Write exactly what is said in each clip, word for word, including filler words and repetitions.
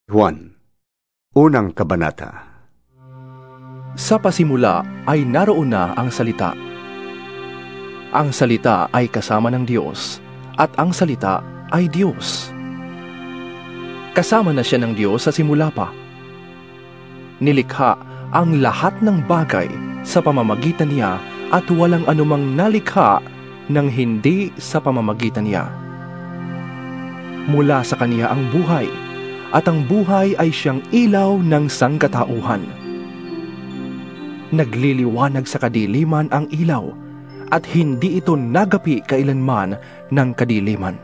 Juan, Unang Kabanata. Sa pasimula ay naroon na ang salita. Ang salita ay kasama ng Diyos, at ang salita ay Diyos. Kasama na siya ng Diyos sa simula pa. Nilikha ang lahat ng bagay sa pamamagitan niya at walang anumang nalikha nang hindi sa pamamagitan niya. Mula sa kaniya ang buhay, at ang buhay ay siyang ilaw ng sangkatauhan. Nagliliwanag sa kadiliman ang ilaw, at hindi ito nagapi kailanman ng kadiliman.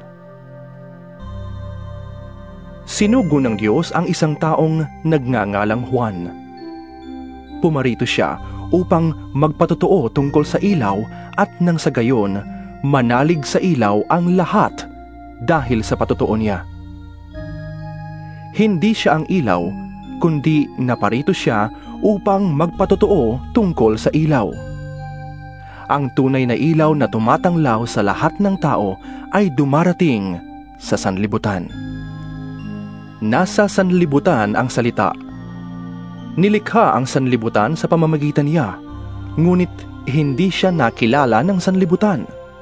Sinugo ng Diyos ang isang taong nagngangalang Juan. Pumarito siya upang magpatotoo tungkol sa ilaw at nang sa gayon, manalig sa ilaw ang lahat dahil sa patotoo niya. Hindi siya ang ilaw, kundi naparito siya upang magpatotoo tungkol sa ilaw. Ang tunay na ilaw na tumatanglaw sa lahat ng tao ay dumarating sa sanlibutan. Nasa sanlibutan ang salita. Nilikha ang sanlibutan sa pamamagitan niya, ngunit hindi siya nakilala ng sanlibutan.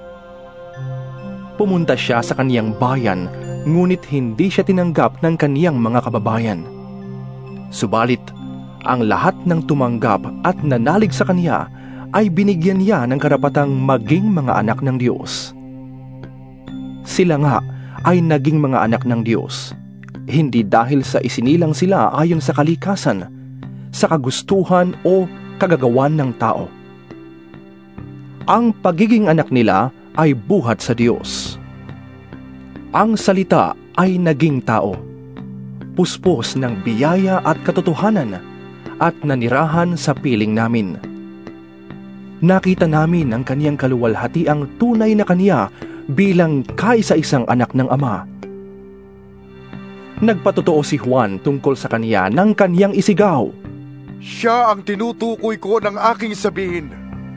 Pumunta siya sa kaniyang bayan, ngunit hindi siya tinanggap ng kaniyang mga kababayan. Subalit, ang lahat ng tumanggap at nanalig sa kaniya ay binigyan niya ng karapatang maging mga anak ng Diyos. Sila nga ay naging mga anak ng Diyos, hindi dahil sa isinilang sila ayon sa kalikasan, sa kagustuhan o kagagawan ng tao. Ang pagiging anak nila ay buhat sa Diyos. Ang salita ay naging tao, puspos ng biyaya at katotohanan, at nanirahan sa piling namin. Nakita namin ang kaniyang kaluwalhatiang tunay na kaniya bilang kaisa-isang anak ng Ama. Nagpatotoo si Juan tungkol sa kaniya ng kaniyang isigaw, "Siya ang tinutukoy ko ng aking sabihin.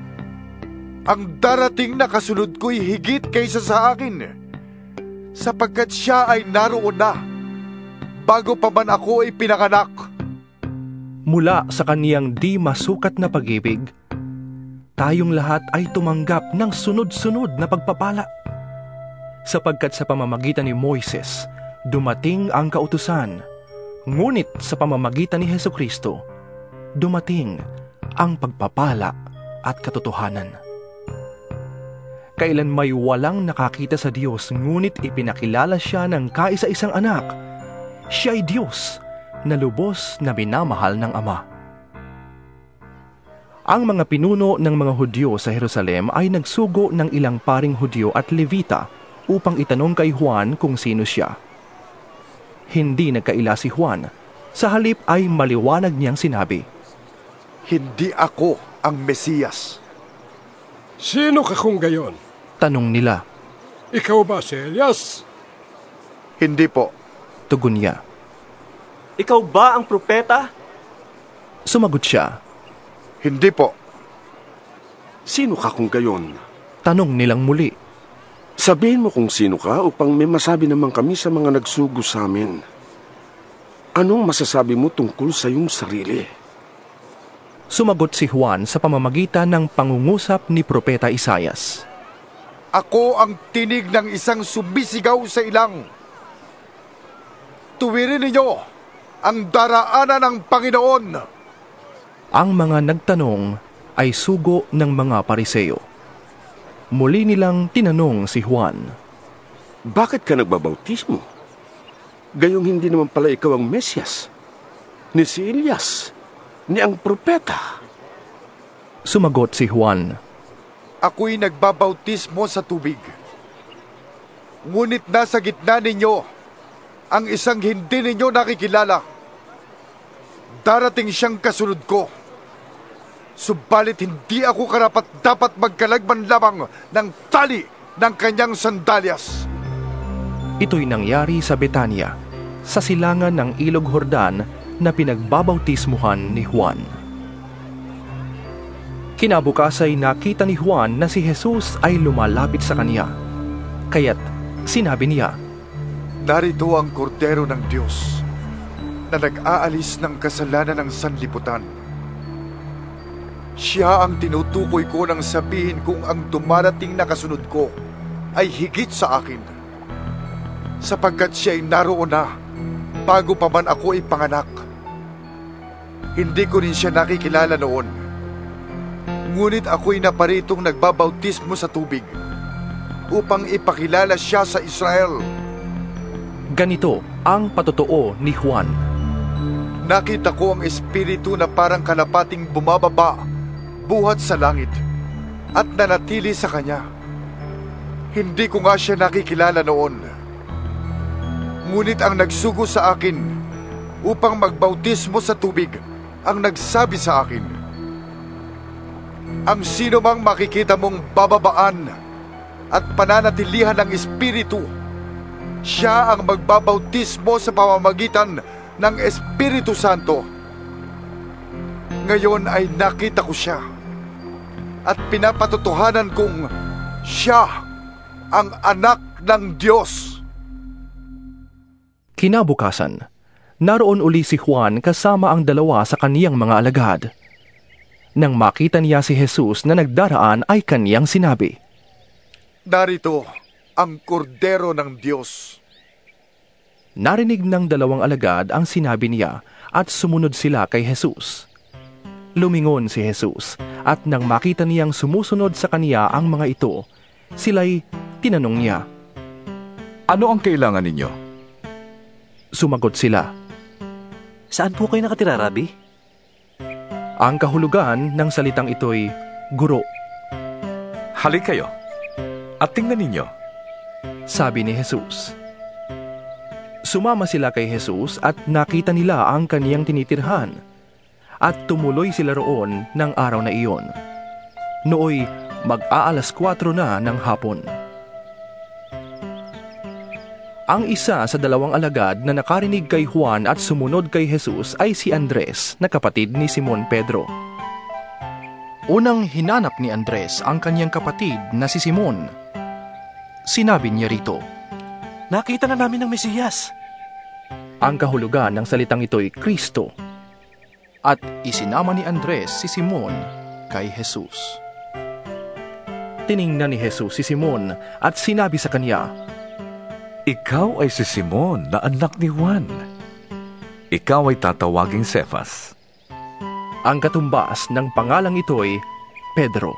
Ang darating na kasunod ko'y higit kaysa sa akin, sapagkat siya ay naroon na, bago pa man ako ay pinanganak." Mula sa kaniyang di masukat na pag-ibig, tayong lahat ay tumanggap ng sunod-sunod na pagpapala. Sapagkat sa pamamagitan ni Moises, dumating ang kautusan, ngunit sa pamamagitan ni Hesukristo, dumating ang pagpapala at katotohanan. Kailan may walang nakakita sa Diyos, ngunit ipinakilala siya ng kaisa-isang anak, siya ay Diyos na lubos na minamahal ng Ama. Ang mga pinuno ng mga Hudyo sa Jerusalem ay nagsugo ng ilang paring Hudyo at Levita upang itanong kay Juan kung sino siya. Hindi nagkaila si Juan, sa halip ay maliwanag niyang sinabi, "Hindi ako ang Mesiyas." "Sino ka kung gayon?" tanong nila. "Ikaw ba si Elias?" "Hindi po." Tugon niya. "Ikaw ba ang propeta?" Sumagot siya. "Hindi po." "Sino ka kung gayon?" tanong nilang muli. "Sabihin mo kung sino ka upang may masabi naman kami sa mga nagsugo sa amin. Anong masasabi mo tungkol sa iyong sarili?" Sumagot si Juan sa pamamagitan ng pangungusap ni Propeta Isaias. "Ako ang tinig ng isang sumisigaw sa ilang. Tuwirin ninyo ang daraanan ng Panginoon." Ang mga nagtanong ay sugo ng mga Pariseo. Muli nilang tinanong si Juan, "Bakit ka nagbabautismo? Gayong hindi naman pala ikaw ang Mesyas, ni si Elias, ni ang propeta." Sumagot si Juan, "Ako'y nagbabautismo sa tubig. Ngunit nasa gitna ninyo ang isang hindi ninyo nakikilala. Darating siyang kasunod ko, subalit hindi ako karapat-dapat magkalagman lamang ng tali ng kanyang sandalyas." Ito'y nangyari sa Betania, sa silangan ng Ilog Jordan na pinagbabautismuhan ni Juan. Kinabukas ay nakita ni Juan na si Jesus ay lumalapit sa kaniya. Kaya't sinabi niya, "Narito ang kordero ng Diyos na nag-aalis ng kasalanan ng sanlibutan. Siya ang tinutukoy ko nang sabihin kung ang dumarating na kasunod ko ay higit sa akin, sapagkat siya ay naroon na bago pa man ako ipanganak. Hindi ko rin siya nakikilala noon, ngunit ako'y naparitong nagbabautismo sa tubig upang ipakilala siya sa Israel. Ganito ang patotoo ni Juan. Nakita ko ang espiritu na parang kalapating bumababa buhat sa langit at nanatili sa kanya. Hindi ko nga siya nakikilala noon. Ngunit ang nagsugo sa akin upang magbautismo sa tubig ang nagsabi sa akin, ang sino mang makikita mong bababaan at pananatilihan ng espiritu, siya ang magbabautismo sa pamamagitan ng Espiritu Santo. Ngayon ay nakita ko siya at pinapatotohanan kong siya ang anak ng Diyos. Kinabukasan, naroon uli si Juan kasama ang dalawa sa kaniyang mga alagad. Nang makita niya si Jesus na nagdaraan ay kaniyang sinabi, narito ang kordero ng Diyos. Narinig ng dalawang alagad ang sinabi niya at sumunod sila kay Jesus. Lumingon si Jesus at nang makita niyang sumusunod sa kaniya ang mga ito, sila'y tinanong niya, ano ang kailangan ninyo? Sumagot sila, Saan po kayo nakatira, Rabbi? ang kahulugan ng salitang ito'y guro. Halik kayo at tingnan ninyo. Sabi ni Jesus. Sumama sila kay Jesus at nakita nila ang kaniyang tinitirhan at tumuloy sila roon ng araw na iyon. Nooy mag-aalas kwatro na ng hapon. Ang isa sa dalawang alagad na nakarinig kay Juan at sumunod kay Jesus ay si Andres na kapatid ni Simon Pedro. Unang hinanap ni Andres ang kaniyang kapatid na si Simon. Sinabi niya rito, Nakita na namin ang Mesiyas. ang kahulugan ng salitang ito'y Kristo. At isinama ni Andres si Simon kay Jesus. Tiningnan ni Jesus si Simon at sinabi sa kanya, Ikaw ay si Simon na anak ni Juan. Ikaw ay tatawaging Cefas. Ang katumbas ng pangalang ito'y Pedro.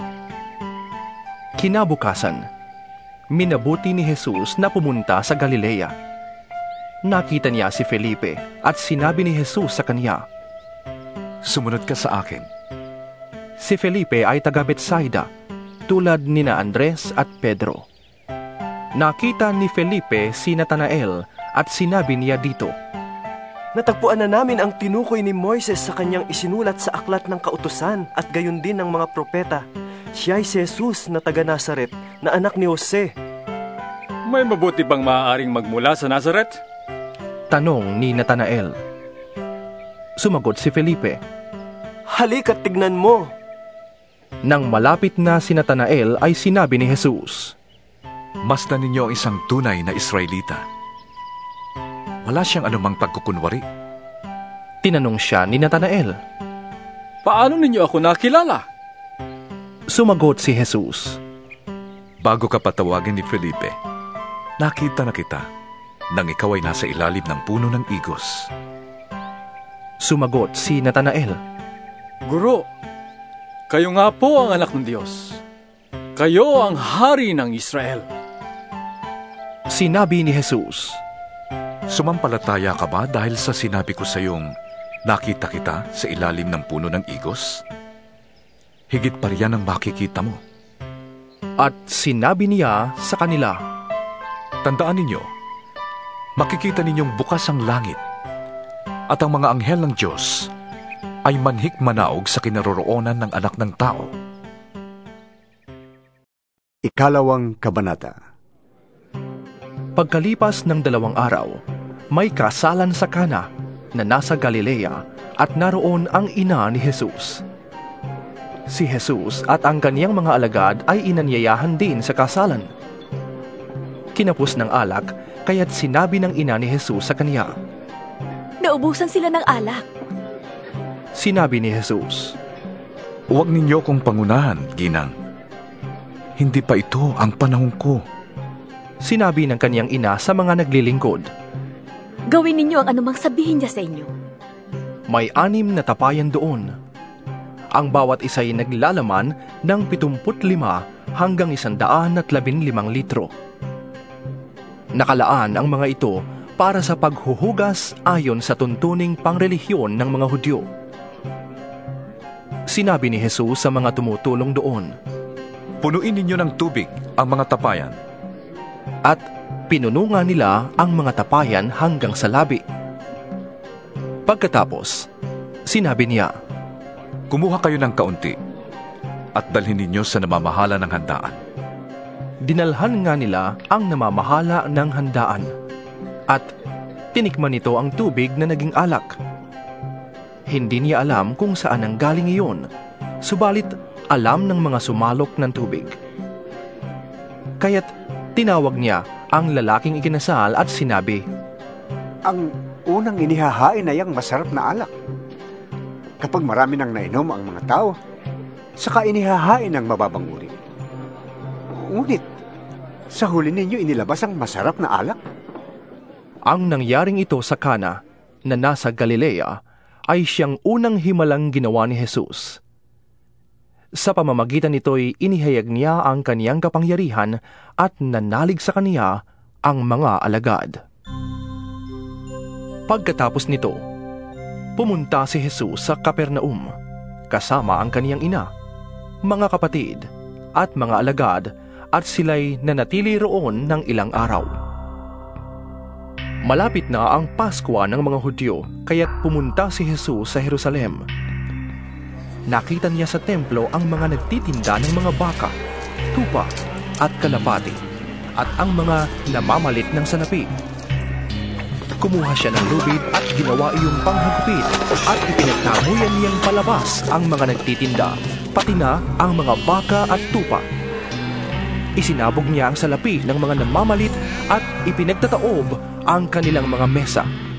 Kinabukasan, minabuti ni Jesus na pumunta sa Galilea. Nakita niya si Felipe at sinabi ni Jesus sa kanya, Sumunod ka sa akin. Si Felipe ay taga Betsaida, tulad ni na Andres at Pedro. Nakita ni Felipe si Natanael at sinabi niya dito, Natagpuan na namin ang tinukoy ni Moises sa kanyang isinulat sa aklat ng kautusan at gayon din ng mga propeta. Siya ay si Jesus na taga Nazaret, na anak ni Jose. May mabuti bang maaaring magmula sa Nazaret? Tanong ni Natanael. Sumagot si Felipe, Halika't tignan mo. Nang malapit na si Natanael ay sinabi ni Jesus, Masdan ninyo ang isang tunay na Israelita. Wala siyang anumang pagkukunwari. Tinanong siya ni Natanael. Paano ninyo ako nakilala? Sumagot si Jesus, Bago ka patawagin ni Felipe, nakita na kita nang ikaw ay nasa ilalim ng puno ng igos. Sumagot si Natanael, Guro, kayo nga po ang anak ng Diyos. Kayo ang hari ng Israel. Sinabi ni Jesus, Sumampalataya ka ba dahil sa sinabi ko sa iyong nakita kita sa ilalim ng puno ng igos? Higit pa riyan ang makikita mo. At sinabi niya sa kanila, Tandaan ninyo, makikita ninyong bukas ang langit at ang mga anghel ng Diyos ay manhik-manaog sa kinaroroonan ng anak ng tao. Ikalawang kabanata. Pagkalipas ng dalawang araw, may kasalan sa Kana na nasa Galilea at naroon ang ina ni Jesus. Si Jesus at ang kaniyang mga alagad ay inanyayahan din sa kasalan. Kinapos ng alak, kaya't sinabi ng ina ni Jesus sa kaniya, naubusan sila ng alak. Sinabi ni Jesus, Huwag ninyo kong pangunahan, ginang. Hindi pa ito ang panahon ko. Sinabi ng kaniyang ina sa mga naglilingkod, Gawin ninyo ang anumang sabihin niya sa inyo. May anim na tapayan doon. Ang bawat isa'y naglalaman ng pitungput lima hanggang isandaan at labing limang litro. Nakalaan ang mga ito para sa paghuhugas ayon sa tuntuning pangrelihiyon ng mga Hudyo. Sinabi ni Jesus sa mga tumutulong doon, Punuin ninyo ng tubig ang mga tapayan. At pinununga nila ang mga tapayan hanggang sa labi. Pagkatapos, sinabi niya, Kumuha kayo ng kaunti at dalhin ninyo sa namamahala ng handaan. Dinalhan nga nila ang namamahala ng handaan at tinikman nito ang tubig na naging alak. Hindi niya alam kung saan ang galing iyon, subalit alam ng mga sumalok ng tubig. Kaya't tinawag niya ang lalaking ikinasal at sinabi, Ang unang inihahain ay ang masarap na alak. Kapag marami nang nainom ang mga tao, saka inihahain ang mababang uri. Ngunit, sa huli ninyo inilabas ang masarap na alak? Ang nangyaring ito sa Kana na nasa Galilea ay siyang unang himalang ginawa ni Jesus. Sa pamamagitan nito'y inihayag niya ang kaniyang kapangyarihan at nanalig sa kaniya ang mga alagad. Pagkatapos nito, pumunta si Jesus sa Capernaum kasama ang kaniyang ina, mga kapatid at mga alagad at sila'y nanatili roon ng ilang araw. Malapit na ang Paskwa ng mga Hudyo, kaya't pumunta si Jesus sa Jerusalem. Nakita niya sa templo ang mga nagtitinda ng mga baka, tupa at kalapati, at ang mga namamalit ng sanapi. Kumuha siya ng lubid at ginawa iyong panghagupit at ipinagtamuyan niyang palabas ang mga nagtitinda, pati na ang mga baka at tupa. Isinabog niya ang salapi ng mga namamalit at ipinagtataob ang kanilang mga mesa.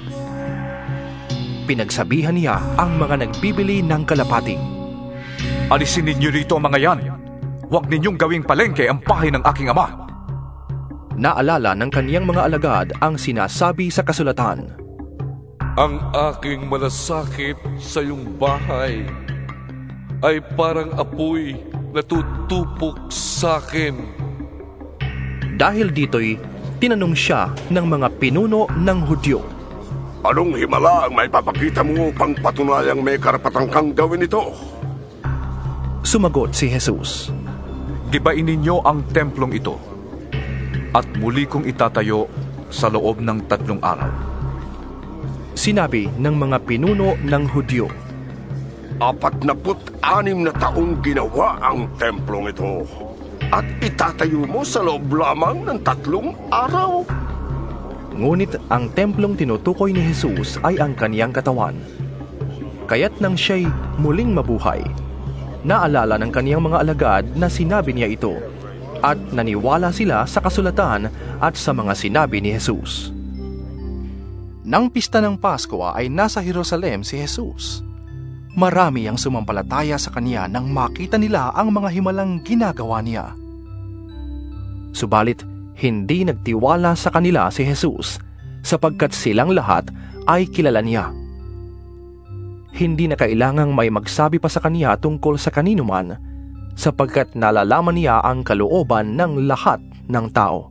Pinagsabihan niya ang mga nagbibili ng kalapati. Alisin ninyo rito ang mga yan. Huwag ninyong gawing palengke ang bahay ng aking ama. Naalala ng kaniyang mga alagad ang sinasabi sa kasulatan. Ang aking malasakit sa iyong bahay ay parang apoy na tutupok sa akin. Dahil dito'y tinanong siya ng mga pinuno ng Hudyo. Anong himala ang may papakita mo upang patunayang may karapatan kang gawin ito? Sumagot si Jesus. Gibain ninyo ang templong ito at muli kong itatayo sa loob ng tatlong araw. Sinabi ng mga pinuno ng Hudyo. Apat na put anim na taong ginawa ang templong ito at itatayo mo sa loob lamang ng tatlong araw. Ngunit ang templong tinutukoy ni Jesus ay ang kaniyang katawan. Kaya't nang siya'y muling mabuhay, naalala ng kaniyang mga alagad na sinabi niya ito at naniwala sila sa kasulatan at sa mga sinabi ni Jesus. Nang pista ng Pasko ay nasa Jerusalem si Jesus. Marami ang sumampalataya sa kaniya nang makita nila ang mga himalang ginagawa niya. Subalit, hindi nagtiwala sa kanila si Jesus sapagkat silang lahat ay kilala niya. Hindi na kailangang may magsabi pa sa kaniya tungkol sa kanino man sapagkat nalalaman niya ang kalooban ng lahat ng tao.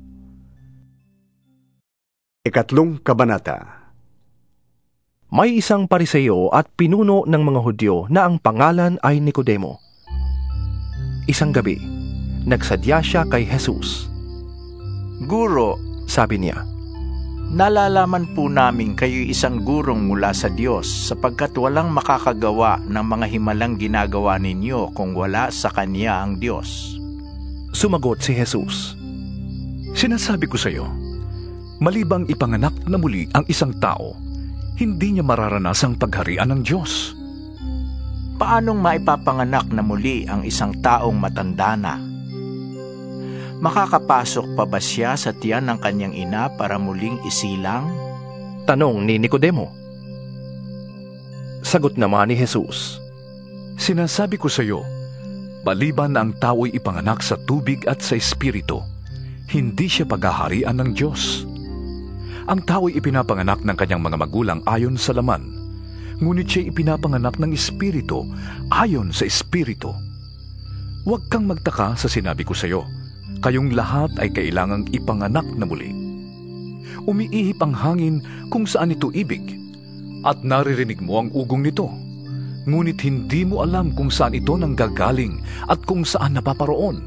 Ikatlong Kabanata. May isang Pariseo at pinuno ng mga Hudyo na ang pangalan ay Nicodemo. Isang gabi, nagsadya siya kay Jesus. Guro, sabi niya, nalalaman po namin kayo isang gurong mula sa Diyos sapagkat walang makakagawa ng mga himalang ginagawa ninyo kung wala sa Kanya ang Diyos. Sumagot si Jesus. Sinasabi ko sa iyo, malibang ipanganak na muli ang isang tao, hindi niya mararanasang pagharian ng Diyos. Paanong maipapanganak na muli ang isang taong matanda na? Makakapasok pa ba siya sa tiyan ng kanyang ina para muling isilang? Tanong ni Nicodemo. Sagot naman ni Jesus, Sinasabi ko sa iyo, maliban na ang tao'y ipanganak sa tubig at sa espiritu, hindi siya paghaharian ng Diyos. Ang tao'y ipinapanganak ng kanyang mga magulang ayon sa laman, ngunit siya'y ipinapanganak ng espiritu ayon sa espiritu. Huwag kang magtaka sa sinabi ko sa iyo, kayong lahat ay kailangang ipanganak na muli. Umiihip ang hangin kung saan ito ibig, at naririnig mo ang ugong nito, ngunit hindi mo alam kung saan ito nanggagaling at kung saan napaparoon.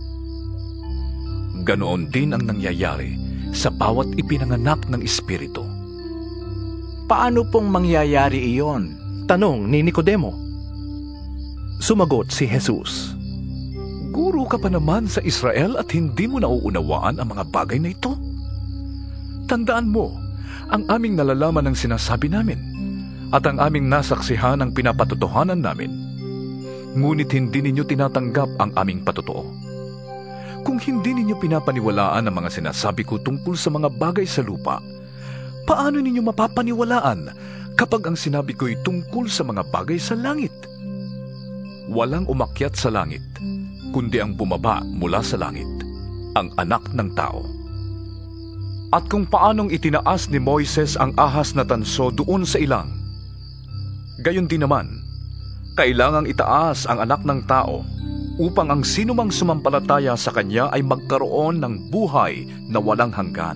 Ganoon din ang nangyayari sa bawat ipinanganak ng espiritu. Paano pong mangyayari iyon? Tanong ni Nicodemo. Sumagot si Jesus, Guro ka pa naman sa Israel at hindi mo nauunawaan ang mga bagay na ito? Tandaan mo, ang aming nalalaman ang sinasabi namin, at ang aming nasaksihan ang pinapatotohanan namin. Ngunit hindi ninyo tinatanggap ang aming patotoo. Kung hindi ninyo pinapaniwalaan ang mga sinasabi ko tungkol sa mga bagay sa lupa, paano ninyo mapapaniwalaan kapag ang sinabi ko'y tungkol sa mga bagay sa langit? Walang umakyat sa langit, kundi ang bumaba mula sa langit, ang anak ng tao. At kung paanong itinaas ni Moises ang ahas na tanso doon sa ilang, gayon din naman, kailangang itaas ang anak ng tao upang ang sinumang sumampalataya sa kanya ay magkaroon ng buhay na walang hanggan.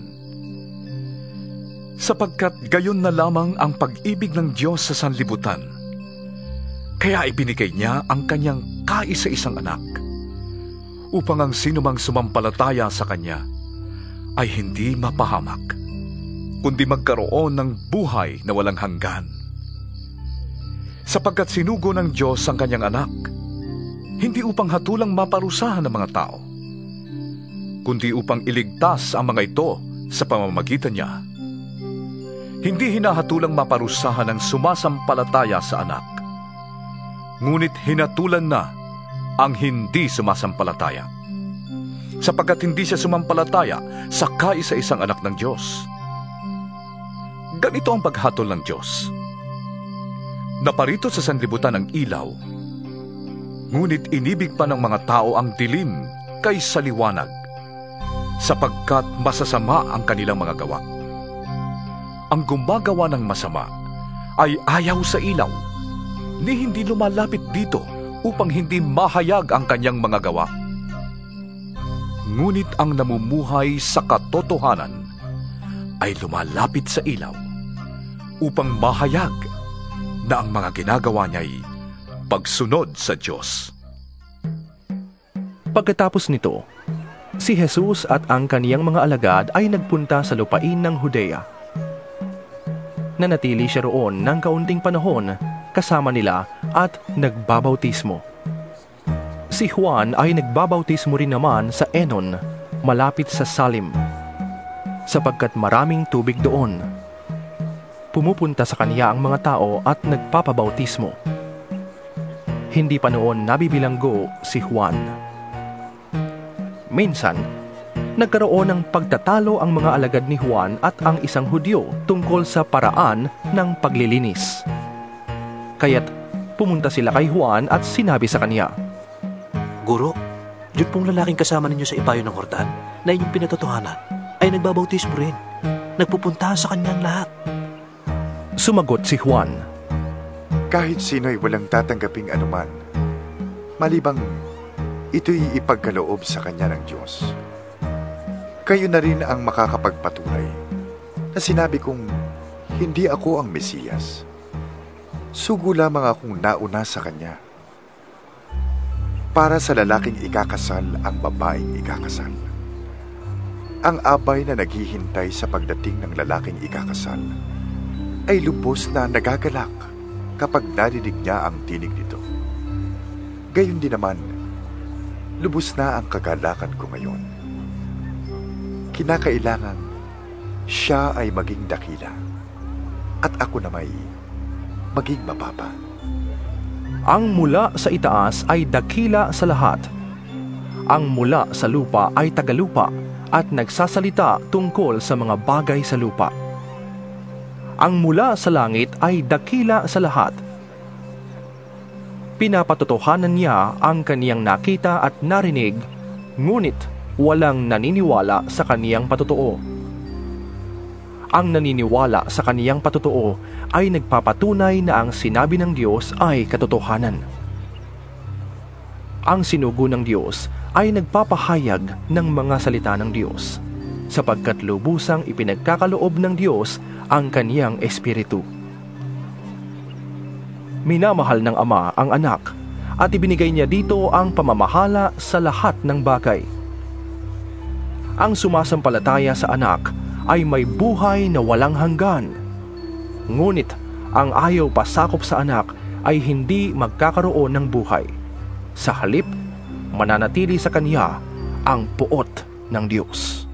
Sapagkat gayon na lamang ang pag-ibig ng Diyos sa sanlibutan, kaya ibinigay niya ang kanyang kaisa-isang anak, upang ang sinumang sumampalataya sa kanya ay hindi mapahamak, kundi magkaroon ng buhay na walang hanggan. Sapagkat sinugo ng Diyos ang kanyang anak, hindi upang hatulang maparusahan ng mga tao, kundi upang iligtas ang mga ito sa pamamagitan niya. Hindi hinahatulang maparusahan ang sumasampalataya sa anak, ngunit hinatulan na ang hindi sumasampalataya, sapagkat hindi siya sumampalataya sa kaisa-isang anak ng Diyos. Ganito ang paghatol ng Diyos. Naparito sa sanlibutan ang ilaw, ngunit inibig pa ng mga tao ang dilim kaysa liwanag, sapagkat masasama ang kanilang mga gawa. Ang gumagawa ng masama ay ayaw sa ilaw, ni hindi lumalapit dito upang hindi mahayag ang kanyang mga gawa. Ngunit ang namumuhay sa katotohanan ay lumalapit sa ilaw upang mahayag na ang mga ginagawa niya'y pagsunod sa Diyos. Pagkatapos nito, si Jesus at ang kaniyang mga alagad ay nagpunta sa lupain ng Judea. Nanatili siya roon ng kaunting panahon kasama nila at nagbabautismo. Si Juan ay nagbabautismo rin naman sa Enon, malapit sa Salim, sapagkat maraming tubig doon. Pumupunta sa kaniya ang mga tao at nagpapabautismo. Hindi pa noon nabibilanggo si Juan. Minsan, nagkaroon ng pagtatalo ang mga alagad ni Juan at ang isang Hudyo tungkol sa paraan ng paglilinis. Kaya't pumunta sila kay Juan at sinabi sa kaniya, Guro, yun pong lalaking kasama ninyo sa ibayo ng Jordan na inyong pinatotohanan ay nagbabautismo rin. Nagpupunta sa kanyang lahat. Sumagot si Juan, Kahit sino'y walang tatanggaping anuman, malibang ito'y ipagkaloob sa kanya ng Diyos. Kayo na rin ang makakapagpatunay na sinabi kong hindi ako ang Mesiyas. Sugo lamang akong nauna sa kanya. Para sa lalaking ikakasal ang babaeng ikakasal. Ang abay na naghihintay sa pagdating ng lalaking ikakasal ay lubos na nagagalak kapag narinig niya ang tinig nito. Gayon din naman, lubos na ang kagalakan ko ngayon. Kinakailangan siya ay maging dakila at ako na may maging mababa. Ang mula sa itaas ay dakila sa lahat. Ang mula sa lupa ay tagalupa at nagsasalita tungkol sa mga bagay sa lupa. Ang mula sa langit ay dakila sa lahat Pinapatotohanan niya ang kaniyang nakita at narinig, ngunit walang naniniwala sa kaniyang patotoo. Ang naniniwala sa kaniyang patotoo ay nagpapatunay na ang sinabi ng Diyos ay katotohanan. Ang sinugo ng Diyos ay nagpapahayag ng mga salita ng Diyos, sapagkat lubusang ipinagkakaloob ng Diyos ang kaniyang espiritu. Minamahal ng Ama ang anak at ibinigay niya dito ang pamamahala sa lahat ng bagay. Ang sumasampalataya sa anak ay may buhay na walang hanggan. Ngunit ang ayaw pasakop sa anak ay hindi magkakaroon ng buhay. Sa halip, mananatili sa kanya ang puot ng Diyos.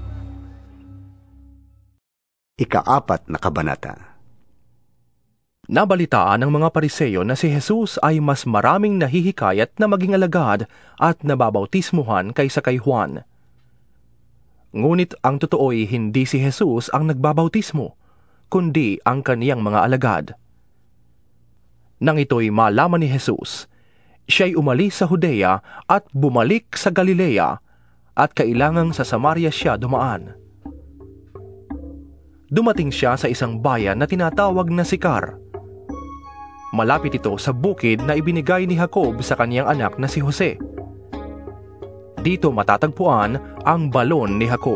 Ikaapat na kabanata. Nabalitaan ng mga Pariseo na si Jesus ay mas maraming nahihikayat na maging alagad at nababautismuhan kaysa kay Juan. Ngunit ang totoo'y hindi si Jesus ang nagbabautismo, kundi ang kaniyang mga alagad. Nang ito'y malaman ni Jesus, siya'y umalis sa Judea at bumalik sa Galilea at kailangang sa Samaria siya dumaan. Dumating siya sa isang bayan na tinatawag na Sicar. Malapit ito sa bukid na ibinigay ni Jacob sa kaniyang anak na si Jose. Dito matatagpuan ang balon ni Jacob.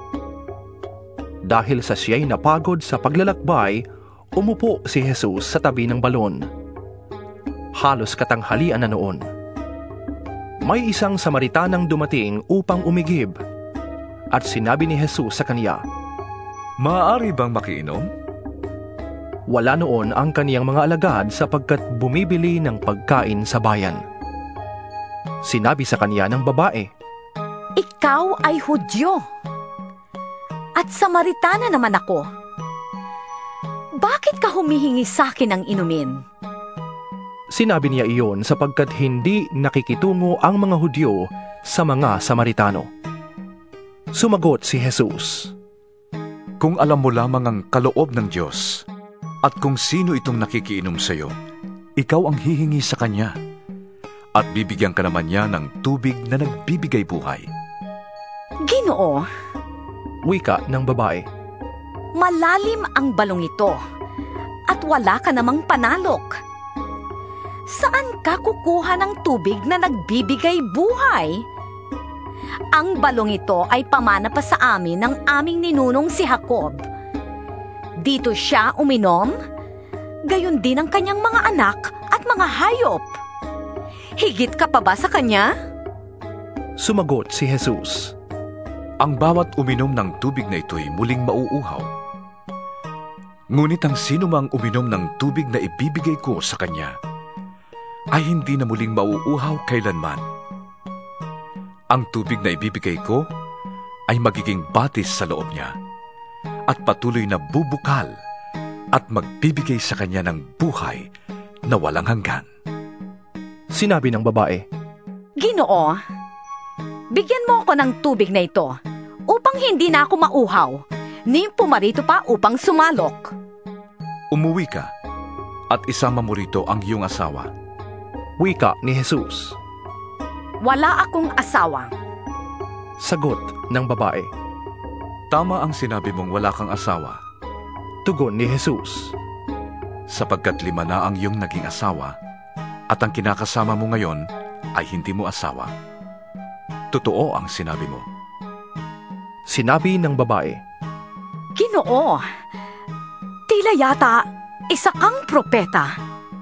Dahil sa siya'y napagod sa paglalakbay, umupo si Jesus sa tabi ng balon. Halos katanghalian na noon. May isang Samaritanang dumating upang umigib, at sinabi ni Jesus sa kaniya, "Maaari bang makiinom?" Wala noon ang kaniyang mga alagad sapagkat bumibili ng pagkain sa bayan. Sinabi sa kaniya ng babae, "Ikaw ay Hudyo, at Samaritana naman ako. Bakit ka humihingi sa akin ng inumin?" Sinabi niya iyon sapagkat hindi nakikitungo ang mga Hudyo sa mga Samaritano. Sumagot si Jesus, "Kung alam mo lamang ang kaloob ng Diyos, at kung sino itong nakikiinom sa iyo, ikaw ang hihingi sa kanya, at bibigyan ka naman niya ng tubig na nagbibigay buhay." "Ginoo," wika ng babae, "malalim ang balong ito, at wala ka namang panalok. Saan ka kukuha ng tubig na nagbibigay buhay? Ang balong ito ay pamana pa sa amin ng aming ninunong si Jacob. Dito siya uminom, gayon din ang kanyang mga anak at mga hayop. Higit ka pa ba sa kanya?" Sumagot si Jesus, "Ang bawat uminom ng tubig na ito'y muling mauuhaw. Ngunit ang sino mang uminom ng tubig na ibibigay ko sa kanya, ay hindi na muling mauuhaw kailanman. Ang tubig na ibibigay ko ay magiging batis sa loob niya, at patuloy na bubukal at magbibigay sa kanya ng buhay na walang hanggan." Sinabi ng babae, "Ginoo, bigyan mo ako ng tubig na ito upang hindi na ako mauhaw, ni pumarito pa upang sumalok." "Umuwi ka at isama mo rito ang iyong asawa." Wika ni Jesus. "Wala akong asawa." Sagot ng babae, "Tama ang sinabi mong wala kang asawa." Tugon ni Jesus, "Sapagkat lima na ang iyong naging asawa, at ang kinakasama mo ngayon ay hindi mo asawa. Totoo ang sinabi mo." Sinabi ng babae, "Ginoo, tila yata isa kang propeta.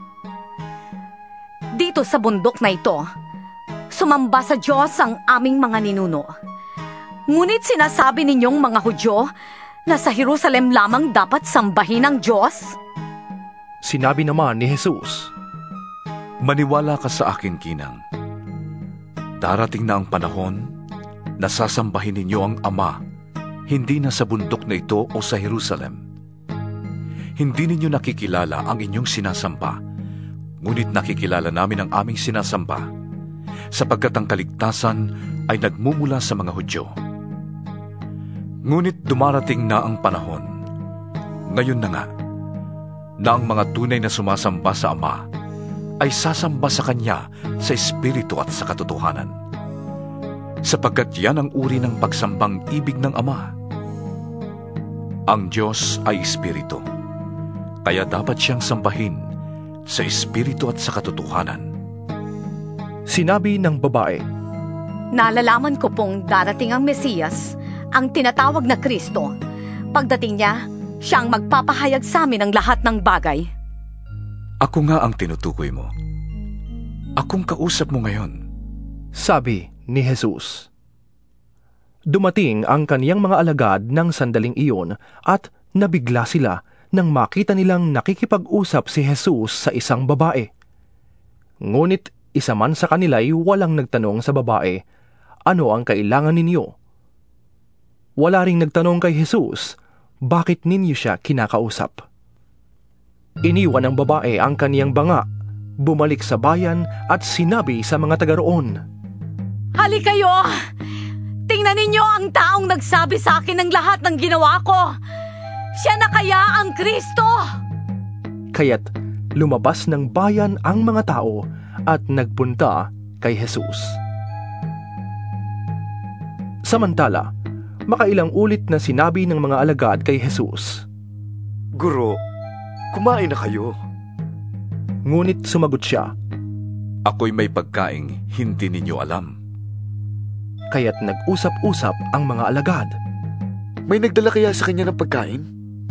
Dito sa bundok na ito, sumamba sa Diyos ang aming mga ninuno. Ngunit sinasabi ninyong mga Hudyo na sa Jerusalem lamang dapat sambahin ang Diyos?" Sinabi naman ni Jesus, "Maniwala ka sa akin, Ginang. Darating na ang panahon na sasambahin ninyo ang Ama, hindi na sa bundok na ito o sa Jerusalem. Hindi ninyo nakikilala ang inyong sinasamba, ngunit nakikilala namin ang aming sinasamba, sapagkat ang kaligtasan ay nagmumula sa mga Hudyo. Ngunit dumarating na ang panahon, ngayon na nga, na ang mga tunay na sumasamba sa Ama ay sasamba sa Kanya sa Espiritu at sa katotohanan. Sapagkat yan ang uri ng pagsambang ibig ng Ama. Ang Diyos ay Espiritu, kaya dapat siyang sambahin sa Espiritu at sa katotohanan. Sinabi ng babae, Nalalaman ko pong darating ang Mesiyas, ang tinatawag na Kristo. Pagdating niya, siya ang magpapahayag sa amin ng lahat ng bagay. Ako nga ang tinutukoy mo. Akong kausap mo ngayon. Sabi ni Jesus. Dumating ang kaniyang mga alagad ng sandaling iyon at nabigla sila nang makita nilang nakikipag-usap si Jesus sa isang babae. Ngunit isa man sa kanila'y walang nagtanong sa babae, ano ang kailangan ninyo? Wala ring nagtanong kay Jesus, bakit ninyo siya kinakausap? Iniwan ng babae ang kaniyang banga, bumalik sa bayan at sinabi sa mga taga roon, Hali kayo! Tingnan ninyo ang taong nagsabi sa akin ng lahat ng ginawa ko. Siya na kaya ang Kristo? Kaya't lumabas ng bayan ang mga tao at nagpunta kay Jesus. Samantala, makailang ulit na sinabi ng mga alagad kay Jesus, Guro, kumain na kayo. Ngunit sumagot siya, Ako'y may pagkaing hindi ninyo alam. Kaya't nag-usap-usap ang mga alagad. May nagdala kaya sa kanya ng pagkain?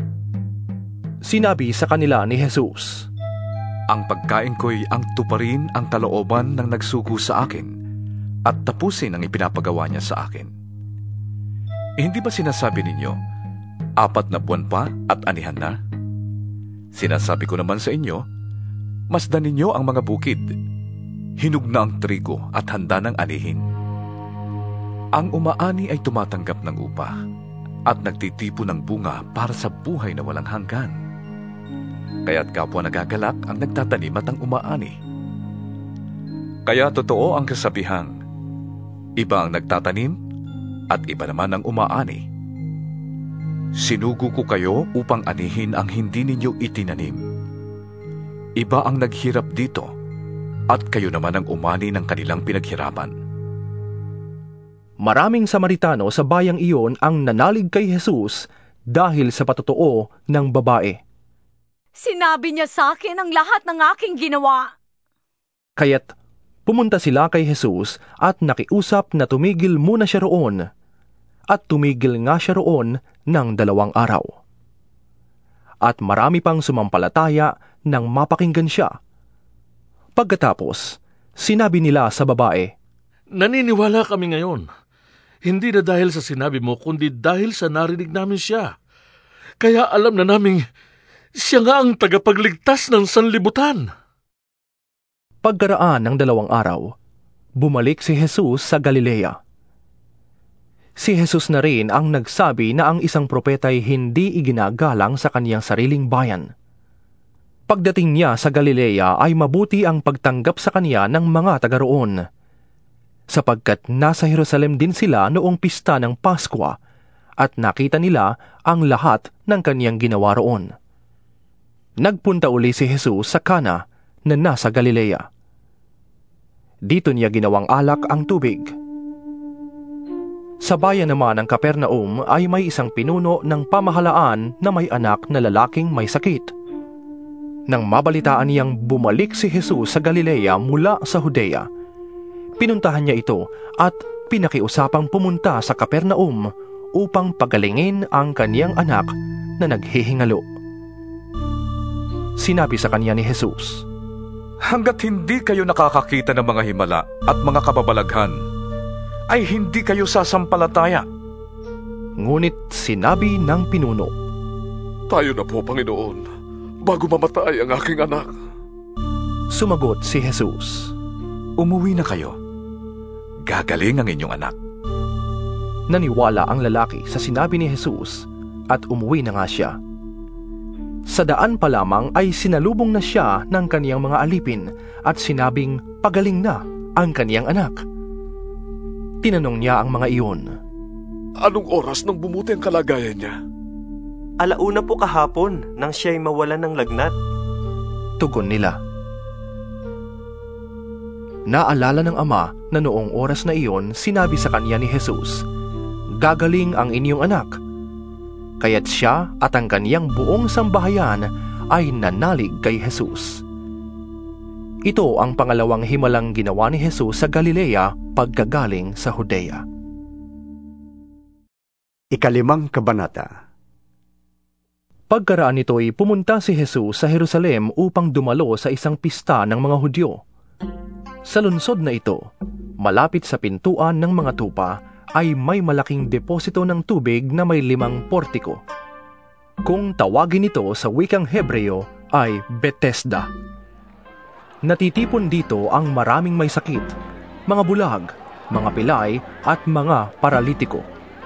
Sinabi sa kanila ni Jesus, Ang pagkain ko'y ang tuparin ang kalooban ng nagsugo sa akin at tapusin ang ipinapagawa niya sa akin. Hindi ba sinasabi ninyo, apat na buwan pa at anihan na? Sinasabi ko naman sa inyo, masdan ninyo ang mga bukid. Hinug na ang trigo at handa ng anihin. Ang umaani ay tumatanggap ng upa at nagtitipo ng bunga para sa buhay na walang hanggan. Kaya't kapwa nagagalak ang nagtatanim at ang umaani. Kaya totoo ang kasabihang, iba ang nagtatanim at iba naman ang umaani. Sinugo ko kayo upang anihin ang hindi ninyo itinanim. Iba ang naghirap dito at kayo naman ang umani ng kanilang pinaghirapan. Maraming Samaritano sa bayang iyon ang nanalig kay Jesus dahil sa patotoo ng babae. Sinabi niya sa akin ang lahat ng aking ginawa. Kaya't pumunta sila kay Jesus at nakiusap na tumigil muna siya roon. At tumigil nga siya roon ng dalawang araw. At marami pang sumampalataya nang mapakinggan siya. Pagkatapos, sinabi nila sa babae, Naniniwala kami ngayon. Hindi na dahil sa sinabi mo, kundi dahil sa narinig namin siya. Kaya alam na naming siya nga ang tagapagligtas ng sanlibutan. Pagkaraan ng dalawang araw, bumalik si Jesus sa Galilea. Si Jesus na rin ang nagsabi na ang isang propeta'y hindi iginagalang sa kaniyang sariling bayan. Pagdating niya sa Galilea ay mabuti ang pagtanggap sa kaniya ng mga taga roon, sapagkat nasa Jerusalem din sila noong pista ng Paskwa at nakita nila ang lahat ng kaniyang ginawa roon. Nagpunta uli si Jesus sa Kana na nasa Galilea. Dito niya ginawang alak ang tubig. Sa bayan naman ng Capernaum ay may isang pinuno ng pamahalaan na may anak na lalaking may sakit. Nang mabalitaan niyang bumalik si Jesus sa Galilea mula sa Judea, pinuntahan niya ito at pinakiusapang pumunta sa Capernaum upang pagalingin ang kaniyang anak na naghihingalo. Sinabi sa kanya ni Jesus, Hanggat hindi kayo nakakakita ng mga himala at mga kababalaghan, ay hindi kayo sasampalataya. Ngunit sinabi ng pinuno, Tayo na po, Panginoon, bago mamatay ang aking anak. Sumagot si Jesus, Umuwi na kayo. Gagaling ang inyong anak. Naniwala ang lalaki sa sinabi ni Jesus at umuwi na nga siya. Sa daan pa lamang ay sinalubong na siya ng kaniyang mga alipin at sinabing pagaling na ang kaniyang anak. Tinanong niya ang mga iyon, Anong oras nang bumuti ang kalagayan niya? Alauna po kahapon nang siya'y mawalan ng lagnat. Tugon nila. Naalala ng ama na noong oras na iyon sinabi sa kanya ni Jesus, "Gagaling ang inyong anak." Kaya't siya at ang kaniyang buong sambahayan ay nanalig kay Jesus. Ito ang pangalawang himalang ginawa ni Jesus sa Galilea pagkagaling sa Judea. Ikalimang kabanata. Pagkaraan nito'y pumunta si Jesus sa Jerusalem upang dumalo sa isang pista ng mga Hudyo. Sa lungsod na ito, malapit sa pintuan ng mga tupa, ay may malaking deposito ng tubig na may limang portiko. Kung tawagin ito sa wikang Hebreo ay Bethesda. Natitipon dito ang maraming may sakit, mga bulag, mga pilay at mga paralitiko.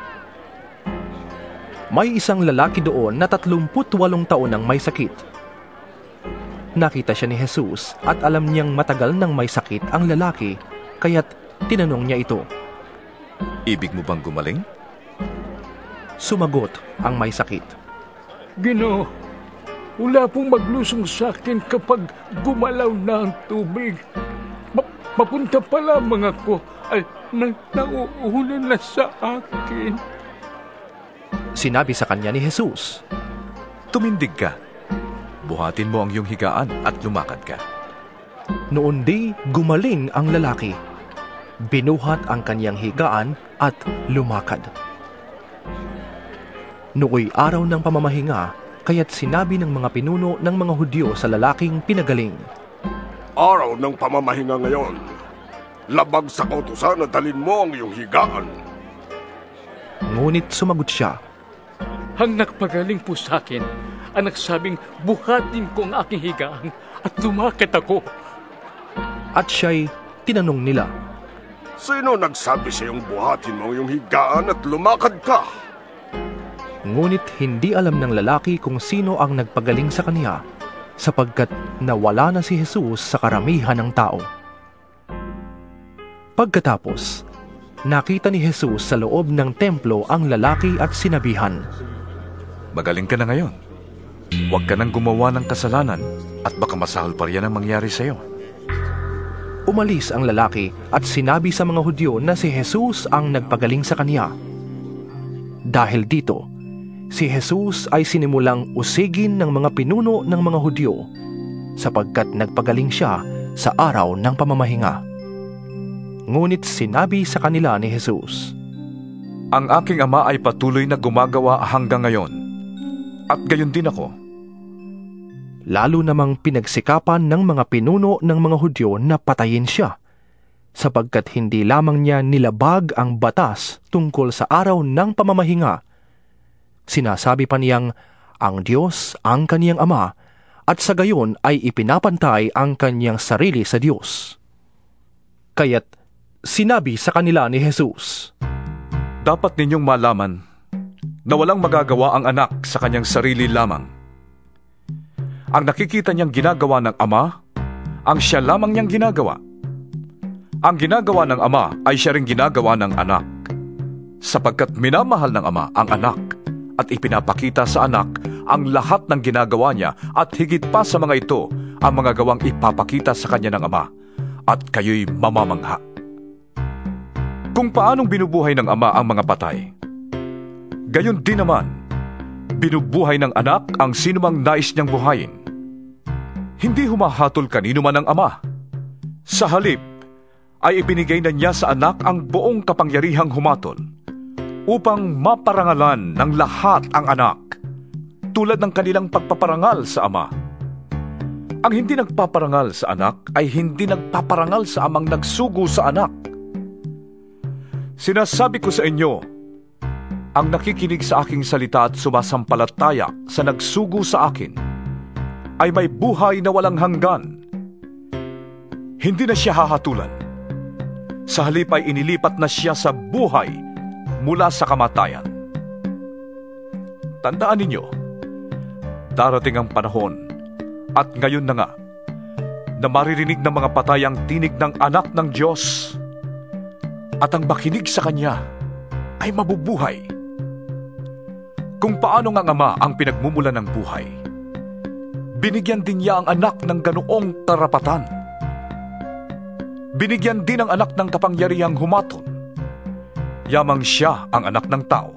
May isang lalaki doon na tatlumput walong taon ang may sakit. Nakita siya ni Jesus at alam niyang matagal nang may sakit ang lalaki, kaya't tinanong niya ito, "Ibig mo bang gumaling?" Sumagot ang may sakit, "Ginoo, wala pong maglusong sa akin kapag gumalaw na ang tubig. Ma- Papunta pa lamang ako ay na nauuna na sa akin." Sinabi sa kanya ni Jesus, "Tumindig ka. Buhatin mo ang iyong higaan at lumakad ka." Noon di gumaling ang lalaki. Binuhat ang kanyang higaan at lumakad. Nooy araw ng pamamahinga, kaya't sinabi ng mga pinuno ng mga Hudyo sa lalaking pinagaling, "Araw ng pamamahinga ngayon. Labag sa kautusan na dalin mo ang iyong higaan." Ngunit sumagot siya, "Ang nagpagaling po sa akin, ang nagsabing buhatin ko ang aking higaan at lumakad ako." At siya'y tinanong nila, "Sino nagsabi sa iyong buhatin mo ang iyong higaan at lumakad ka?" Ngunit hindi alam ng lalaki kung sino ang nagpagaling sa kaniya, sapagkat nawala na si Jesus sa karamihan ng tao. Pagkatapos, nakita ni Jesus sa loob ng templo ang lalaki at sinabihan, "Magaling ka na ngayon. Huwag ka nang gumawa ng kasalanan at baka masahol pa riyan ang mangyari sa iyo." Umalis ang lalaki at sinabi sa mga Hudyo na si Jesus ang nagpagaling sa kaniya. Dahil dito, si Jesus ay sinimulang usigin ng mga pinuno ng mga Hudyo sapagkat nagpagaling siya sa araw ng pamamahinga. Ngunit sinabi sa kanila ni Jesus, "Ang aking ama ay patuloy na gumagawa hanggang ngayon, at gayon din ako." Lalo namang pinagsikapan ng mga pinuno ng mga Hudyo na patayin siya, sapagkat hindi lamang niya nilabag ang batas tungkol sa araw ng pamamahinga. Sinasabi pa niyang ang Diyos ang kaniyang ama, at sa gayon ay ipinapantay ang kaniyang sarili sa Diyos. Kaya't sinabi sa kanila ni Jesus, "Dapat ninyong malaman na walang magagawa ang anak sa kanyang sarili lamang. Ang nakikita niyang ginagawa ng ama, ang siya lamang niyang ginagawa. Ang ginagawa ng ama ay siya ring ginagawa ng anak, sapagkat minamahal ng ama ang anak at ipinapakita sa anak ang lahat ng ginagawa niya, at higit pa sa mga ito ang mga gawang ipapakita sa kanya ng ama, at kayo'y mamamangha. Kung paanong binubuhay ng ama ang mga patay, gayon din naman, binubuhay ng anak ang sinumang nais niyang buhayin. Hindi humahatol kanino man ang ama. Sa halip, ay ibinigay na niya sa anak ang buong kapangyarihang humatol, upang maparangalan ng lahat ang anak, tulad ng kanilang pagpaparangal sa ama. Ang hindi nagpaparangal sa anak ay hindi nagpaparangal sa amang nagsugo sa anak. Sinasabi ko sa inyo, ang nakikinig sa aking salita at sumasampalataya sa nagsugo sa akin, ay may buhay na walang hanggan. Hindi na siya hahatulan. Sa halip ay inilipat na siya sa buhay mula sa kamatayan. Tandaan ninyo, darating ang panahon, at ngayon na nga, na maririnig ng mga patay ang tinig ng anak ng Diyos, at ang makinig sa Kanya ay mabubuhay. Kung paano nga ang ama ang pinagmumulan ng buhay, binigyan din niya ang anak ng ganoong karapatan. binigyan din ang anak ng kapangyarihang humaton. Yamang siya ang anak ng tao.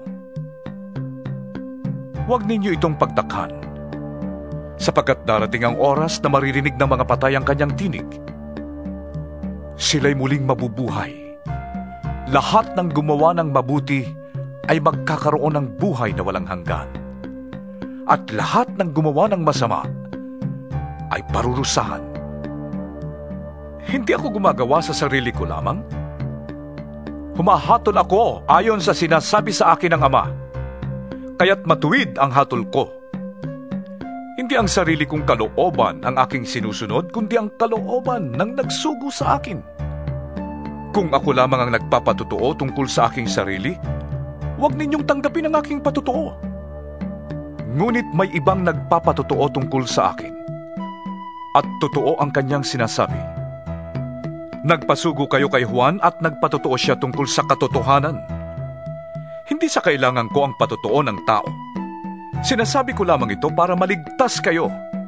Huwag ninyo itong pagtakhan, sapagkat darating ang oras na maririnig ng mga patay ang kanyang tinig. Sila'y muling mabubuhay. Lahat ng gumawa ng mabuti ay magkakaroon ng buhay na walang hanggan. At lahat ng gumawa ng masama ay parurusahan. Hindi ako gumagawa sa sarili ko lamang. Humahatol ako ayon sa sinasabi sa akin ng Ama, kaya't matuwid ang hatol ko. Hindi ang sarili kong kalooban ang aking sinusunod, kundi ang kalooban ng nagsugo sa akin. Kung ako lamang ang nagpapatotoo tungkol sa aking sarili, huwag ninyong tanggapin ang aking patotoo. Ngunit may ibang nagpapatotoo tungkol sa akin, at totoo ang kanyang sinasabi. Nagpasugo kayo kay Juan at nagpatotoo siya tungkol sa katotohanan. Hindi sa kailangan ko ang patotoo ng tao. Sinasabi ko lamang ito para maligtas kayo.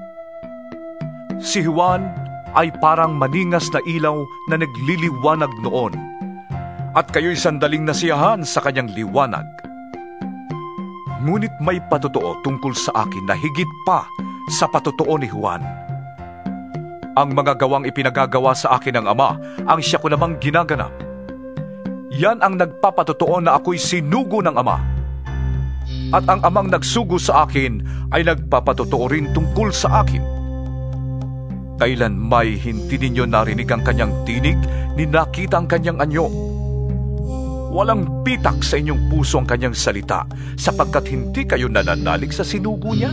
Si Juan ay parang maningas na ilaw na nagliliwanag noon, at kayo'y sandaling nasiyahan sa kanyang liwanag. Ngunit may patotoo tungkol sa akin na higit pa sa patotoo ni Juan. Ang mga gawang ipinagagawa sa akin ng Ama, ang siya ko namang ginaganap. Yan ang nagpapatotoo na ako'y sinugo ng Ama. At ang Amang nagsugo sa akin ay nagpapatotoo rin tungkol sa akin. Kailan may hindi ninyo narinig ang kanyang tinig, ni nakita ang kanyang anyo. Walang pitak sa inyong puso ang kanyang salita, sapagkat hindi kayo nananalig sa sinugo niya.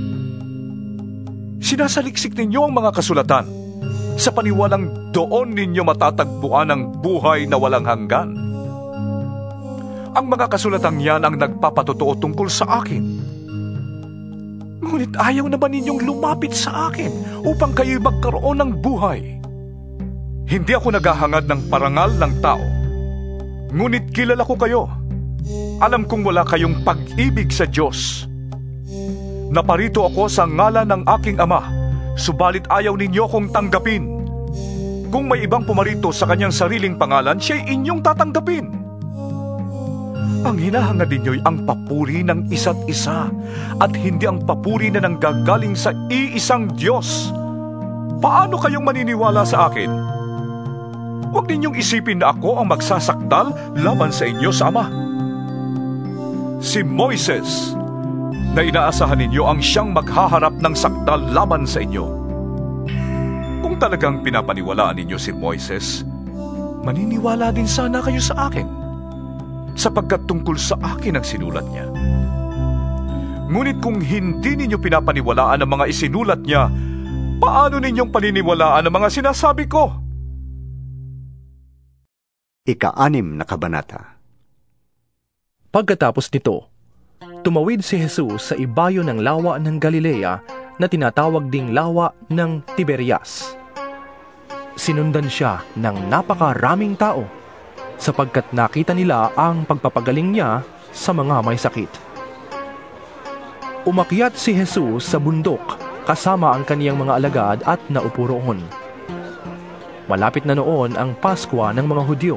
Sinasaliksik ninyo ang mga kasulatan, sa paniwalang doon ninyo matatagpuan ang buhay na walang hanggan. Ang mga kasulatang yan ang nagpapatotoo tungkol sa akin. Ngunit ayaw naman ninyong lumapit sa akin upang kayo'y magkaroon ng buhay. Hindi ako naghahangad ng parangal ng tao, ngunit kilala ko kayo. Alam kong wala kayong pag-ibig sa Diyos. Naparito ako sa ngalan ng aking Ama, subalit ayaw ninyo kong tanggapin. Kung may ibang pumarito sa kanyang sariling pangalan, siya'y inyong tatanggapin. Ang hinahangad ninyo'y ang papuri ng isa't isa, at hindi ang papuri na nanggagaling sa iisang Diyos. Paano kayong maniniwala sa akin? Huwag ninyong isipin na ako ang magsasakdal laban sa inyo sa Ama. Si Moises, na inaasahan ninyo, ang siyang maghaharap ng sakdal laban sa inyo. Kung talagang pinapaniwalaan ninyo si Moises, maniniwala din sana kayo sa akin, sapagkat tungkol sa akin ang sinulat niya. Ngunit kung hindi ninyo pinapaniwalaan ang mga isinulat niya, paano ninyong paniniwalaan ang mga sinasabi ko? Ika-anim na kabanata. Pagkatapos nito, tumawid si Jesus sa ibayo ng lawa ng Galilea na tinatawag ding lawa ng Tiberias. Sinundan siya ng napakaraming tao, sapagkat nakita nila ang pagpapagaling niya sa mga may sakit. Umakyat si Jesus sa bundok kasama ang kaniyang mga alagad at naupo roon. Malapit na noon ang Paskwa ng mga Hudyo.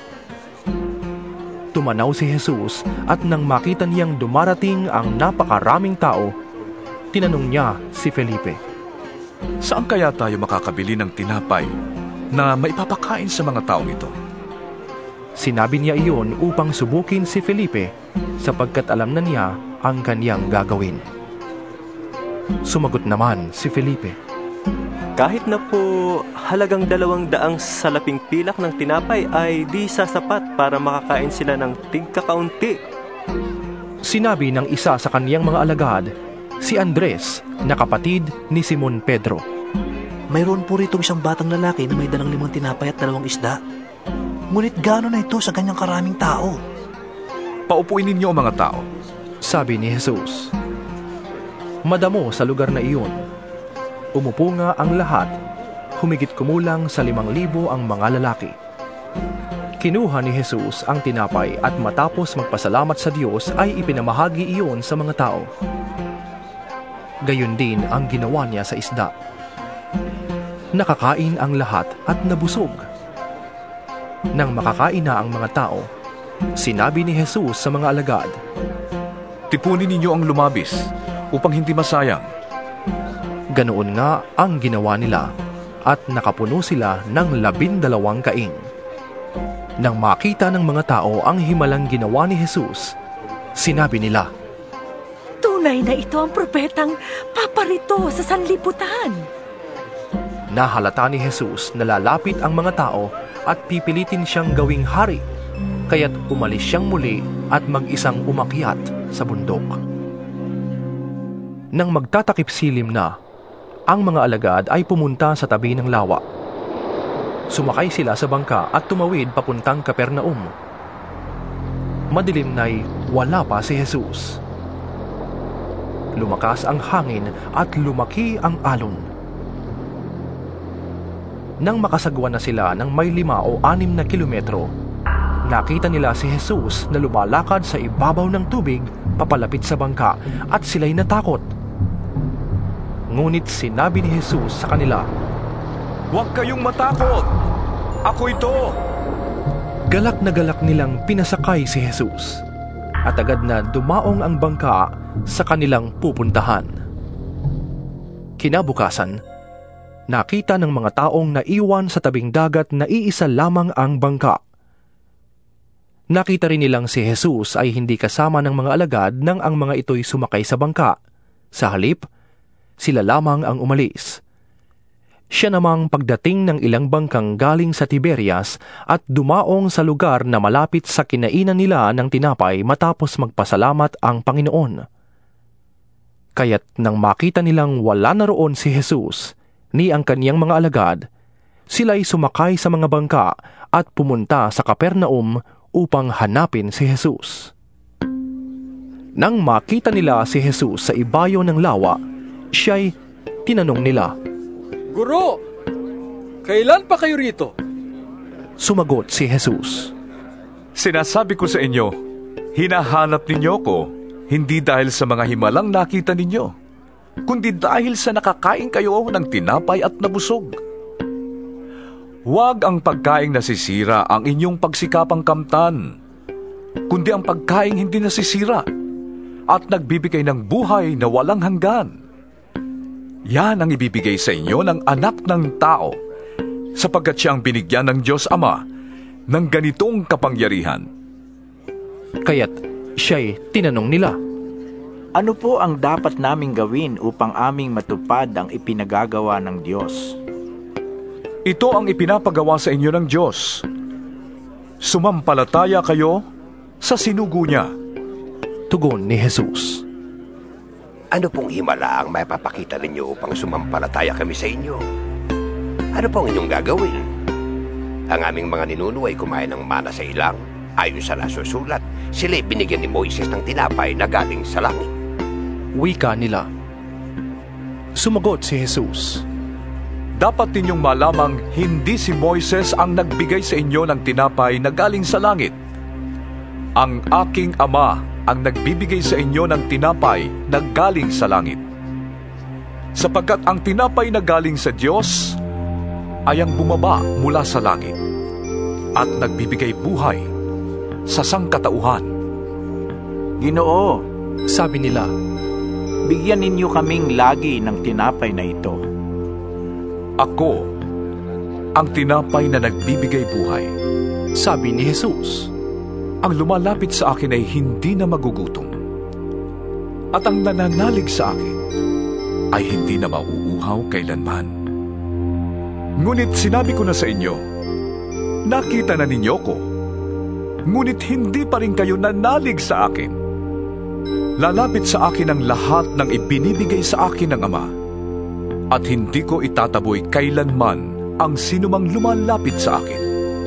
Tumanaw si Jesus at nang makita niyang dumarating ang napakaraming tao, tinanong niya si Felipe, "Saan kaya tayo makakabili ng tinapay na maipapakain sa mga taong ito?" Sinabi niya iyon upang subukin si Felipe, sapagkat alam na niya ang kaniyang gagawin. Sumagot naman si Felipe, "Kahit na po halagang dalawang daang salaping pilak ng tinapay ay di sasapat para makakain sila ng tigkakaunti." Sinabi ng isa sa kaniyang mga alagad, si Andres, na kapatid ni Simon Pedro, "Mayroon po rito isang batang lalaki na may dalang limang tinapay at dalawang isda. Ngunit gaano na ito sa kanyang karaming tao?" "Paupuin ninyo ang mga tao," sabi ni Jesus. Madamo sa lugar na iyon. Umupo nga ang lahat, humigit kumulang sa limang libo ang mga lalaki. Kinuha ni Jesus ang tinapay at matapos magpasalamat sa Diyos ay ipinamahagi iyon sa mga tao. Gayon din ang ginawa niya sa isda. Nakakain ang lahat at nabusog, Nang makakain na ang mga tao, sinabi ni Jesus sa mga alagad, Tipunin ninyo ang lumabis upang hindi masayang. Ganoon nga ang ginawa nila at nakapuno sila ng labindalawang kaing. Nang makita ng mga tao ang himalang ginawa ni Jesus, sinabi nila, Tunay na ito ang propetang paparito sa sanlibutan. Nahalata ni Jesus na lalapit ang mga tao at pipilitin siyang gawing hari, kaya't umalis siyang muli at mag-isang umakyat sa bundok. Nang magtatakip silim na, ang mga alagad ay pumunta sa tabi ng lawa. Sumakay sila sa bangka at tumawid papuntang Kapernaum. Madilim na'y wala pa si Jesus. Lumakas ang hangin at lumaki ang alon. Nang makasagwa na sila ng may lima o anim na kilometro, nakita nila si Jesus na lumalakad sa ibabaw ng tubig papalapit sa bangka at sila'y natakot. Ngunit sinabi ni Jesus sa kanila, Huwag kayong matakot! Ako ito! Galak na galak nilang pinasakay si Jesus at agad na dumaong ang bangka sa kanilang pupuntahan. Kinabukasan, nakita ng mga taong naiwan sa tabing dagat na iisa lamang ang bangka. Nakita rin nilang si Jesus ay hindi kasama ng mga alagad nang ang mga ito'y sumakay sa bangka. Sa halip, sila lamang ang umalis. Siya namang pagdating ng ilang bangkang galing sa Tiberias at dumaong sa lugar na malapit sa kinainan nila ng tinapay matapos magpasalamat ang Panginoon. Kaya't nang makita nilang wala na roon si Jesus ni ang kaniyang mga alagad, sila'y sumakay sa mga bangka at pumunta sa Kapernaum upang hanapin si Jesus. Nang makita nila si Jesus sa ibayo ng lawa, siya'y tinanong nila, Guro, kailan pa kayo rito? Sumagot si Jesus, Sinasabi ko sa inyo, hinahanap ninyo ko, hindi dahil sa mga himalang nakita ninyo, kundi dahil sa nakakain kayo ng tinapay at nabusog. Huwag ang pagkaing nasisira ang inyong pagsikapang kamtan, kundi ang pagkaing hindi nasisira at nagbibigay ng buhay na walang hanggan. Yan ang ibibigay sa inyo ng anak ng tao, sapagkat siya ang binigyan ng Diyos Ama ng ganitong kapangyarihan. Kaya't siya'y tinanong nila, Ano po ang dapat naming gawin upang aming matupad ang ipinagagawa ng Diyos? Ito ang ipinapagawa sa inyo ng Diyos. Sumampalataya kayo sa sinugo niya. Tugon ni Jesus, Ano pong himala ang may papakita ninyo upang sumampalataya kami sa inyo? Ano pong inyong gagawin? Ang aming mga ninuno ay kumain ng mana sa ilang. Ayon sa nasusulat, sila'y binigyan ni Moises ng tinapay na galing sa langit. Wika nila. Sumagot si Jesus, Dapat ninyong malamang hindi si Moises ang nagbigay sa inyo ng tinapay na galing sa langit. Ang aking Ama ang nagbibigay sa inyo ng tinapay na galing sa langit. Sapagkat ang tinapay na galing sa Diyos ay ang bumaba mula sa langit at nagbibigay buhay sa sangkatauhan. Ginoo, sabi nila, bigyan ninyo kaming lagi ng tinapay na ito. Ako ang tinapay na nagbibigay buhay. Sabi ni Jesus, Ang lumalapit sa akin ay hindi na magugutom, at ang nananalig sa akin ay hindi na mauuhaw kailanman. Ngunit sinabi ko na sa inyo, nakita na ninyo ko, ngunit hindi pa rin kayo nanalig sa akin. Lalapit sa akin ang lahat ng ibinibigay sa akin ng Ama, at hindi ko itataboy kailanman ang sinumang lumalapit sa akin.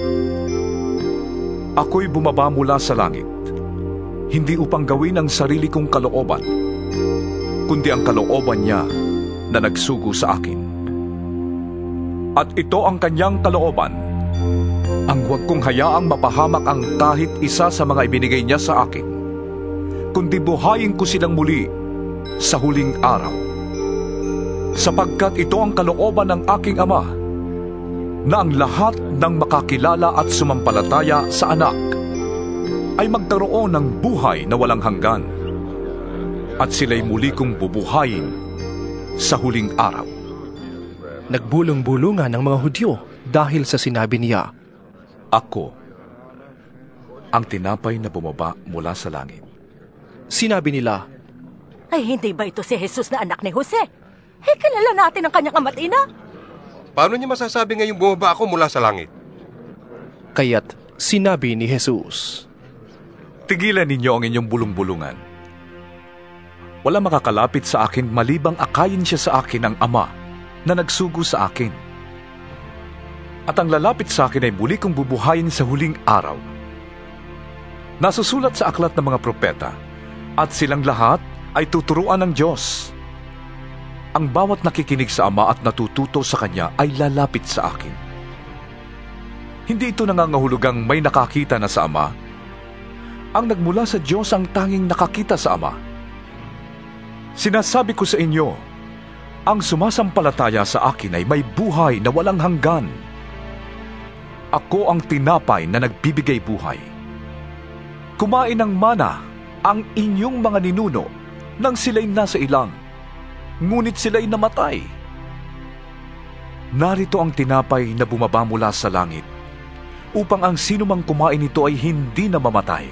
Ako'y bumaba mula sa langit, hindi upang gawin ang sarili kong kalooban, kundi ang kalooban niya na nagsugo sa akin. At ito ang kanyang kalooban, ang huwag kong hayaang mapahamak ang kahit isa sa mga ibinigay niya sa akin, kundi buhayin ko silang muli sa huling araw. Sapagkat ito ang kalooban ng aking Ama, na ang lahat ng makakilala at sumampalataya sa anak ay magkaroon ng buhay na walang hanggan, at sila'y muli kong bubuhayin sa huling araw. Nagbulong-bulungan ang mga Hudyo dahil sa sinabi niya, Ako ang tinapay na bumaba mula sa langit. Sinabi nila, Ay, hindi ba ito si Jesus na anak ni Jose? Eh, kilala natin ang kanyang ama't ina. Paano niya masasabi ngayong bumaba ako mula sa langit? Kaya't sinabi ni Jesus, Tigilan ninyo ang inyong bulong-bulungan. Wala makakalapit sa akin malibang akayin siya sa akin ang Ama na nagsugo sa akin. At ang lalapit sa akin ay muli kong bubuhayin sa huling araw. Nasusulat sa aklat ng mga propeta, at silang lahat ay tuturuan ng Diyos. Ang bawat nakikinig sa Ama at natututo sa Kanya ay lalapit sa akin. Hindi ito nangangahulugang may nakakita na sa Ama. Ang nagmula sa Diyos ang tanging nakakita sa Ama. Sinasabi ko sa inyo, ang sumasampalataya sa akin ay may buhay na walang hanggan. Ako ang tinapay na nagbibigay buhay. Kumain ng mana ang inyong mga ninuno nang sila'y nasa ilang, ngunit sila'y namatay. Narito ang tinapay na bumaba mula sa langit, upang ang sinumang kumain nito ay hindi na mamatay.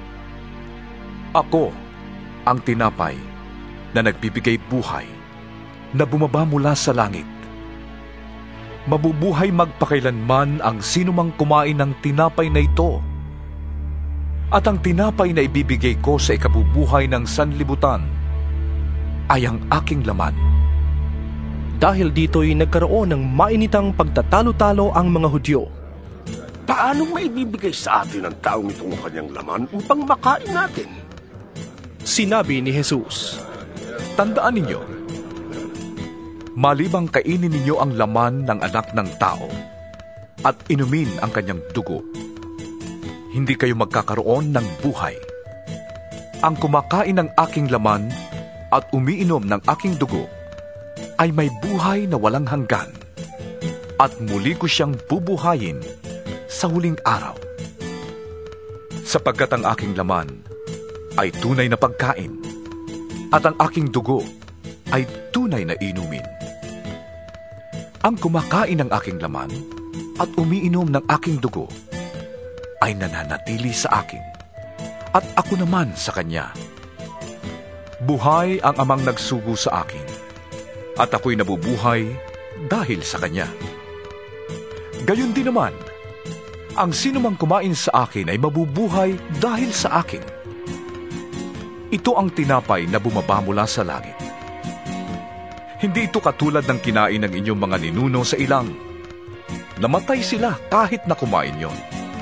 Ako ang tinapay na nagbibigay buhay, na bumaba mula sa langit. Mabubuhay magpakailanman ang sinumang kumain ng tinapay na ito. At ang tinapay na ibibigay ko sa ikabubuhay ng sanlibutan ay ang aking laman. Dahil dito'y nagkaroon ng mainitang pagtatalo-talo ang mga Hudyo. Paano maibibigay sa atin ang taong itong kanyang laman upang makain natin? Sinabi ni Jesus, Tandaan ninyo, malibang kainin ninyo ang laman ng anak ng tao at inumin ang kanyang dugo, hindi kayo magkakaroon ng buhay. Ang kumakain ng aking laman at umiinom ng aking dugo ay may buhay na walang hanggan, at muli ko siyang bubuhayin sa huling araw. Sapagkat ang aking laman ay tunay na pagkain, at ang aking dugo ay tunay na inumin. Ang kumakain ng aking laman at umiinom ng aking dugo ay nananatili sa akin, at ako naman sa kanya. Buhay ang amang nagsugo sa akin, at ako'y nabubuhay dahil sa kanya. Gayon din naman, ang sinumang kumain sa akin ay mabubuhay dahil sa akin. Ito ang tinapay na bumaba mula sa langit. Hindi ito katulad ng kinain ng inyong mga ninuno sa ilang. Namatay sila kahit na kumain yon.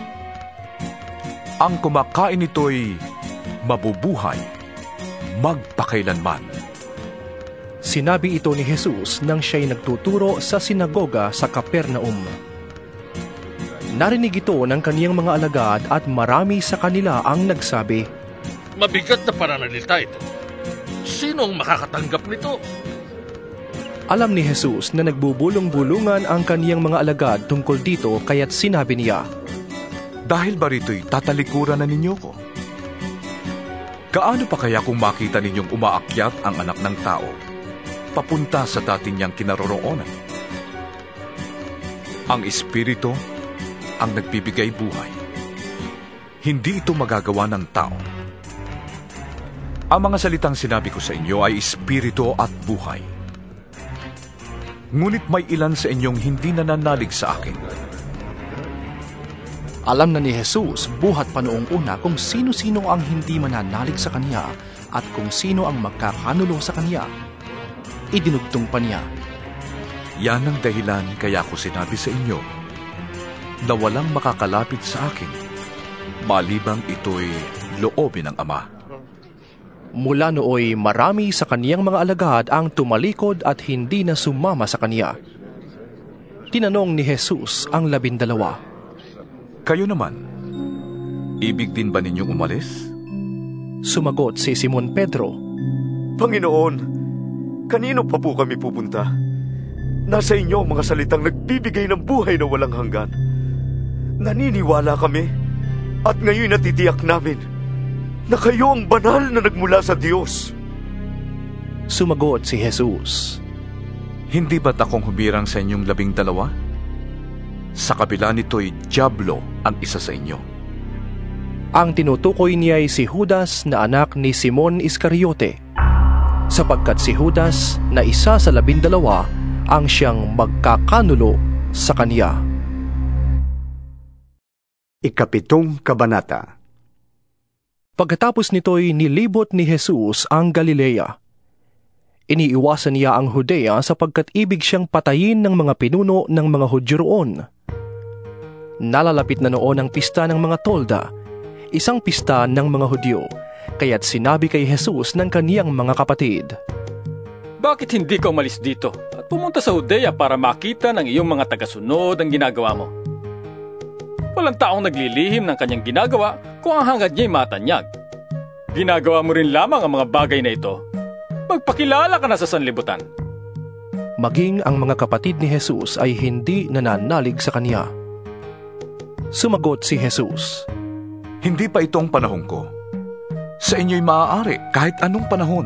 Ang kumakain nito'y mabubuhay magpakailanman. Sinabi ito ni Jesus nang siya'y nagtuturo sa sinagoga sa Capernaum. Narinig ito ng kaniyang mga alagad at marami sa kanila ang nagsabi, Mabigat na pananalita ito. Sino ang makakatanggap nito? Alam ni Jesus na nagbubulong-bulungan ang kaniyang mga alagad tungkol dito, kaya't sinabi niya, Dahil ba rito'y tatalikuran na ninyo ko? Gaano pa kaya kung makita ninyong umaakyat ang anak ng tao, papunta sa dati niyang kinaroroonan? Ang Espiritu ang nagbibigay buhay. Hindi ito magagawa ng tao. Ang mga salitang sinabi ko sa inyo ay Espiritu at buhay. Ngunit may ilan sa inyong hindi nananalig sa akin. Alam na ni Jesus buhat pa noong una kung sino-sino ang hindi mananalig sa Kanya at kung sino ang magkakanulong sa Kanya. Idinugtong pa niya, Yan ang dahilan kaya ko sinabi sa inyo na walang makakalapit sa akin malibang ito'y loobin ng Ama. Mula nooy marami sa kaniyang mga alagad ang tumalikod at hindi na sumama sa kaniya. Tinanong ni Jesus ang labindalawa, Kayo naman, ibig din ba ninyong umalis? Sumagot si Simon Pedro, Panginoon, kanino pa po kami pupunta? Nasa inyo ang mga salitang nagbibigay ng buhay na walang hanggan. Naniniwala kami at ngayon natitiyak namin na kayo ang banal na nagmula sa Diyos. Sumagot si Jesus, Hindi ba't akong humirang sa inyong labing dalawa? Sa kabila nito'y dyablo ang isa sa inyo. Ang tinutukoy niya ay si Judas na anak ni Simon Iscariote, sapagkat si Judas na isa sa labindalawa ang siyang magkakanulo sa kaniya. Ikapitong Kabanata. Pagkatapos nito'y nilibot ni Jesus ang Galilea. Iniiwasan niya ang Judea sapagkat ibig siyang patayin ng mga pinuno ng mga Hudyo roon. Nalalapit na noon ang pista ng mga tolda, isang pista ng mga Hudyo, kaya't sinabi kay Jesus ng kaniyang mga kapatid, Bakit hindi ka umalis dito at pumunta sa Judea para makita ng iyong mga tagasunod ang ginagawa mo? Walang taong naglilihim ng kanyang ginagawa kung ang hangad niya'y matanyag. Ginagawa mo rin lamang ang mga bagay na ito. Magpakilala ka na sa sanlibutan. Maging ang mga kapatid ni Jesus ay hindi nananalig sa kaniya. Sumagot si Jesus, Hindi pa ito ang panahon ko. Sa inyo'y maaari kahit anong panahon.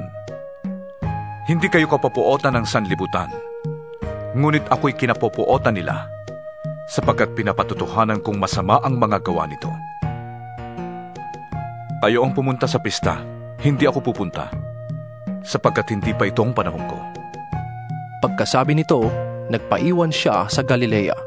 Hindi kayo kapapuotan ng sanlibutan. Ngunit ako'y kinapupuotan nila, sapagkat pinapatutuhanan kong masama ang mga gawa nito. Kayo ang pumunta sa pista, hindi ako pupunta, sapagkat hindi pa ito ang panahon ko. Pagkasabi nito, nagpaiwan siya sa Galilea.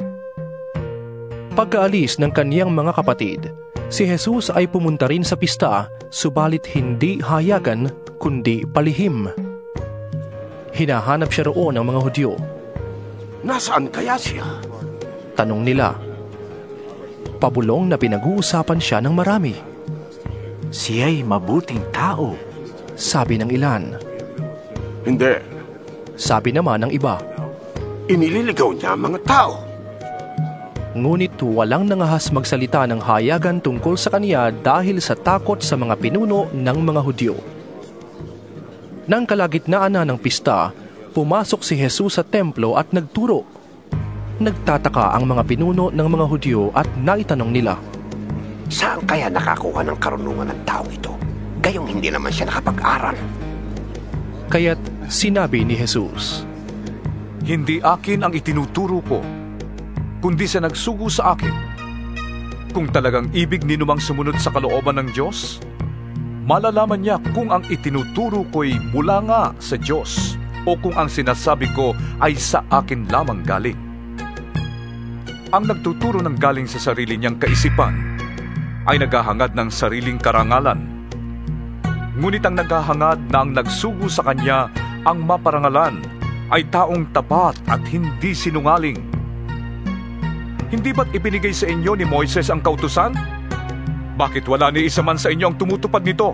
Pagkaalis ng kaniyang mga kapatid, si Jesus ay pumunta rin sa pista, subalit hindi hayagan, kundi palihim. Hinahanap siya roon ng mga Hudyo. Nasaan kaya siya? Tanong nila. Pabulong na pinag-uusapan siya ng marami. Siya'y mabuting tao, sabi ng ilan. Hindi. Sabi naman ng iba. Inililigaw niya ang mga tao. Ngunit walang nangahas magsalita ng hayagan tungkol sa kaniya dahil sa takot sa mga pinuno ng mga Hudyo. Nang kalagitnaan na ng pista, pumasok si Jesus sa templo at nagturo. Nagtataka ang mga pinuno ng mga Hudyo at naitanong nila, Saan kaya nakakuha ng karunungan ng taong ito? Gayong hindi naman siya nakapag-aral. Kaya't sinabi ni Jesus, Hindi akin ang itinuturo ko, kundi sa nagsugo sa akin. Kung talagang ibig ninumang sumunod sa kalooban ng Diyos, malalaman niya kung ang itinuturo ko'y mula nga sa Diyos o kung ang sinasabi ko ay sa akin lamang galing. Ang nagtuturo ng galing sa sarili niyang kaisipan ay naghahangad ng sariling karangalan. Ngunit ang naghahangad na ang nagsugo sa kanya ang maparangalan ay taong tapat at hindi sinungaling. Hindi ba't ibinigay sa inyo ni Moises ang kautusan? Bakit wala ni isa man sa inyo ang tumutupad nito?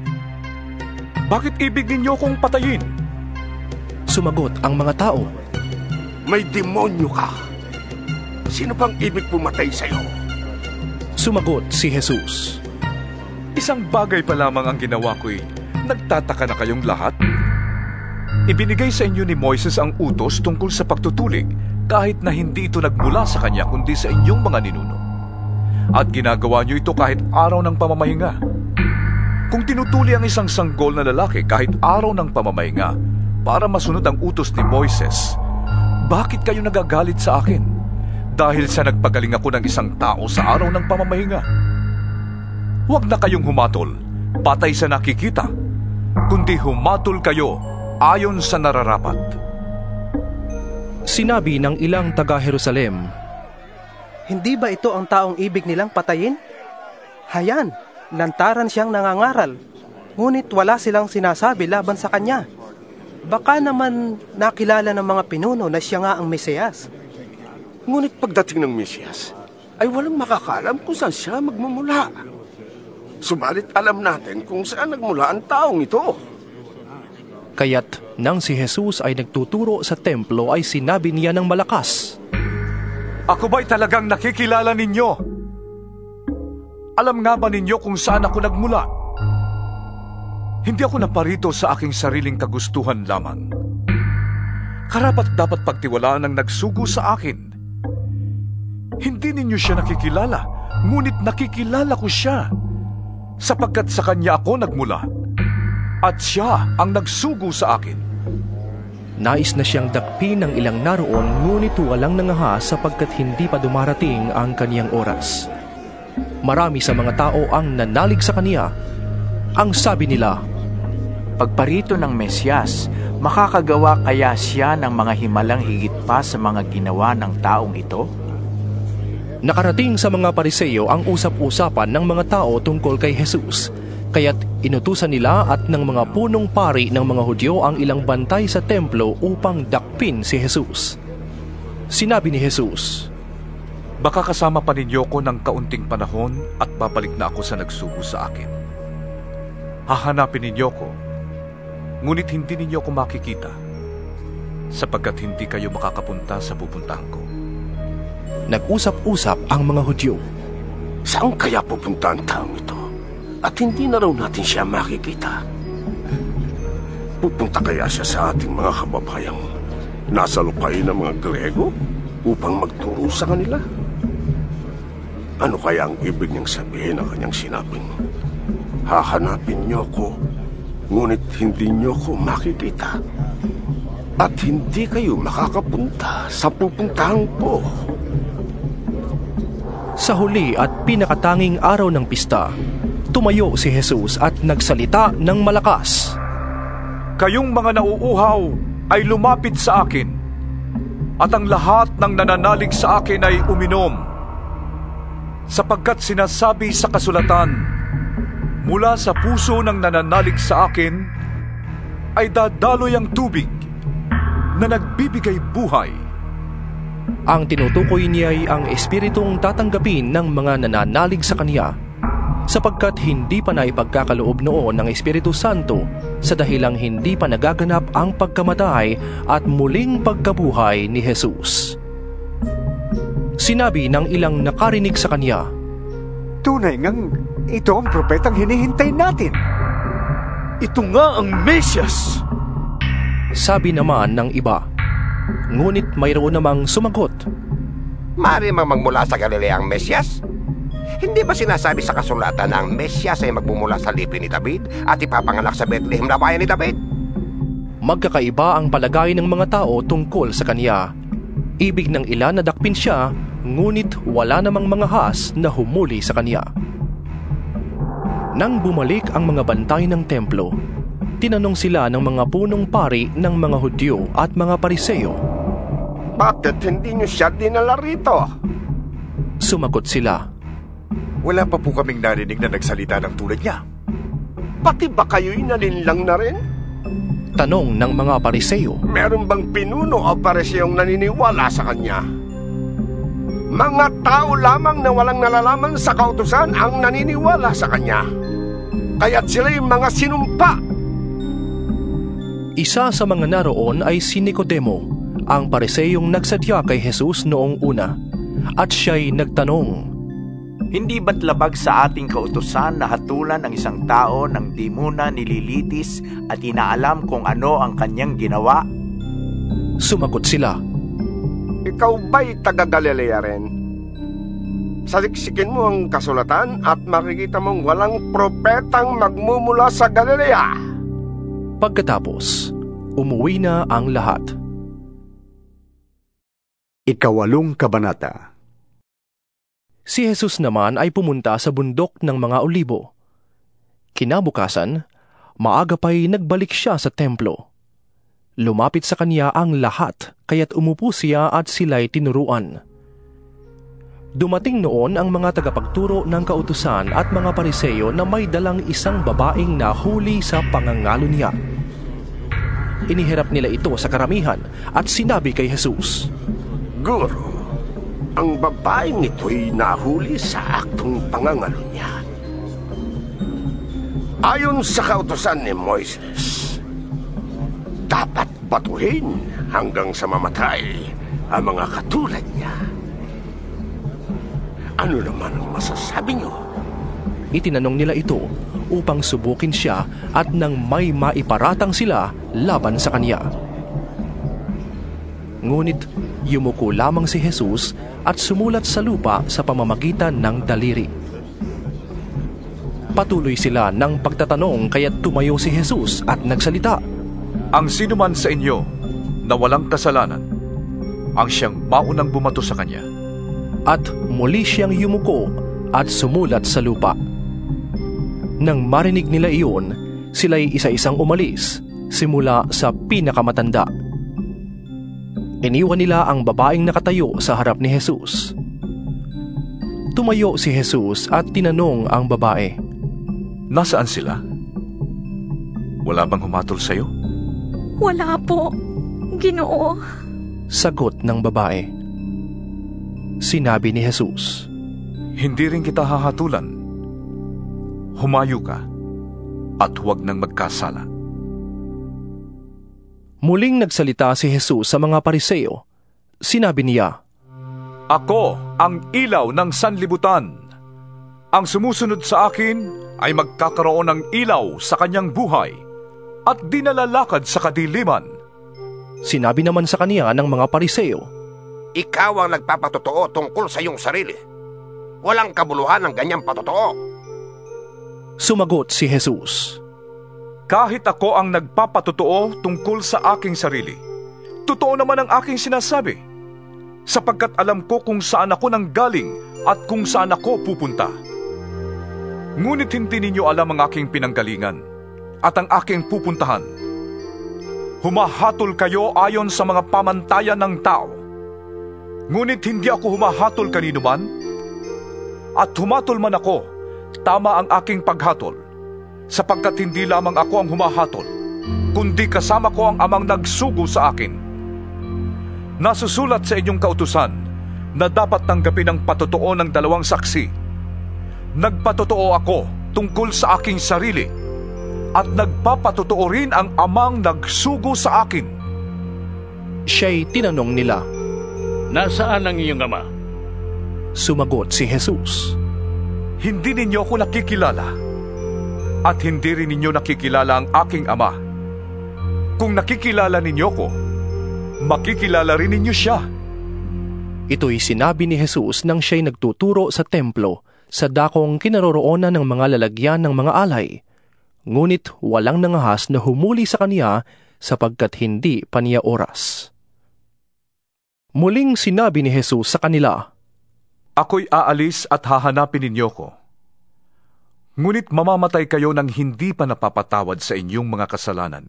Bakit ibig ninyo kong patayin? Sumagot ang mga tao, May demonyo ka. Sino bang ibig pumatay sa iyo? Sumagot si Jesus, Isang bagay pa lamang ang ginawa ko'y nagtataka na kayong lahat? Ibinigay sa inyo ni Moises ang utos tungkol sa pagtutulig kahit na hindi ito nagmula sa kanya kundi sa inyong mga ninuno. At ginagawa niyo ito kahit araw ng pamamahinga. Kung tinutuli ang isang sanggol na lalaki kahit araw ng pamamahinga para masunod ang utos ni Moises, bakit kayo nagagalit sa akin? Dahil sa nagpagaling ako ng isang tao sa araw ng pamamahinga. Huwag na kayong humatol, patay sa nakikita, kundi humatol kayo ayon sa nararapat. Sinabi ng ilang taga-Jerusalem, Hindi ba ito ang taong ibig nilang patayin? Hayan, lantaran siyang nangangaral, ngunit wala silang sinasabi laban sa kanya. Baka naman nakilala ng mga pinuno na siya nga ang Mesiyas. Ngunit pagdating ng Mesiyas, ay walang makakaalam kung saan siya magmumula. Subalit alam natin kung saan nagmula ang taong ito. Kaya't nang si Jesus ay nagtuturo sa templo ay sinabi niya ng malakas, Ako ba'y talagang nakikilala ninyo? Alam nga ba ninyo kung saan ako nagmula? Hindi ako naparito sa aking sariling kagustuhan lamang. karapat dapat pagtiwalaan ng nagsugo sa akin. Hindi ninyo siya nakikilala, ngunit nakikilala ko siya, sapagkat sa kanya ako nagmula, at siya ang nagsugo sa akin. Nais na siyang dakpin ng ilang naroon, ngunit walang nangahas sapagkat hindi pa dumarating ang kaniyang oras. Marami sa mga tao ang nanalig sa kaniya. Ang sabi nila, pagparito ng Mesyas, makakagawa kaya siya ng mga himalang higit pa sa mga ginawa ng taong ito? Nakarating sa mga Pariseo ang usap-usapan ng mga tao tungkol kay Jesus, kaya't inutusan nila at ng mga punong pari ng mga Hudyo ang ilang bantay sa templo upang dakpin si Jesus. Sinabi ni Jesus, baka kasama pa ninyo ko ng kaunting panahon at babalik na ako sa nagsugo sa akin. Hahanapin ninyo ko, ngunit hindi ninyo ko makikita, sapagkat hindi kayo makakapunta sa pupuntahan ko. Nag-usap-usap ang mga Hudyo. Saan kaya pupunta ang taong ito? At hindi na raw natin siya makikita. Pupunta kaya siya sa ating mga kababayang nasa lupain ng mga Grego upang magturo sa kanila? Ano kaya ang ibig niyang sabihin ng kanyang sinabing, hahanapin niyo ko, ngunit hindi niyo ko makikita, at hindi kayo makakapunta sa pupuntahan ko? Sa huli at pinakatanging araw ng pista, tumayo si Jesus at nagsalita ng malakas. Kayong mga nauuhaw ay lumapit sa akin, at ang lahat ng nananalig sa akin ay uminom. Sapagkat sinasabi sa kasulatan, mula sa puso ng nananalig sa akin ay dadaloy ang tubig na nagbibigay buhay. Ang tinutukoy niya ay ang espiritong tatanggapin ng mga nananalig sa kaniya, sapagkat hindi pa naipagkakaloob noon ng Espiritu Santo sa dahilang hindi pa nagaganap ang pagkamatay at muling pagkabuhay ni Jesus. Sinabi ng ilang nakarinig sa kanya, tunay ngang ito ang propetang hinihintay natin. Ito nga ang Mesyas! Sabi naman ng iba, ngunit mayroon namang sumagot, Mari mang magmula sa Galilea ang Mesyas? Hindi ba sinasabi sa kasulatan na ang Mesyas ay magmumula sa lipi ni David at ipapanganak sa Bethlehem na bayan ni David? Magkakaiba ang palagay ng mga tao tungkol sa kanya. Ibig ng ilan na dakpin siya, ngunit wala namang mga has na humuli sa kanya. Nang bumalik ang mga bantay ng templo, tinanong sila ng mga punong pari ng mga Hudyo at mga Pariseo, bakit hindi niyo siya dinala rito? Sumagot sila, wala pa po kaming narinig na nagsalita ng tulad niya. Pati ba kayo'y nalinlang na rin? Tanong ng mga Pariseo, meron bang pinuno o Pariseyong naniniwala sa kanya? Mga tao lamang na walang nalalaman sa kautusan ang naniniwala sa kanya, kaya't sila'y mga sinumpa. Isa sa mga naroon ay si Nicodemo, ang Pariseyong nagsadya kay Jesus noong una, at siya'y nagtanong, hindi ba't labag sa ating kautusan na hatulan ng isang tao nang di muna nililitis at inaalam kung ano ang kanyang ginawa? Sumagot sila, ikaw ba'y taga-Galilea rin? Saliksikin mo ang kasulatan at makikita mong walang propetang magmumula sa Galilea. Pagkatapos, umuwi na ang lahat. Ikawalong kabanata. Si Jesus naman ay pumunta sa bundok ng mga Olibo. Kinabukasan, maaga pa'y nagbalik siya sa templo. Lumapit sa kanya ang lahat, kaya't umupo siya at sila'y tinuruan. Dumating noon ang mga tagapagturo ng kautusan at mga Pariseo na may dalang isang babaeng nahuli sa pangangalo niya. Inihirap nila ito sa karamihan at sinabi kay Jesus, Guro, ang babaeng ito'y nahuli sa aktong pangangalo niya. Ayon sa kautusan ni Moises, dapat batuhin hanggang sa mamatay ang mga katulad niya. Ano naman ang masasabi niyo? Itinanong nila ito upang subukin siya at nang may maiparatang sila laban sa kanya. Ngunit yumuko lamang si Jesus at sumulat sa lupa sa pamamagitan ng daliri. Patuloy sila ng pagtatanong kaya't tumayo si Jesus at nagsalita. Ang sinuman sa inyo na walang kasalanan, ang siyang maunang bumato sa kanya. At muli siyang yumuko at sumulat sa lupa. Nang marinig nila iyon, sila'y isa-isang umalis, simula sa pinakamatanda. Iniwan nila ang babaeng nakatayo sa harap ni Jesus. Tumayo si Jesus at tinanong ang babae, Nasaan sila? Wala bang humatol sa'yo? Wala po, Ginoo. Sagot ng babae. Sinabi ni Jesus, Hindi rin kita hahatulan. Humayo ka at huwag nang magkasala. Muling nagsalita si Jesus sa mga Pariseo. Sinabi niya, Ako ang ilaw ng sanlibutan. Ang sumusunod sa akin ay magkakaroon ng ilaw sa kanyang buhay at di nalalakad sa kadiliman. Sinabi naman sa kaniya ng mga Pariseo, Ikaw ang nagpapatotoo tungkol sa iyong sarili. Walang kabuluhan ng ganyang patotoo. Sumagot si Jesus, Kahit ako ang nagpapatotoo tungkol sa aking sarili, totoo naman ang aking sinasabi, sapagkat alam ko kung saan ako nanggaling at kung saan ako pupunta. Ngunit hindi ninyo alam ang aking pinanggalingan at ang aking pupuntahan. Humahatol kayo ayon sa mga pamantayan ng tao. Ngunit hindi ako humahatol kanino man, at humatol man ako, tama ang aking paghatol, sapagkat hindi lamang ako ang humahatol, kundi kasama ko ang amang nagsugo sa akin. Nasusulat sa inyong kautusan na dapat tanggapin ang patotoo ng dalawang saksi. Nagpatotoo ako tungkol sa aking sarili, at nagpapatotoo rin ang amang nagsugo sa akin. Siya'y tinanong nila, Nasaan ang iyong ama? Sumagot si Jesus, Hindi ninyo ako nakikilala, at hindi rin ninyo nakikilala ang aking ama. Kung nakikilala ninyo ko, makikilala rin ninyo siya. Ito'y sinabi ni Jesus nang siya'y nagtuturo sa templo sa dakong kinaroroonan ng mga lalagyan ng mga alay. Ngunit walang nangahas na humuli sa kaniya sapagkat hindi pa niya oras. Muling sinabi ni Jesus sa kanila, Ako'y aalis at hahanapin ninyo ko. Ngunit mamamatay kayo nang hindi pa napapatawad sa inyong mga kasalanan.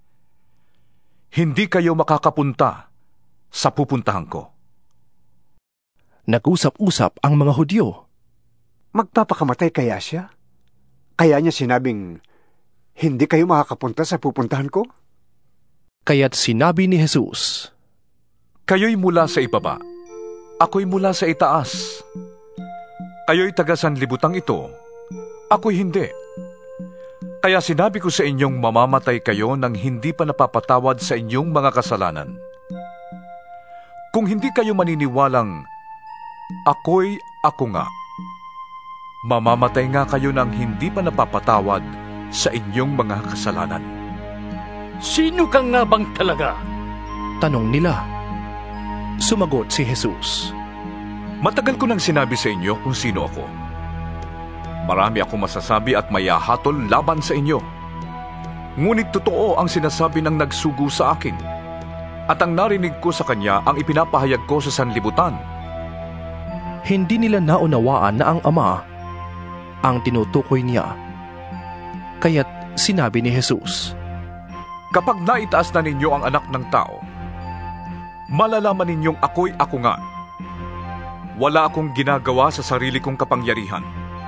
Hindi kayo makakapunta sa pupuntahan ko. Nag-usap-usap ang mga Hudyo. Magpapakamatay kaya siya? Kaya niya sinabing, hindi kayo makakapunta sa pupuntahan ko? Kaya't sinabi ni Jesus, Kayo'y mula sa ibaba, ako'y mula sa itaas. Kayo'y taga-sanlibutang ito, ako'y hindi. Kaya sinabi ko sa inyong mamamatay kayo nang hindi pa napapatawad sa inyong mga kasalanan. Kung hindi kayo maniniwalang, ako'y ako nga, mamamatay nga kayo nang hindi pa napapatawad sa inyong mga kasalanan. Sino ka nga bang talaga? Tanong nila. Sumagot si Jesus, Matagal ko nang sinabi sa inyo kung sino ako. Marami akong masasabi at mayahatol laban sa inyo. Ngunit totoo ang sinasabi ng nagsugo sa akin, at ang narinig ko sa kanya ang ipinapahayag ko sa sanlibutan. Hindi nila naunawaan na ang Ama ang tinutukoy niya. Kaya't sinabi ni Jesus, Kapag naitaas na ninyo ang anak ng tao, malalaman ninyong ako'y ako nga. Wala akong ginagawa sa sarili kong kapangyarihan.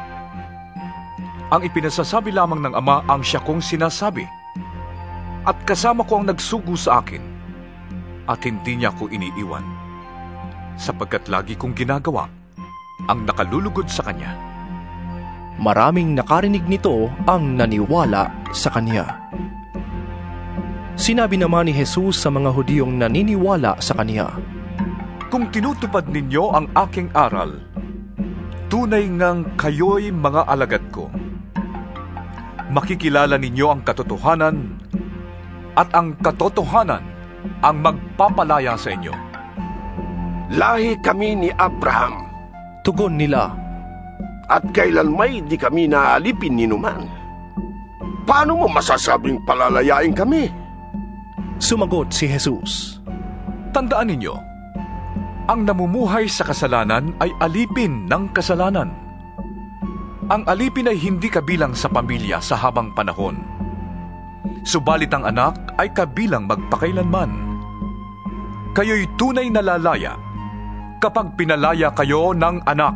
Ang ipinasasabi lamang ng Ama ang siya kong sinasabi, at kasama ko ang nagsugo sa akin, at hindi niya ako iniiwan, sapagkat lagi kong ginagawa ang nakalulugod sa kanya. Maraming nakarinig nito ang naniwala sa kanya. Sinabi naman ni Jesus sa mga Hudiyong naniniwala sa kanya, Kung tinutupad ninyo ang aking aral, tunay ngang kayo'y mga alagad ko. Makikilala ninyo ang katotohanan, at ang katotohanan ang magpapalaya sa inyo. Lahi kami ni Abraham. Tugon nila. At kailanmay di kami naalipin ni Numan. Paano mo masasabing palalayain kami? Sumagot si Jesus. Tandaan ninyo, ang namumuhay sa kasalanan ay alipin ng kasalanan. Ang alipin ay hindi kabilang sa pamilya sa habang panahon. Subalit ang anak ay kabilang magpakailanman. Kayo'y tunay na lalaya kapag pinalaya kayo ng anak.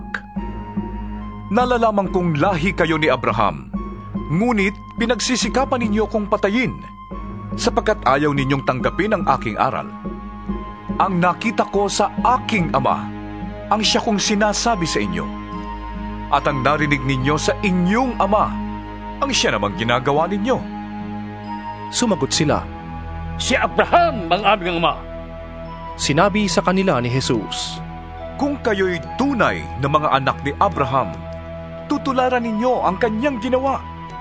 Nalalaman kong lahi kayo ni Abraham, ngunit pinagsisikapan ninyo kong patayin, sapagkat ayaw ninyong tanggapin ang aking aral. Ang nakita ko sa aking ama, ang siya kong sinasabi sa inyo. At ang narinig ninyo sa inyong ama, ang siya namang ginagawa ninyo. Sumagot sila. Si Abraham ang aming ama. Sinabi sa kanila ni Jesus, kung kayo'y tunay na mga anak ni Abraham, tutularan ninyo ang kanyang ginawa.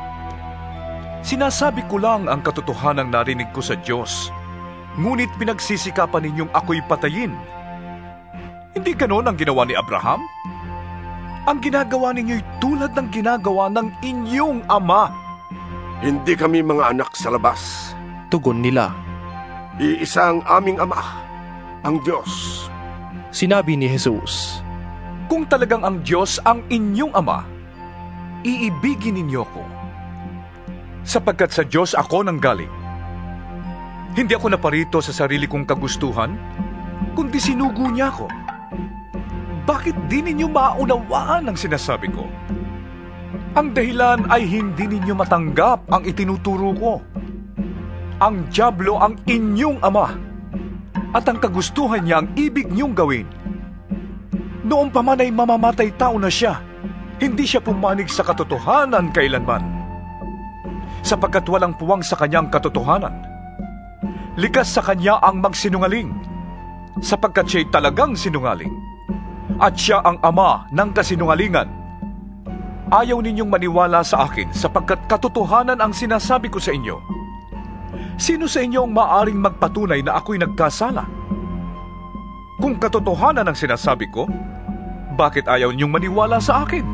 Sinasabi ko lang ang katotohanang narinig ko sa Diyos, ngunit pinagsisikapan ninyong ako'y patayin. Hindi ganon ang ginawa ni Abraham? Ang ginagawa ninyo'y tulad ng ginagawa ng inyong ama. Hindi kami mga anak sa labas. Tugon nila. Iisa ang aming ama, ang Diyos. Sinabi ni Jesus, kung talagang ang Diyos ang inyong ama, iibigin ninyo ko. Sapagkat sa Diyos ako nanggaling. Hindi ako naparito sa sarili kong kagustuhan, kundi sinugo niya ako. Bakit di ninyo maunawaan ang sinasabi ko? Ang dahilan ay hindi ninyo matanggap ang itinuturo ko. Ang dyablo ang inyong ama, at ang kagustuhan niya ang ibig niyong gawin. Noong pa man ay mamamatay tao na siya, hindi siya pumanig sa katotohanan kailanman. Sapagkat walang puwang sa kanyang katotohanan. Likas sa kanya ang magsinungaling, sapagkat siya'y talagang sinungaling. At siya ang ama ng kasinungalingan. Ayaw ninyong maniwala sa akin sapagkat katotohanan ang sinasabi ko sa inyo. Sino sa inyo ang maaring magpatunay na ako'y nagkasala? Kung katotohanan ang sinasabi ko, bakit ayaw ninyong maniwala sa akin?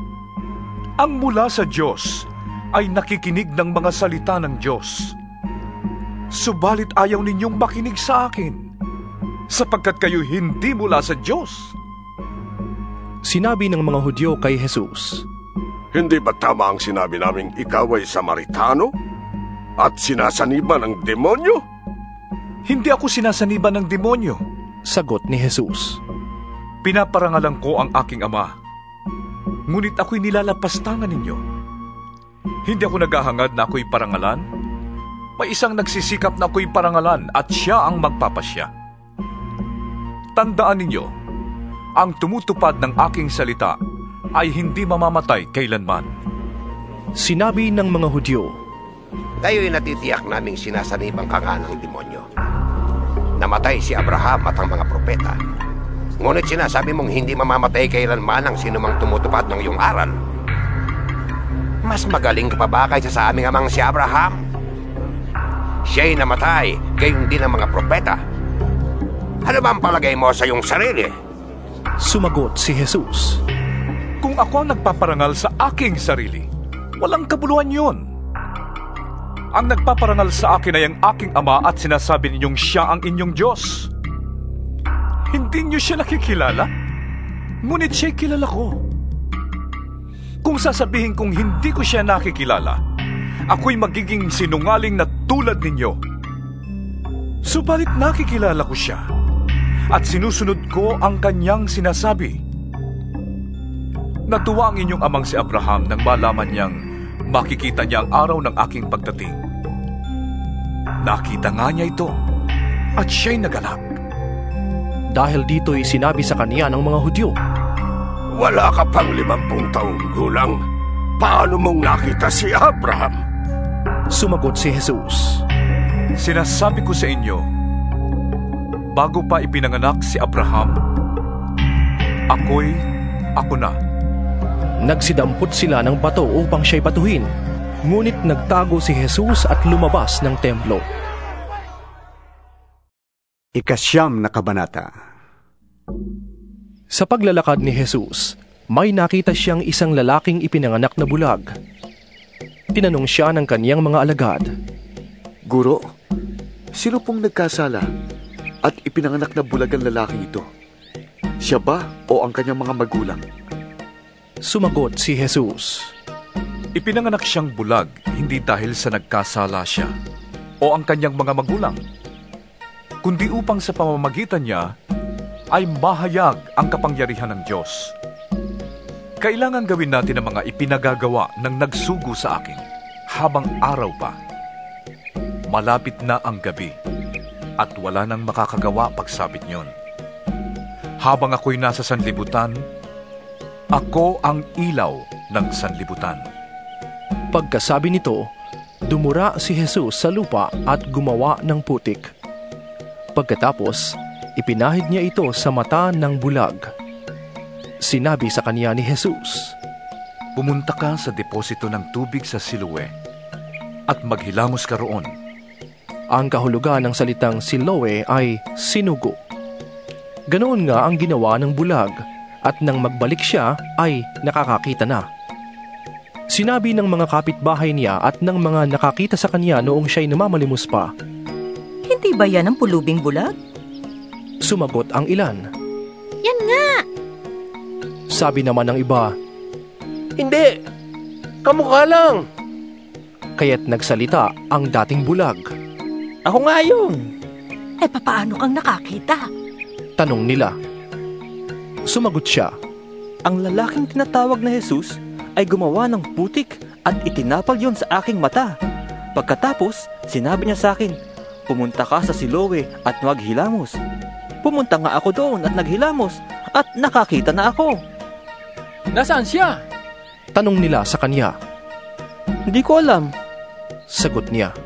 Ang mula sa Diyos ay nakikinig ng mga salita ng Diyos. Subalit ayaw ninyong makinig sa akin, sapagkat kayo hindi mula sa Diyos. Sinabi ng mga Hudyo kay Jesus, hindi ba tama ang sinabi naming ikaw ay Samaritano? At sinasaniban ng demonyo? Hindi ako sinasaniban ng demonyo. Sagot ni Jesus. Pinaparangalan ko ang aking ama, ngunit ako'y nilalapastangan ninyo. Hindi ako naghahangad na ako'y parangalan. May isang nagsisikap na ako'y parangalan at siya ang magpapasya. Tandaan ninyo, ang tumutupad ng aking salita ay hindi mamamatay kailanman. Sinabi ng mga Hudyo, kayo'y natitiyak naming sinasanibang ka nga ng demonyo. Namatay si Abraham at ang mga propeta. Ngunit sinasabi mong hindi mamamatay kailanman ang sinumang tumutupad ng iyong aral. Mas magaling ka pa ba kaysa sa aming amang si Abraham? Siya'y namatay, gayon din ang mga propeta. Ano ba ang palagay mo sa iyong sarili? Sumagot si Jesus, kung ako ang nagpaparangal sa aking sarili, walang kabuluhan yun. Ang nagpaparangal sa akin ay ang aking ama at sinasabi ninyong siya ang inyong Diyos. Hindi niyo siya nakikilala, ngunit siya'y kilala ko. Kung sasabihin kong hindi ko siya nakikilala, ako'y magiging sinungaling na tulad ninyo. Subalit nakikilala ko siya at sinusunod ko ang kanyang sinasabi. Natuwa ang inyong amang si Abraham nang malaman niyang makikita niya ang araw ng aking pagdating. Nakita nga niya ito at siya'y nagalak. Dahil dito'y sinabi sa kaniya ng mga Hudyo, wala ka pang limampung taong gulang. Paano mong nakita si Abraham? Sumagot si Jesus, sinasabi ko sa inyo, bago pa ipinanganak si Abraham, ako'y ako na. Nagsidampot sila ng bato upang siya'y batuhin, ngunit nagtago si Jesus at lumabas ng templo. Ikasyam na kabanata. Sa paglalakad ni Jesus, may nakita siyang isang lalaking ipinanganak na bulag. Tinanong siya ng kaniyang mga alagad, Guro, sino pong nagkasala at ipinanganak na bulag ang lalaking ito? Siya ba o ang kanyang mga magulang? Sumagot si Jesus, Ipinanganak siyang bulag hindi dahil sa nagkasala siya o ang kanyang mga magulang, kundi upang sa pamamagitan niya ay mahayag ang kapangyarihan ng Diyos. Kailangan gawin natin ang mga ipinagagawa ng nagsugo sa akin habang araw pa. Malapit na ang gabi at wala nang makakagawa pagsapit niyon. Habang ako'y nasa sanlibutan, ako ang ilaw ng sanlibutan. Pagkasabi nito, dumura si Jesus sa lupa at gumawa ng putik. Pagkatapos, ipinahid niya ito sa mata ng bulag. Sinabi sa kanya ni Jesus, Pumunta ka sa deposito ng tubig sa Siloe at maghilamos ka roon. Ang kahulugan ng salitang Siloe ay sinugo. Ganoon nga ang ginawa ng bulag at nang magbalik siya ay nakakakita na. Sinabi ng mga kapitbahay niya at ng mga nakakita sa kanya noong siya'y namamalimos pa, Hindi ba yan ang pulubing bulag? Sumagot ang ilan. Yan nga! Sabi naman ng iba, Hindi! Kamukha lang! Kaya't nagsalita ang dating bulag. Ako nga yun! Eh, papaano kang nakakita? Tanong nila. Sumagot siya, Ang lalaking tinatawag na Jesus ay gumawa ng putik at itinapal yon sa aking mata. Pagkatapos, sinabi niya sa akin, Pumunta ka sa Siloe at maghilamos. Pumunta nga ako doon at naghilamos at nakakita na ako. Nasaan siya? Tanong nila sa kanya. Hindi ko alam. Sagot niya.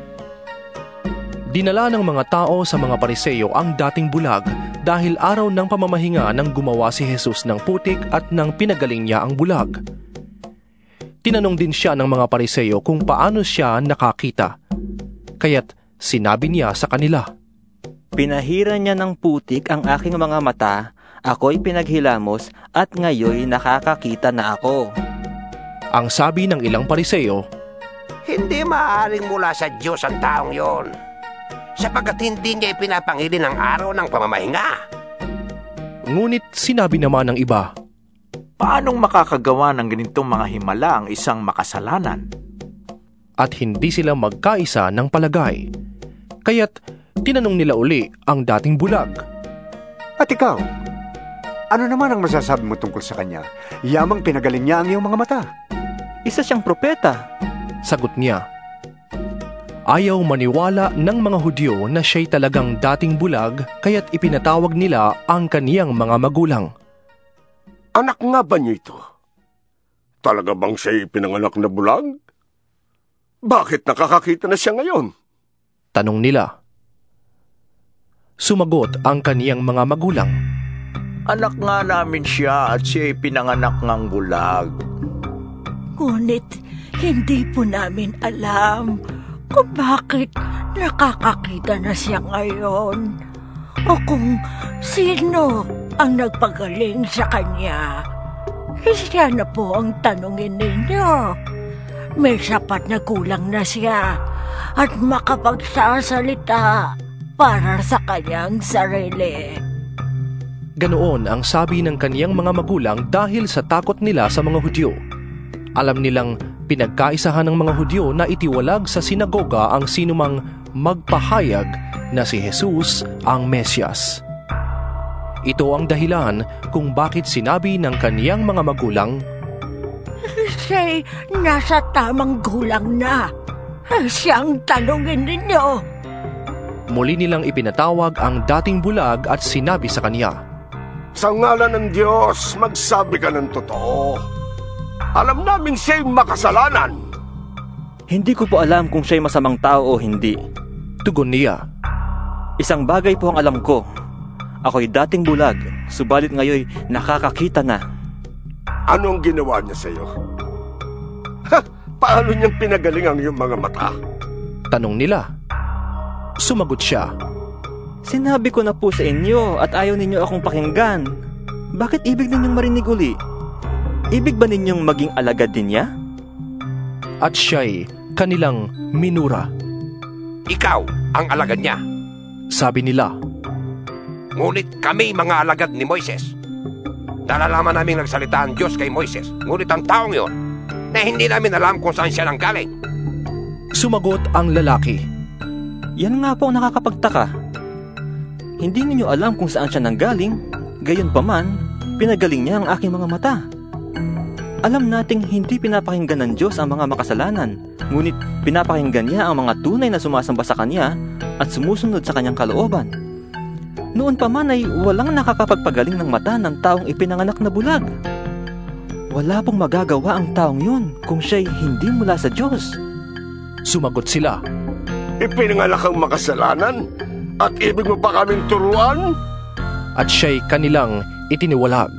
Dinala ng mga tao sa mga Pariseo ang dating bulag dahil araw ng pamamahinga nang gumawa si Jesus ng putik at nang pinagaling niya ang bulag. Tinanong din siya ng mga Pariseo kung paano siya nakakita. Kaya't sinabi niya sa kanila, Pinahiran niya ng putik ang aking mga mata, ako'y pinaghilamos at ngayoy nakakakita na ako. Ang sabi ng ilang Pariseo, Hindi maaaring mula sa Diyos ang taong yon, sapagkat hindi niya ipinapangilin ang araw ng pamamahinga. Ngunit sinabi naman ng iba, Paanong makakagawa ng ganitong mga himala ang isang makasalanan? At hindi sila magkaisa ng palagay. Kaya't tinanong nila uli ang dating bulag. At ikaw, ano naman ang masasabi mo tungkol sa kanya? Yamang pinagaling niya ang iyong mga mata. Isa siyang propeta. Sagot niya. Ayaw maniwala ng mga Hudyo na siya'y talagang dating bulag, kaya't ipinatawag nila ang kaniyang mga magulang. Anak nga ba niyo ito? Talaga bang siya'y pinanganak na bulag? Bakit nakakakita na siya ngayon? Tanong nila. Sumagot ang kaniyang mga magulang. Anak nga namin siya at siya'y pinanganak ng bulag. Ngunit hindi po namin alam kung bakit nakakakita na siya ngayon o kung sino ang nagpagaling sa kanya. Siya na po ang tanungin ninyo. May sapat na kulang na siya at makapagsasalita para sa kanyang sarili. Ganoon ang sabi ng kaniyang mga magulang dahil sa takot nila sa mga Hudyo. Alam nilang pinagkaisahan ng mga Hudyo na itiwalag sa sinagoga ang sinumang magpahayag na si Jesus ang Mesyas. Ito ang dahilan kung bakit sinabi ng kaniyang mga magulang, Siya'y nasa tamang gulang na. Siyang tanungin ninyo. Muli nilang ipinatawag ang dating bulag at sinabi sa kanya, Sa ngalan ng Diyos, magsabi ka ng totoo. Alam namin siya'y makasalanan. Hindi ko po alam kung siya'y masamang tao o hindi. Tugon niya. Isang bagay po ang alam ko. Ako'y dating bulag, subalit ngayoy nakakakita na. Anong ginawa niya sa iyo? Ha? Paano niyang pinagaling ang iyong mga mata? Tanong nila. Sumagot siya. Sinabi ko na po sa inyo at ayaw ninyo akong pakinggan. Bakit ibig ninyong marinig uli? Ibig ba ninyong maging alagad din niya? At siya'y kanilang minura. Ikaw ang alagad niya, sabi nila. Ngunit kami mga alagad ni Moises. Nalalaman namin nagsalita ang Diyos kay Moises, ngunit ang taong yon na hindi namin alam kung saan siya nanggaling. Sumagot ang lalaki. Yan nga po ang nakakapagtaka. Hindi ninyo alam kung saan siya nanggaling, gayon pa man, pinagaling niya ang aking mga mata. Alam nating hindi pinapakinggan ng Diyos ang mga makasalanan, ngunit pinapakinggan niya ang mga tunay na sumasamba sa Kanya at sumusunod sa Kanyang kalooban. Noon pa man ay walang nakakapagpagaling ng mata ng taong ipinanganak na bulag. Wala pong magagawa ang taong yun kung siya'y hindi mula sa Diyos. Sumagot sila. Ipinanganak ang makasalanan at ibig mo pa kaming turuan? At siya'y kanilang itiniwalag.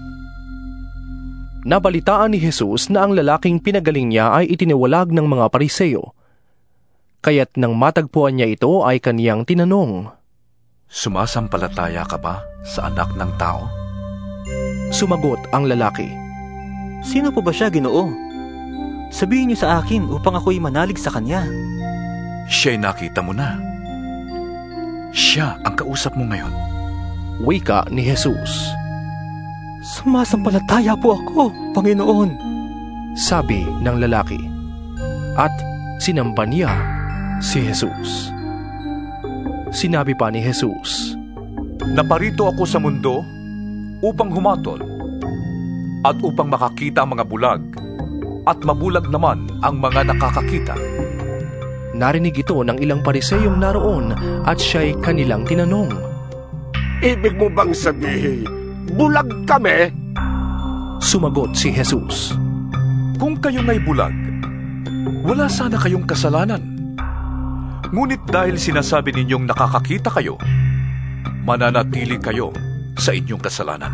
Nabalitaan ni Jesus na ang lalaking pinagaling niya ay itiniwalag ng mga Pariseo. Kaya't nang matagpuan niya ito ay kaniyang tinanong, Sumasampalataya ka ba sa anak ng tao? Sumagot ang lalaki, Sino po ba siya, Ginoo? Sabihin niyo sa akin upang ako'y manalig sa Kanya. Siya'y nakita mo na. Siya ang kausap mo ngayon. Wika ni Jesus. Sumasampalataya po ako, Panginoon, sabi ng lalaki. At sinamba niya si Jesus. Sinabi pa ni Jesus, Naparito ako sa mundo upang humatol at upang makakita ang mga bulag at mabulag naman ang mga nakakakita. Narinig ito ng ilang Pariseyong naroon at siya'y kanilang tinanong, Ibig mo bang sabihin, bulag kami? Sumagot si Jesus, Kung kayo nga'y bulag, wala sana kayong kasalanan. Ngunit dahil sinasabi ninyong nakakakita kayo, mananatili kayo sa inyong kasalanan.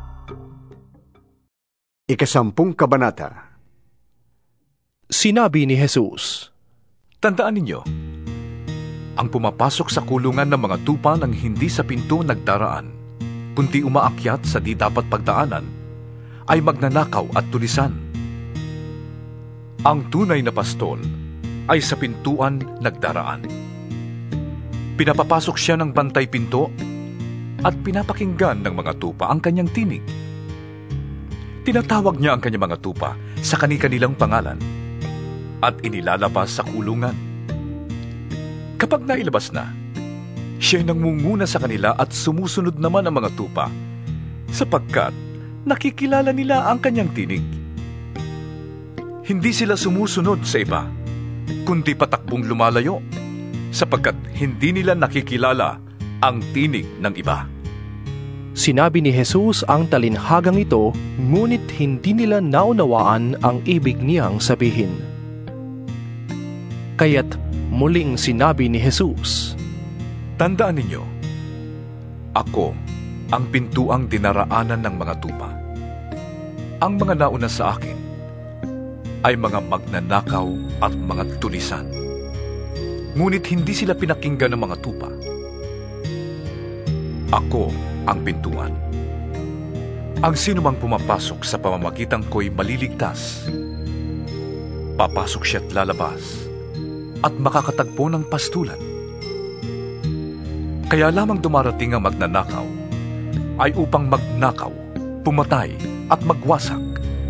Ikasampung kabanata. Sinabi ni Jesus, Tandaan ninyo, ang pumapasok sa kulungan ng mga tupa ng hindi sa pinto nagdaraan, kundi umaakyat sa di dapat pagdaanan, ay magnanakaw at tulisan. Ang tunay na pastol ay sa pintuan nagdaraan. Pinapapasok siya ng bantay pinto at pinapakinggan ng mga tupa ang kanyang tinig. Tinatawag niya ang kanyang mga tupa sa kani-kanilang pangalan at inilalabas sa kulungan. Kapag nailabas na, siya'y nangunguna sa kanila at sumusunod naman ang mga tupa sapagkat nakikilala nila ang kanyang tinig. Hindi sila sumusunod sa iba, kundi patakbong lumalayo sapagkat hindi nila nakikilala ang tinig ng iba. Sinabi ni Jesus ang talinhagang ito, ngunit hindi nila naunawaan ang ibig niyang sabihin. Kaya't muling sinabi ni Jesus, Tandaan ninyo, ako ang pintuang dinaraanan ng mga tupa. Ang mga nauna sa akin ay mga magnanakaw at mga tulisan. Ngunit hindi sila pinakinggan ng mga tupa. Ako ang pintuan. Ang sinumang pumapasok sa pamamagitan ko'y maliligtas. Papasok siya't lalabas at makakatagpo ng pastulan. Kaya lamang dumarating ang magnanakaw ay upang magnakaw, pumatay at magwasak.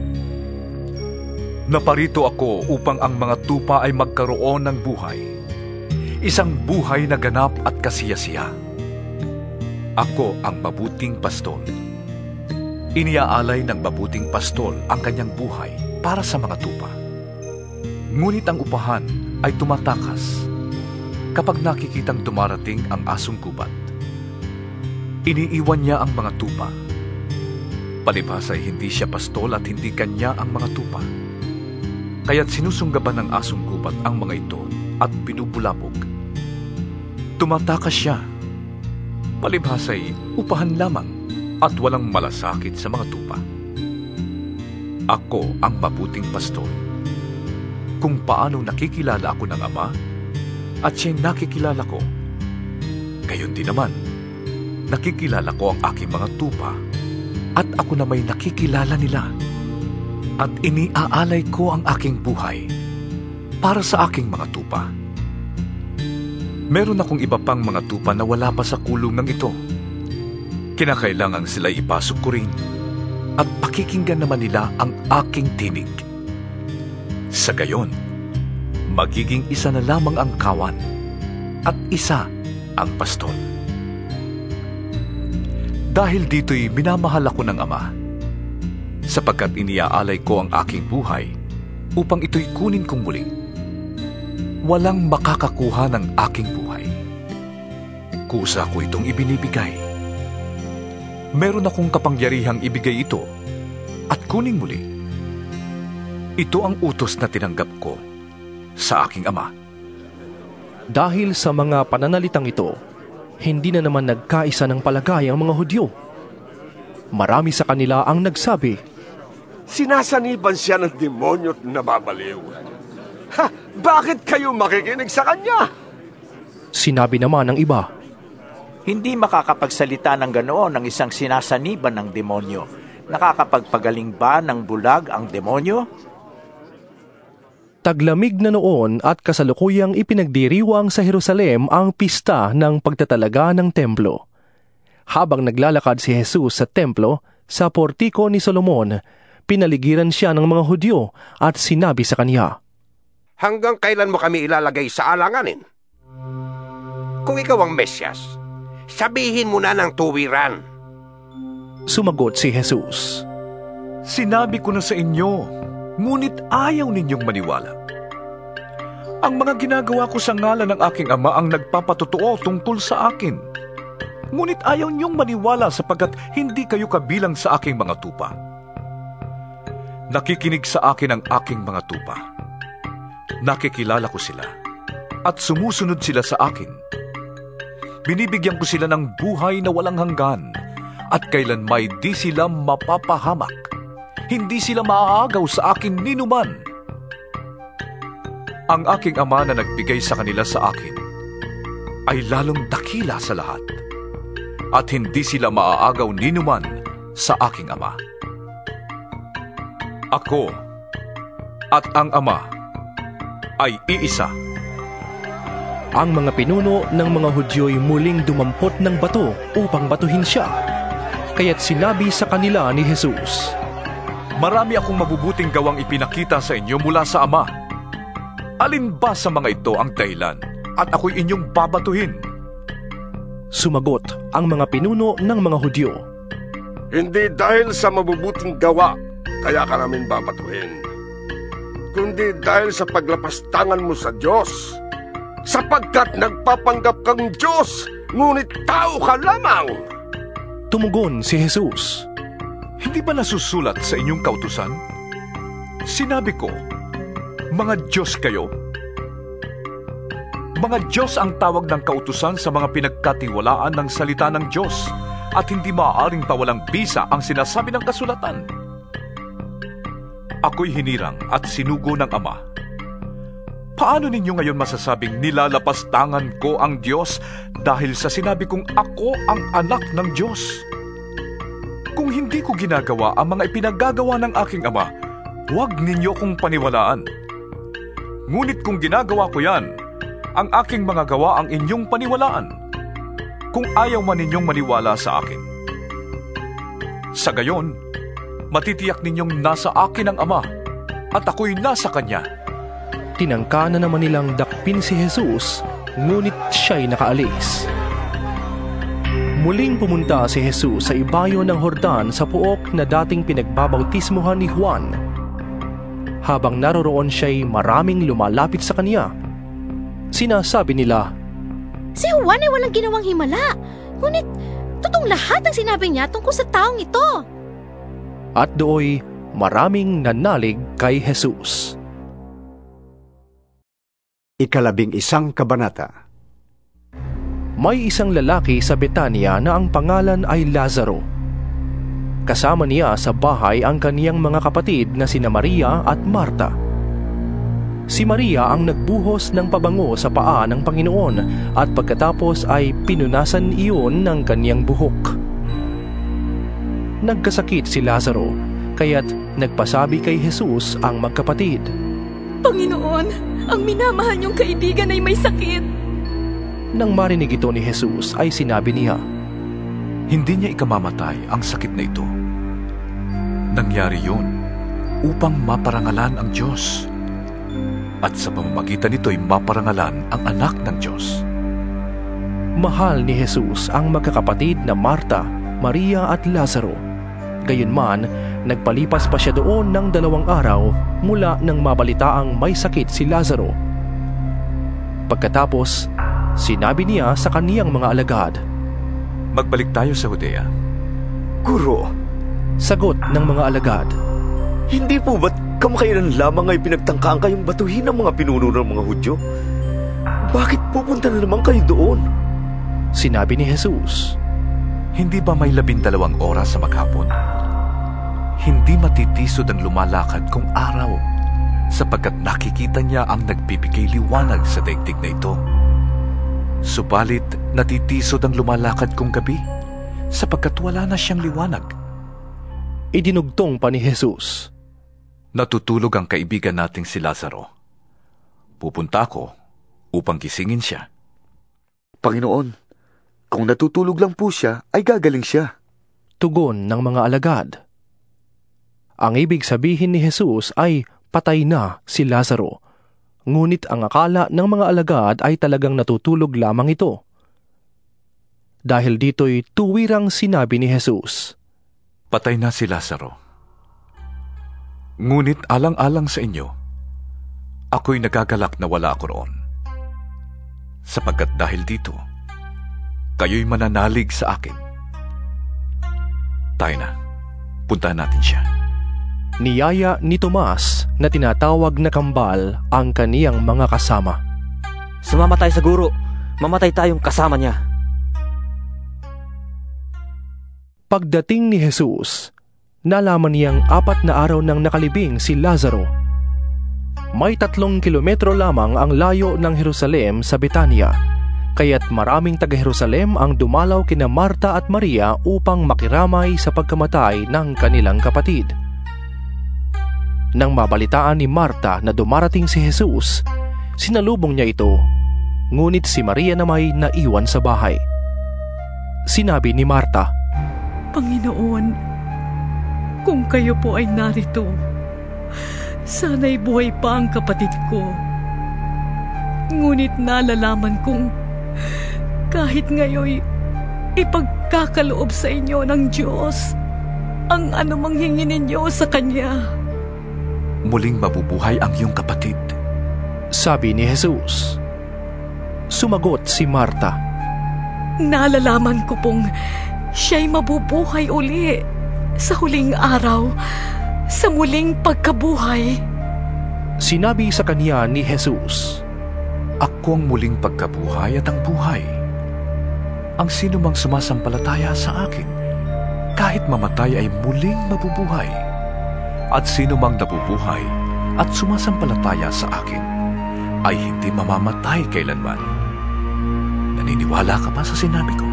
Naparito ako upang ang mga tupa ay magkaroon ng buhay, isang buhay na ganap at kasiyasiya. Ako ang mabuting pastol. Iniaalay ng mabuting pastol ang kanyang buhay para sa mga tupa. Ngunit ang upahan ay tumatakas kapag nakikitang dumarating ang asong gubat. Iniiwan niya ang mga tupa. Palibhas ay hindi siya pastol at hindi kanya ang mga tupa. Kaya't sinusunggaban ng asong gubat ang mga ito at binubulabog. Tumatakas siya. Palibhas ay upahan lamang at walang malasakit sa mga tupa. Ako ang mabuting pastol. Kung paano nakikilala ako ng Ama at siya'y nakikilala ko, Gayon din naman, nakikilala ko ang aking mga tupa at ako na may nakikilala nila. At iniaalay ko ang aking buhay para sa aking mga tupa. Meron akong iba pang mga tupa na wala pa sa kulungang ito. Kinakailangan sila ipasok ko rin at pakikinggan naman nila ang aking tinig. Sa gayon, magiging isa na lamang ang kawan at isa ang pastol. Dahil dito'y minamahal ako ng Ama, sapagkat iniaalay ko ang aking buhay upang ito'y kunin kong muli. Walang makakakuha ng aking buhay. Kusa ko itong ibinibigay. Meron akong kapangyarihang ibigay ito at kuning muli. Ito ang utos na tinanggap ko sa aking Ama. Dahil sa mga pananalitang ito, hindi na naman nagkaisa ng palagay ang mga Hudyo. Marami sa kanila ang nagsabi, sinasaniban siya ng demonyo at nababaliw. Ha! Bakit kayo makikinig sa kanya? Sinabi naman ng iba, hindi makakapagsalita ng ganoon ang isang sinasaniban ng demonyo. Nakakapagpagaling ba ng bulag ang demonyo? Taglamig na noon at kasalukuyang ipinagdiriwang sa Jerusalem ang pista ng pagtatalaga ng templo. Habang naglalakad si Jesus sa templo, sa portiko ni Solomon, pinaligiran siya ng mga Hudyo at sinabi sa kanya, hanggang kailan mo kami ilalagay sa alanganin? Kung ikaw ang Mesyas, sabihin mo na ng tuwiran. Sumagot si Jesus, sinabi ko na sa inyo, ngunit ayaw ninyong maniwala. Ang mga ginagawa ko sa ngalan ng aking Ama ang nagpapatotoo tungkol sa akin. Ngunit ayaw niyong maniwala sapagkat hindi kayo kabilang sa aking mga tupa. Nakikinig sa akin ang aking mga tupa. Nakikilala ko sila at sumusunod sila sa akin. Binibigyan ko sila ng buhay na walang hanggan at kailanmay di sila mapapahamak. Hindi sila maaagaw sa akin ninuman. Ang aking Ama na nagbigay sa kanila sa akin ay lalong dakila sa lahat at hindi sila maaagaw ninuman sa aking Ama. Ako at ang Ama ay iisa. Ang mga pinuno ng mga Hudyo'y muling dumampot ng bato upang batuhin siya. Kaya't sinabi sa kanila ni Jesus, marami akong mabubuting gawang ipinakita sa inyo mula sa Ama. Alin ba sa mga ito ang dahilan at ako'y inyong babatuhin? Sumagot ang mga pinuno ng mga Hudyo, hindi dahil sa mabubuting gawa kaya ka namin babatuhin, kundi dahil sa paglapastangan mo sa Diyos, sapagkat nagpapanggap kang Diyos, ngunit tao ka lamang. Tumugon si Jesus, hindi ba nasusulat sa inyong kautusan? Sinabi ko, mga Diyos kayo. Mga Diyos ang tawag ng kautusan sa mga pinagkatiwalaan ng salita ng Diyos at hindi maaaring pawalang bisa ang sinasabi ng kasulatan. Ako'y hinirang at sinugo ng Ama. Paano ninyo ngayon masasabing nilalapastangan ko ang Diyos dahil sa sinabi kong ako ang anak ng Diyos? Kung hindi ko ginagawa ang mga ipinagagawa ng aking Ama, huwag ninyo kong paniwalaan. Ngunit kung ginagawa ko yan, ang aking mga gawa ang inyong paniwalaan, kung ayaw man ninyong maniwala sa akin. Sa gayon, matitiyak ninyong nasa akin ang Ama, at ako'y nasa Kanya. Tinangka na naman nilang dakpin si Jesus, ngunit siya'y nakaalis. Muling pumunta si Jesus sa ibayo ng Jordan sa puok na dating pinagbabautismuhan ni Juan. Habang naroroon siya'y maraming lumalapit sa kanya. Sinasabi nila, si Juan ay walang ginawang himala, ngunit totoong lahat ang sinabi niya tungkol sa taong ito. At dooy maraming nanalig kay Jesus. Ikalabing isang kabanata. May isang lalaki sa Betania na ang pangalan ay Lazaro. Kasama niya sa bahay ang kaniyang mga kapatid na sina Maria at Marta. Si Maria ang nagbuhos ng pabango sa paa ng Panginoon at pagkatapos ay pinunasan iyon ng kaniyang buhok. Nagkasakit si Lazaro, kaya't nagpasabi kay Jesus ang magkapatid. Panginoon, ang minamahal niyong kaibigan ay may sakit. Nang marinig ito ni Jesus ay sinabi niya, Hindi niya ikamamatay ang sakit na ito. Nangyari yun upang maparangalan ang Diyos. At sa pamamagitan nito'y maparangalan ang anak ng Diyos. Mahal ni Jesus ang magkakapatid na Marta, Maria at Lazaro. Gayunman, nagpalipas pa siya doon ng dalawang araw mula nang mabalitaang may sakit si Lazaro. Pagkatapos, sinabi niya sa kaniyang mga alagad, Magbalik tayo sa Judea. Guro, sagot ng mga alagad, Hindi po ba't kamakailan lamang ay pinagtangkaan kayong batuhin ng mga pinuno ng mga Hudyo? Bakit pupunta na naman kayo doon? Sinabi ni Jesus, Hindi ba may labindalawang oras sa maghapon? Hindi matitisod ang lumalakad kung araw, sapagkat nakikita niya ang nagbibigay liwanag sa daigdig na ito. Subalit natitisod ang lumalakad kung gabi, sapagkat wala na siyang liwanag. Idinugtong pa ni Jesus, Natutulog ang kaibigan nating si Lazaro. Pupunta ako upang gisingin siya. Panginoon, kung natutulog lang po siya, ay gagaling siya. Tugon ng mga alagad. Ang ibig sabihin ni Jesus ay patay na si Lazaro. Ngunit ang akala ng mga alagad ay talagang natutulog lamang ito. Dahil dito'y tuwirang sinabi ni Jesus, Patay na si Lazaro. Ngunit alang-alang sa inyo, ako'y nagagalak na wala ako roon. Sapagkat dahil dito, kayo'y mananalig sa akin. Tayo na, puntahan natin siya. Niyaya ni Tomas na tinatawag na kambal ang kaniyang mga kasama. Sumama tayo sa guro, mamatay tayong kasama niya. Pagdating ni Jesus, nalaman niyang apat na araw nang nakalibing si Lazaro. May tatlong kilometro lamang ang layo ng Jerusalem sa Betania, kaya't maraming taga-Jerusalem ang dumalaw kina Marta at Maria upang makiramay sa pagkamatay ng kanilang kapatid. Nang mabalitaan ni Marta na dumarating si Jesus, sinalubong niya ito, ngunit si Maria na may naiwan sa bahay. Sinabi ni Marta, Panginoon, kung kayo po ay narito, sana'y buhay pa ang kapatid ko. Ngunit nalalaman kong kahit ngayon ipagkakaloob sa inyo ng Diyos ang anumang hingin ninyo sa Kanya. Muling mabubuhay ang iyong kapatid, sabi ni Jesus. Sumagot si Marta, Nalalaman ko pong siya'y mabubuhay uli sa huling araw, sa muling pagkabuhay. Sinabi sa kanya ni Jesus, Ako ang muling pagkabuhay at ang buhay. Ang sino mang sumasampalataya sa akin, kahit mamatay ay muling mabubuhay. At sino mang nabubuhay at sumasampalataya sa akin, ay hindi mamamatay kailanman. Naniniwala ka ba sa sinabi ko?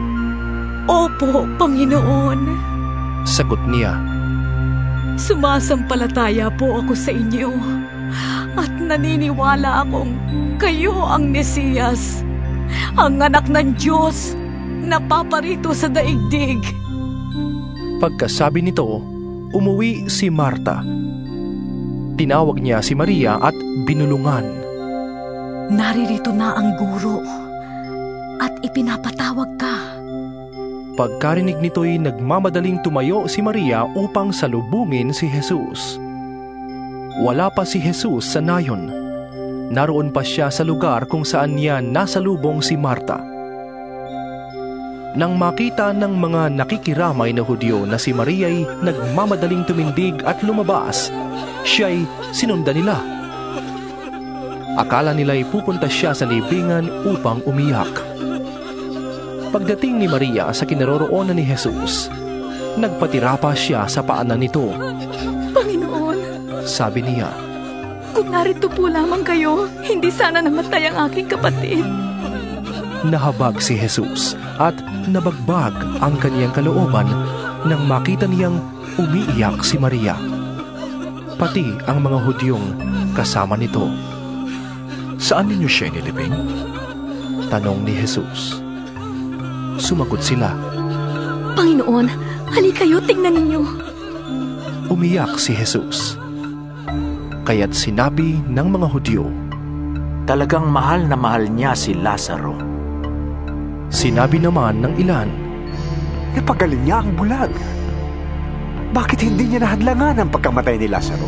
Opo, Panginoon. Sagot niya, Sumasampalataya po ako sa inyo at naniniwala akong kayo ang Mesiyas, ang anak ng Diyos na paparito sa daigdig. Pagkasabi nito, umuwi si Marta. Tinawag niya si Maria at binulungan. Naririto na ang guro at ipinapatawag ka. Pagkarinig nito'y nagmamadaling tumayo si Maria upang salubungin si Jesus. Wala pa si Jesus sa nayon. Naroon pa siya sa lugar kung saan niya nasalubong si Marta. Nang makita ng mga nakikiramay na Hudyo na si Maria'y nagmamadaling tumindig at lumabas, siya'y sinundan nila. Akala nila'y pupunta siya sa libingan upang umiyak. Pagdating ni Maria sa kinaroroonan ni Jesus, nagpatira pa siya sa paanan nito. Panginoon, sabi niya, Kung narito po lamang kayo, hindi sana namatay ang aking kapatid. Nahabag si Jesus at nabagbag ang kaniyang kalooban nang makita niyang umiiyak si Maria. Pati ang mga Hudyong kasama nito. Saan ninyo siya inilibing? Tanong ni Jesus. Sumagot sila. Panginoon, halika kayo, tingnan ninyo. Umiyak si Jesus. Kaya't sinabi ng mga Hudyo, talagang mahal na mahal niya si Lazaro. Sinabi naman ng ilan, napagaling niya ang bulag. Bakit hindi niya nahadlangan ang pagkamatay ni Lazaro?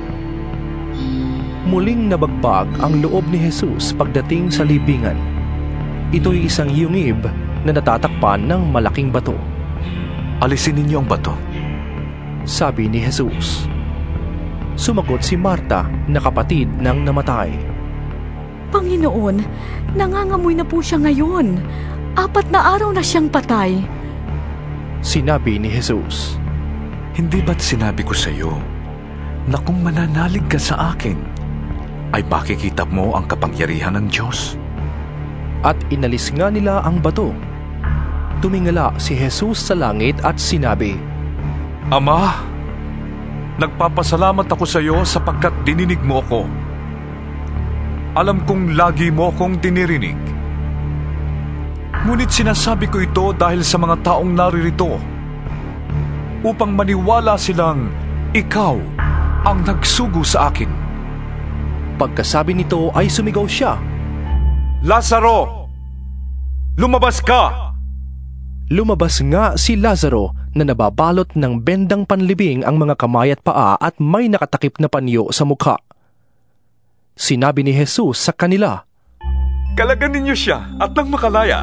Muling nabagbag ang loob ni Jesus pagdating sa libingan. Ito'y isang yungib na natatakpan ng malaking bato. Alisin ninyo ang bato, sabi ni Jesus. Sumagot si Marta na kapatid ng namatay. Panginoon, nangangamoy na po siya ngayon. Apat na araw na siyang patay. Sinabi ni Jesus, hindi ba't sinabi ko sa iyo na kung mananalig ka sa akin, ay makikita mo ang kapangyarihan ng Diyos? At inalis nga nila ang bato. Tumingala si Jesus sa langit at sinabi, Ama, nagpapasalamat ako sa iyo sapagkat dininig mo ako. Alam kong lagi mo akong dinirinig. Ngunit sinasabi ko ito dahil sa mga taong naririto, upang maniwala silang ikaw ang nagsugo sa akin. Pagkasabi nito ay sumigaw siya, Lazaro, lumabas ka! Lumabas nga si Lazaro na nababalot ng bendang panlibing ang mga kamay at paa at may nakatakip na panyo sa mukha. Sinabi ni Jesus sa kanila, kalagan ninyo siya at nang makalaya.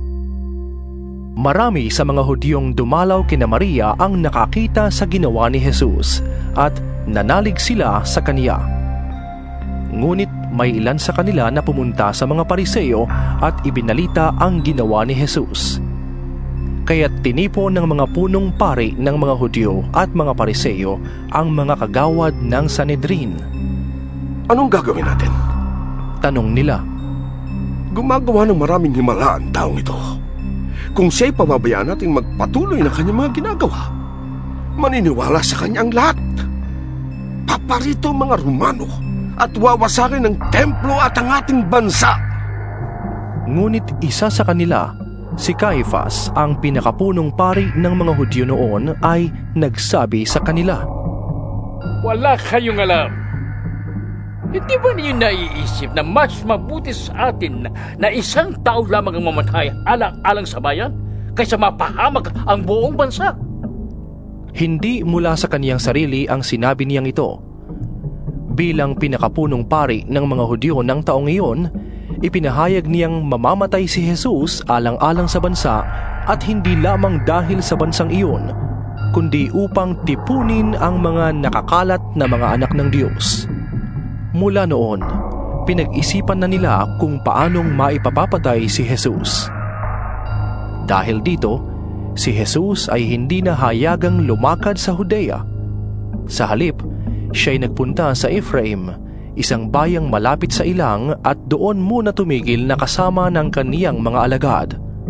Marami sa mga Hudyong dumalaw kina Maria ang nakakita sa ginawa ni Jesus at nanalig sila sa kaniya. Ngunit may ilan sa kanila na pumunta sa mga Pariseo at ibinalita ang ginawa ni Jesus. Kaya't tinipon ng mga punong pari ng mga Hudyo at mga Pariseo ang mga kagawad ng Sanhedrin. Anong gagawin natin? Tanong nila. Gumagawa ng maraming himala ang taong ito. Kung siya'y pababayaan natin magpatuloy ng kanyang mga ginagawa, maniniwala sa kanya ang lahat. Paparito ang mga Romano at wawasakin ng templo at ang ating bansa. Ngunit isa sa kanila, si Caiphas, ang pinakapunong pari ng mga Hudyo noon, ay nagsabi sa kanila, wala kayong alam. Hindi ba ninyo naiisip na mas mabuti sa atin na isang tao lamang ang mamatay alang-alang sa bayan kaysa mapahamak ang buong bansa? Hindi mula sa kaniyang sarili ang sinabi niyang ito. Bilang pinakapunong pari ng mga Hudyo ng taong iyon, ipinahayag niyang mamamatay si Jesus alang-alang sa bansa at hindi lamang dahil sa bansang iyon, kundi upang tipunin ang mga nakakalat na mga anak ng Diyos. Mula noon, pinag-isipan na nila kung paanong maipapapatay si Jesus. Dahil dito, si Jesus ay hindi na hayagang lumakad sa Judea. Sa halip, siya'y nagpunta sa Ephraim, isang bayang malapit sa ilang, at doon muna tumigil na kasama ng kaniyang mga alagad.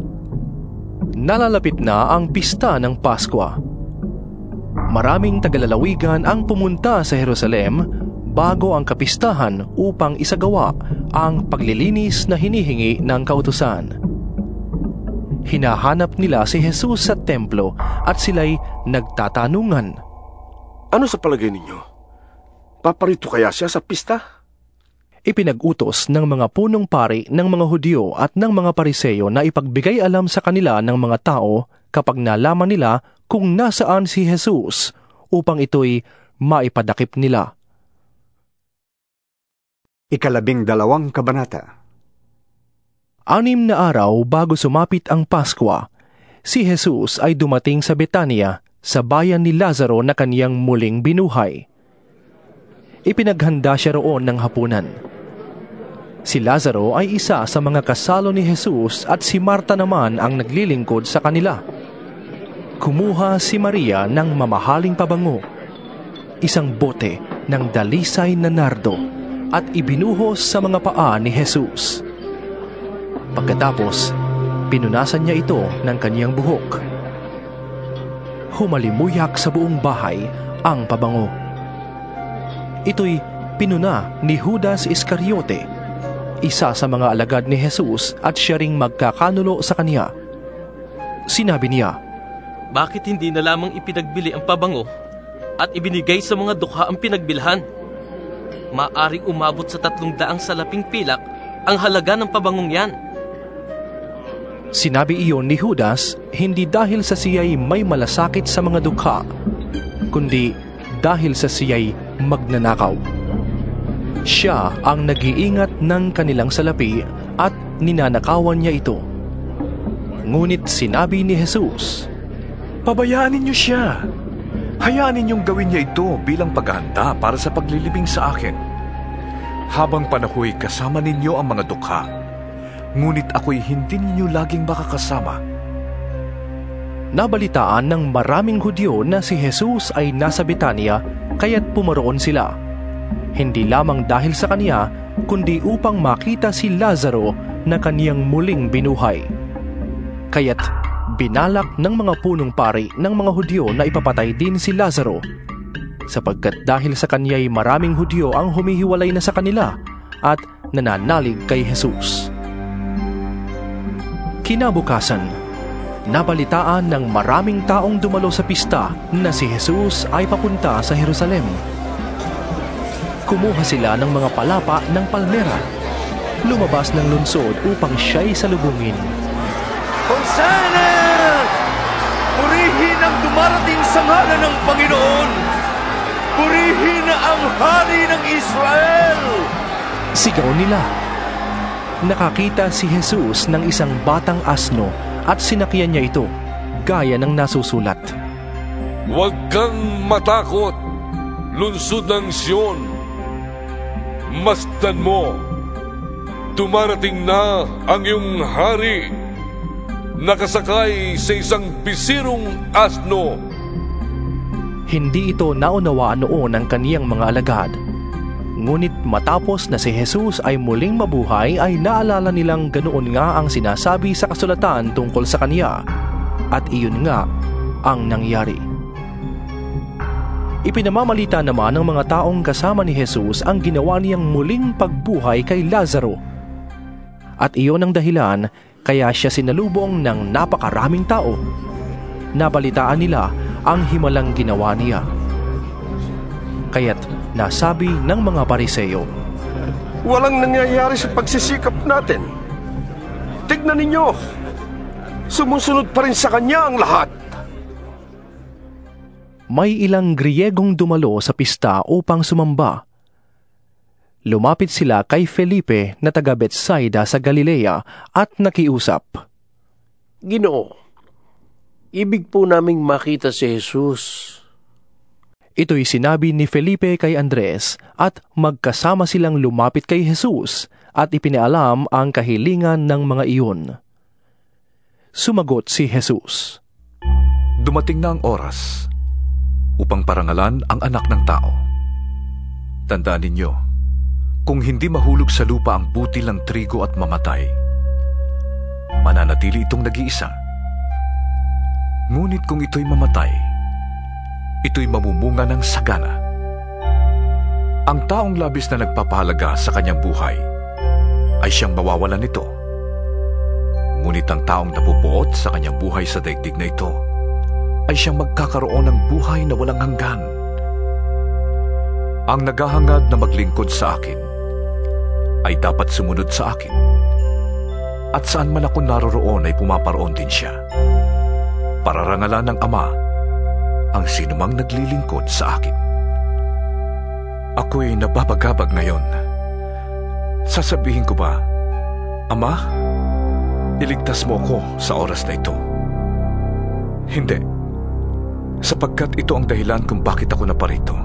Nalalapit na ang pista ng Paskwa. Maraming tagalalawigan ang pumunta sa Jerusalem bago ang kapistahan upang isagawa ang paglilinis na hinihingi ng kautusan. Hinahanap nila si Jesus sa templo at sila'y nagtatanungan. Ano sa palagay ninyo? Paparito kaya siya sa pista? Ipinag-utos ng mga punong pari ng mga Hudyo at ng mga Pariseo na ipagbigay alam sa kanila ng mga tao kapag nalaman nila kung nasaan si Jesus upang ito'y maipadakip nila. Ikalabing dalawang kabanata. Anim na araw bago sumapit ang Paskwa, si Jesus ay dumating sa Betania, sa bayan ni Lazaro na kaniyang muling binuhay. Ipinaghanda siya roon ng hapunan. Si Lazaro ay isa sa mga kasalo ni Jesus at si Marta naman ang naglilingkod sa kanila. Kumuha si Maria ng mamahaling pabango, isang bote ng dalisay na nardo at ibinuhos sa mga paa ni Jesus. Pagkatapos, pinunasan niya ito ng kaniyang buhok. Humalimuyak sa buong bahay ang pabango. Ito'y pinuna ni Judas Iscariote, isa sa mga alagad ni Jesus at siya ring magkakanulo sa kaniya. Sinabi niya, "Bakit hindi na lamang ipinagbili ang pabango at ibinigay sa mga dukha ang pinagbilhan? Maaring umabot sa tatlong daang salaping pilak ang halaga ng pabangong yan." Sinabi iyon ni Judas hindi dahil sa siya'y may malasakit sa mga dukha, kundi dahil sa siya'y magnanakaw. Siya ang nag-iingat ng kanilang salapi at ninanakawan niya ito. Ngunit sinabi ni Jesus, "Pabayaan ninyo siya. Hayaan ninyong gawin niya ito bilang paghahanda para sa paglilibing sa akin. Habang panahoy kasama ninyo ang mga dukha, ngunit ako'y hindi ninyo laging makakasama." Nabalitaan ng maraming Hudyo na si Jesus ay nasa Betania, kaya't pumaroon sila. Hindi lamang dahil sa kaniya, kundi upang makita si Lazaro na kaniyang muling binuhay. Kaya't binalak ng mga punong pari ng mga Hudyo na ipapatay din si Lazaro, sapagkat dahil sa kanya'y maraming Hudyo ang humihiwalay na sa kanila at nananalig kay Jesus. Kinabukasan, nabalitaan ng maraming taong dumalo sa pista na si Jesus ay papunta sa Jerusalem. Kumuha sila ng mga palapa ng palmera, lumabas ng lungsod upang siya'y salubungin. "Hosanna! Purihin ang dumarating sa ngalan ng Panginoon! Purihin ang Hari ng Israel!" Sigaw nila. Nakakita si Jesus ng isang batang asno at sinakyan niya ito, gaya ng nasusulat. "Huwag kang matakot, lungsod ng Sion. Masdan mo, dumarating na ang iyong hari, nakasakay sa isang bisirong asno." Hindi ito naunawaan noon ng kaniyang mga alagad. Ngunit matapos na si Jesus ay muling mabuhay, ay naalala nilang ganoon nga ang sinasabi sa kasulatan tungkol sa kaniya, at iyon nga ang nangyari. Ipinamamalita naman ng mga taong kasama ni Jesus ang ginawa niyang muling pagbuhay kay Lazaro. At iyon ang dahilan kaya siya sinalubong ng napakaraming tao. Nabalitaan nila ang himalang ginawa niya. Kaya't nasabi ng mga Pariseo, "Walang nangyayari sa pagsisikap natin. Tignan ninyo, sumusunod pa rin sa kanya ang lahat." May ilang Griyegong dumalo sa pista upang sumamba. Lumapit sila kay Felipe na taga Betsaida sa Galilea at nakiusap. "Ginoo, ibig po naming makita si Jesus." Ito'y sinabi ni Felipe kay Andres at magkasama silang lumapit kay Jesus at ipinaalam ang kahilingan ng mga iyon. Sumagot si Jesus, "Dumating na ang oras upang parangalan ang anak ng tao. Tandaan ninyo, kung hindi mahulog sa lupa ang butil ng trigo at mamatay, mananatili itong nag-iisa. Ngunit kung ito'y mamatay, ito'y mamumunga ng sagana. Ang taong labis na nagpapahalaga sa kanyang buhay ay siyang mawawalan nito. Ngunit ang taong nabubuot sa kanyang buhay sa daigdig na ito ay siyang magkakaroon ng buhay na walang hanggan. Ang naghahangad na maglingkod sa akin ay dapat sumunod sa akin. At saan man ako naroroon ay pumaparoon din siya. Pararangalan ng Ama ang sinumang naglilingkod sa akin. Ako'y nababagabag ngayon. Sasabihin ko ba, Ama, iligtas mo ako sa oras na ito? Hindi. Sapagkat ito ang dahilan kung bakit ako naparito.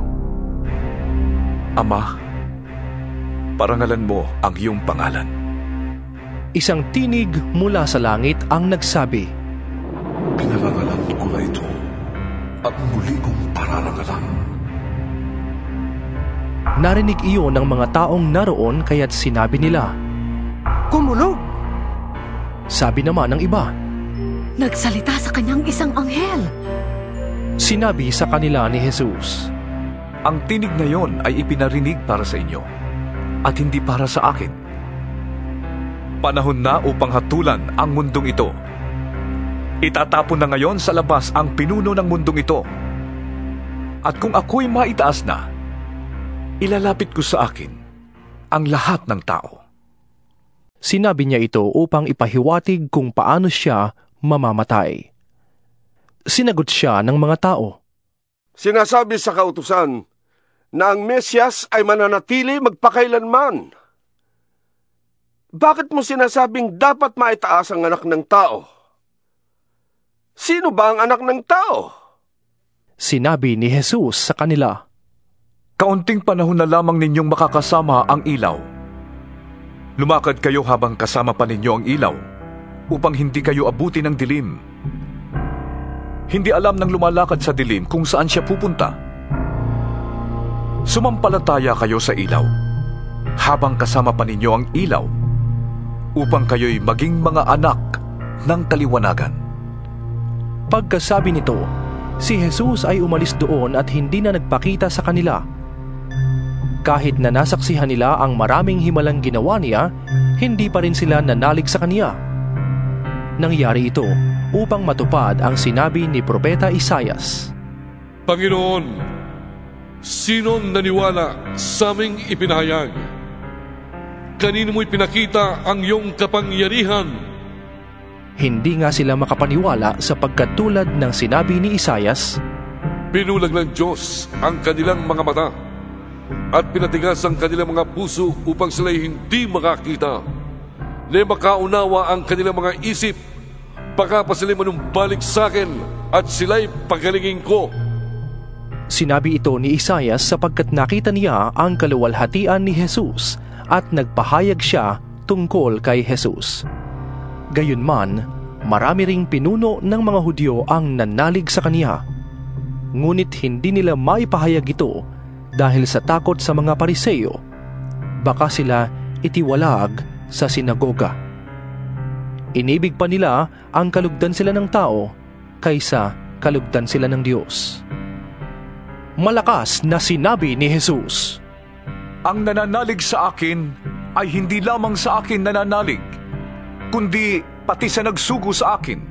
Ama, parangalan mo ang iyong pangalan." Isang tinig mula sa langit ang nagsabi, "Pinarangalan ko na ito at muli kong pararangalan." Narinig iyon ng mga taong naroon kaya't sinabi nila, "Kumulog!" Sabi naman ng iba, "Nagsalita sa kanyang isang anghel." Sinabi sa kanila ni Jesus, "Ang tinig na yon ay ipinarinig para sa inyo, at hindi para sa akin. Panahon na upang hatulan ang mundong ito. Itatapon na ngayon sa labas ang pinuno ng mundong ito. At kung ako'y maitaas na, ilalapit ko sa akin ang lahat ng tao." Sinabi niya ito upang ipahiwatig kung paano siya mamamatay. Sinagot siya ng mga tao, "Sinasabi sa kautusan na ang Mesyas ay mananatili magpakailanman. Bakit mo sinasabing dapat maitaas ang anak ng tao? Sino ba ang anak ng tao?" Sinabi ni Jesus sa kanila, "Kaunting panahon na lamang ninyong makakasama ang ilaw. Lumakad kayo habang kasama pa ninyo ang ilaw, upang hindi kayo abutin ng dilim. Hindi alam ng lumalakad sa dilim kung saan siya pupunta. Sumampalataya kayo sa ilaw, habang kasama pa ninyo ang ilaw, upang kayo'y maging mga anak ng kaliwanagan." Pagkasabi nito, si Jesus ay umalis doon at hindi na nagpakita sa kanila. Kahit na nasaksihan nila ang maraming himalang ginawa niya, hindi pa rin sila nanalig sa kaniya. Nangyari ito upang matupad ang sinabi ni Propeta Isaias, "Panginoon, sinong naniwala sa aming ipinahayag? Kanino mo'y pinakita ang iyong kapangyarihan?" Hindi nga sila makapaniwala sapagkat tulad ng sinabi ni Isaias, "Pinulag ng Diyos ang kanilang mga mata at pinatigas ang kanilang mga puso upang sila'y hindi makakita, na makaunawa ang kanilang mga isip, baka pa sila'y manumbalik sa akin at sila'y pagalingin ko." Sinabi ito ni Isaias sapagkat nakita niya ang kaluwalhatian ni Jesus at nagpahayag siya tungkol kay Jesus. Gayunman, marami ring pinuno ng mga Hudyo ang nanalig sa kaniya. Ngunit hindi nila maipahayag ito dahil sa takot sa mga Pariseo. Baka sila itiwalag sa sinagoga. Inibig pa nila ang kalugdan sila ng tao kaysa kalugdan sila ng Diyos. Malakas na sinabi ni Jesus, "Ang nananalig sa akin ay hindi lamang sa akin nananalig, kundi pati sa nagsugo sa akin.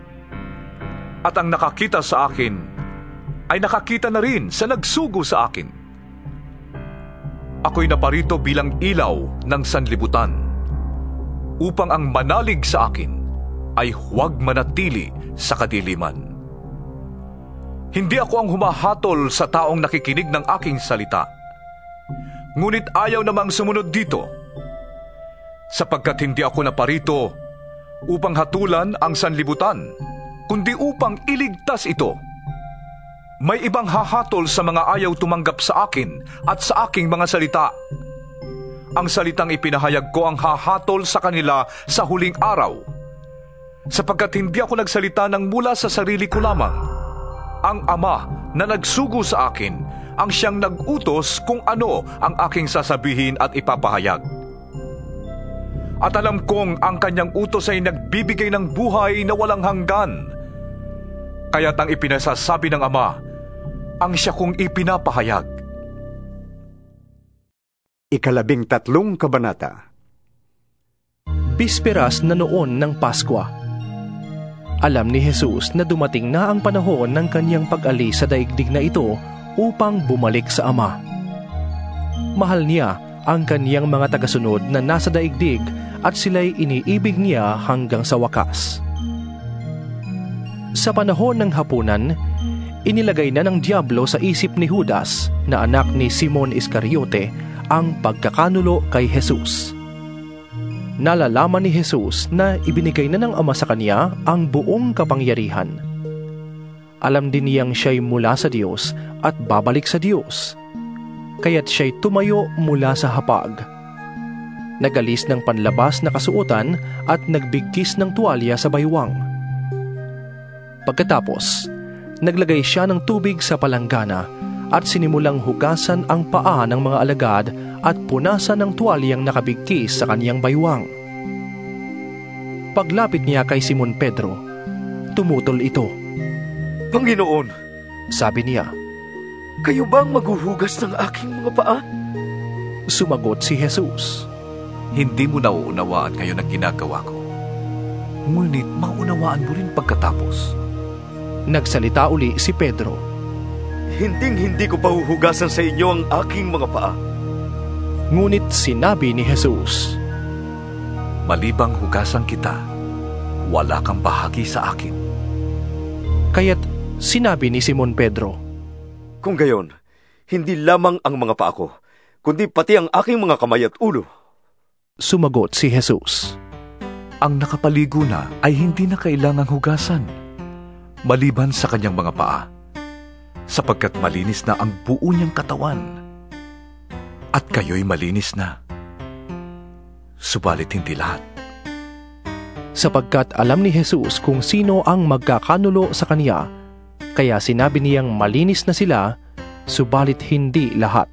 At ang nakakita sa akin ay nakakita na rin sa nagsugo sa akin. Ako'y naparito bilang ilaw ng sanlibutan, upang ang manalig sa akin ay huwag manatili sa kadiliman. Hindi ako ang humahatol sa taong nakikinig ng aking salita, ngunit ayaw namang sumunod dito, sapagkat hindi ako naparito upang hatulan ang sanlibutan, kundi upang iligtas ito. May ibang hahatol sa mga ayaw tumanggap sa akin at sa aking mga salita. Ang salitang ipinahayag ko ang hahatol sa kanila sa huling araw, sapagkat hindi ako nagsalita ng mula sa sarili ko lamang. Ang Ama na nagsugo sa akin ang siyang nag-utos kung ano ang aking sasabihin at ipapahayag. At alam kong ang kanyang utos ay nagbibigay ng buhay na walang hanggan. Kaya't ang ipinasasabi ng Ama, ang siya kong ipinapahayag." Ikalabing tatlong kabanata. Bisperas na noon ng Paskwa. Alam ni Jesus na dumating na ang panahon ng kanyang pag-alis sa daigdig na ito upang bumalik sa Ama. Mahal niya ang kaniyang mga tagasunod na nasa daigdig at sila'y iniibig niya hanggang sa wakas. Sa panahon ng hapunan, inilagay na ng Diablo sa isip ni Judas na anak ni Simon Iscariote ang pagkakanulo kay Jesus. Nalalaman ni Jesus na ibinigay na ng Ama sa kanya ang buong kapangyarihan. Alam din niyang siya'y mula sa Diyos at babalik sa Diyos, kaya't siya'y tumayo mula sa hapag. Nagalis ng panlabas na kasuotan at nagbigkis ng tuwalya sa baywang. Pagkatapos, naglagay siya ng tubig sa palanggana at sinimulang hugasan ang paa ng mga alagad at punasan ng tuwalyang nakabigkis sa kaniyang baywang. Paglapit niya kay Simon Pedro, tumutol ito. Panginoon, sabi niya, kayo ba ang maghuhugas ng aking mga paa? Sumagot si Jesus, hindi mo nauunawaan ngayon ang ginagawa ko. Ngunit maunawaan mo rin pagkatapos. Nagsalita uli si Pedro, hinding-hindi ko pahuhugasan sa inyo ang aking mga paa. Ngunit sinabi ni Jesus, malibang hugasan kita, wala kang bahagi sa akin. Kaya't sinabi ni Simon Pedro, kung gayon, hindi lamang ang mga paa ko, kundi pati ang aking mga kamay at ulo. Sumagot si Jesus, ang nakapaligo na ay hindi na kailangang hugasan, maliban sa kanyang mga paa, sapagkat malinis na ang buo niyang katawan. At kayo'y malinis na, subalit hindi lahat. Sapagkat alam ni Jesus kung sino ang magkakanulo sa kaniya, kaya sinabi niyang malinis na sila, subalit hindi lahat.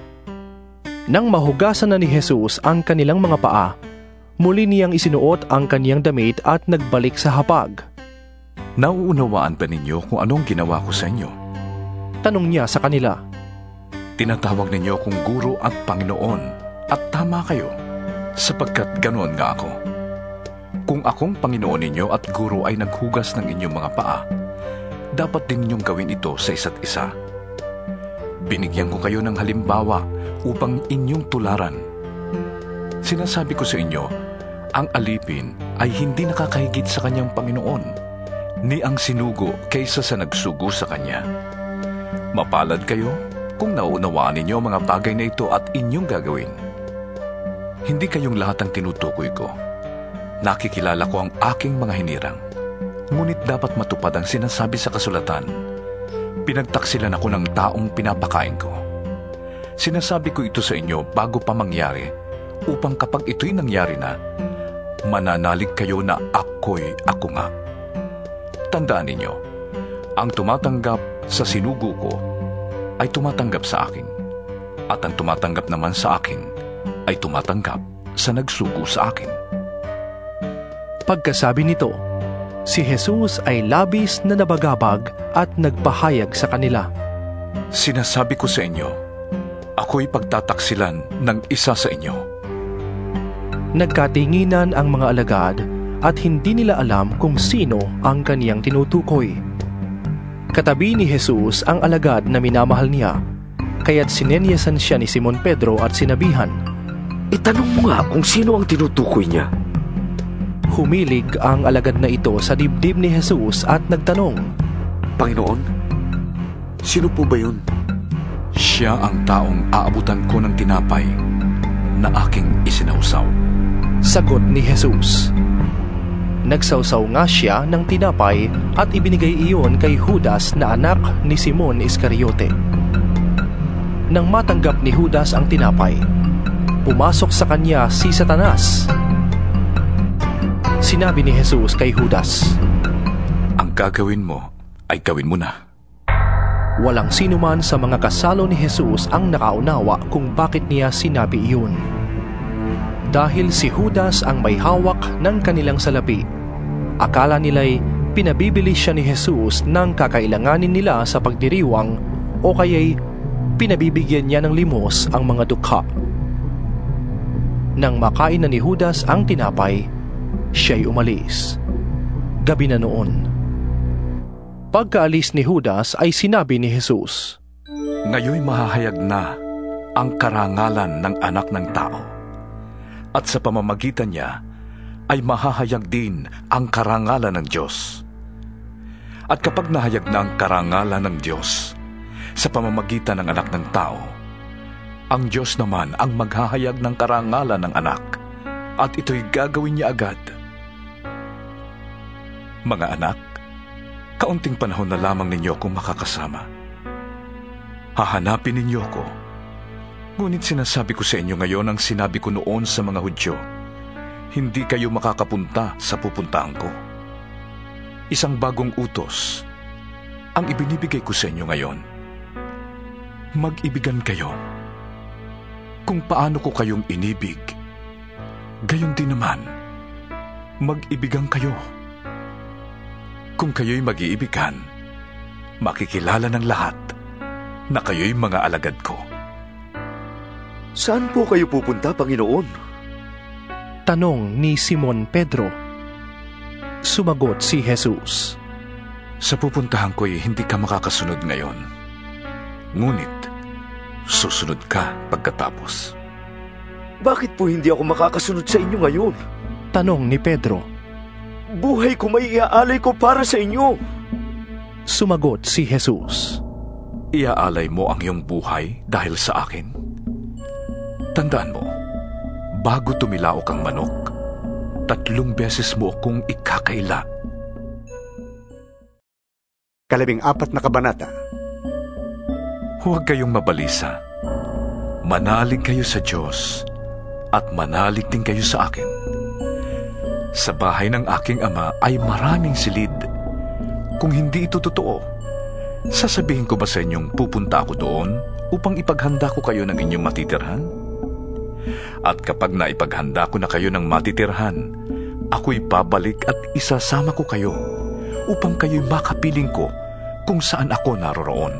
Nang mahugasan na ni Jesus ang kanilang mga paa, muli niyang isinuot ang kaniyang damit at nagbalik sa hapag. Nauunawaan ba ninyo kung anong ginawa ko sa inyo? Tanong niya sa kanila. Tinatawag ninyo akong guro at Panginoon, at tama kayo, sapagkat ganoon nga ako. Kung akong Panginoon ninyo at guro ay naghugas ng inyong mga paa, dapat din ninyong gawin ito sa isa't isa. Binigyan ko kayo ng halimbawa upang inyong tularan. Sinasabi ko sa inyo, ang alipin ay hindi nakakahigit sa kanyang Panginoon, ni ang sinugo kaysa sa nagsugo sa kanya. Mapalad kayo kung nauunawaan ninyo ang mga bagay na ito at inyong gagawin. Hindi kayong lahat ang tinutukoy ko. Nakikilala ko ang aking mga hinirang. Ngunit dapat matupad ang sinasabi sa kasulatan. Pinagtaksilan ako ng taong pinapakain ko. Sinasabi ko ito sa inyo bago pa mangyari, upang kapag ito'y nangyari na, mananalig kayo na ako'y ako nga. Tandaan ninyo, ang tumatanggap sa sinugo ko ay tumatanggap sa akin, at ang tumatanggap naman sa akin ay tumatanggap sa nagsugo sa akin. Pagkasabi nito, si Jesus ay labis na nabagabag at nagpahayag sa kanila. Sinasabi ko sa inyo, ako'y pagtataksilan ng isa sa inyo. Nagkatinginan ang mga alagad at hindi nila alam kung sino ang kaniyang tinutukoy. Katabi ni Jesus ang alagad na minamahal niya, kaya't sinenyasan siya ni Simon Pedro at sinabihan, itanong mo nga kung sino ang tinutukoy niya. Humilig ang alagad na ito sa dibdib ni Jesus at nagtanong, Panginoon, sino po ba yun? Siya ang taong aabutan ko ng tinapay na aking isinausaw. Sagot ni Jesus. Nagsawsaw nga siya ng tinapay at ibinigay iyon kay Judas na anak ni Simon Iscariote. Nang matanggap ni Judas ang tinapay, pumasok sa kanya si Satanas. Sinabi ni Jesus kay Judas, ang gagawin mo ay gawin mo na. Walang sino man sa mga kasalo ni Jesus ang nakaunawa kung bakit niya sinabi iyon. Dahil si Judas ang may hawak ng kanilang salapi, akala nila'y pinabibili siya ni Jesus ng kakailanganin nila sa pagdiriwang o kaya'y pinabibigyan niya ng limos ang mga dukha. Nang makain na ni Judas ang tinapay, siya'y umalis. Gabi na noon. Pagkaalis ni Judas ay sinabi ni Jesus, ngayoy mahahayag na ang karangalan ng anak ng tao, at sa pamamagitan niya ay mahahayag din ang karangalan ng Diyos. At kapag nahayag na ang karangalan ng Diyos sa pamamagitan ng anak ng tao, ang Diyos naman ang maghahayag ng karangalan ng anak, at ito'y gagawin niya agad. Mga anak, kaunting panahon na lamang ninyo akong makakasama. Hahanapin ninyo ako. Ngunit sinasabi ko sa inyo ngayon ang sinabi ko noon sa mga Hudyo, hindi kayo makakapunta sa pupuntahan ko. Isang bagong utos ang ibinibigay ko sa inyo ngayon. mag-ibigan kayo. Kung paano ko kayong inibig, gayon din naman, mag-ibigan kayo. Kung kayo'y mag-iibigan, makikilala ng lahat na kayo'y mga alagad ko. Saan po kayo pupunta, Panginoon? Tanong ni Simon Pedro. Sumagot si Jesus. Sa pupuntahan ko'y hindi ka makakasunod ngayon. Ngunit, susunod ka pagkatapos. Bakit po hindi ako makakasunod sa inyo ngayon? Tanong ni Pedro. Buhay ko may iaalay ko para sa inyo. Sumagot si Jesus. Iaalay mo ang iyong buhay dahil sa akin? Tandaan mo, bago tumilaok ang manok, tatlong beses mo akong ikakaila. Kalabing apat na kabanata. Huwag kayong mabalisa. Manalig kayo sa Diyos at manalig din kayo sa akin. Sa bahay ng aking ama ay maraming silid. Kung hindi ito totoo, sasabihin ko ba sa inyong pupunta ako doon upang ipaghanda ko kayo ng inyong matitirhan? At kapag naipaghanda ko na kayo ng matitirhan, ako'y babalik at isasama ko kayo upang kayo'y makapiling ko kung saan ako naroroon.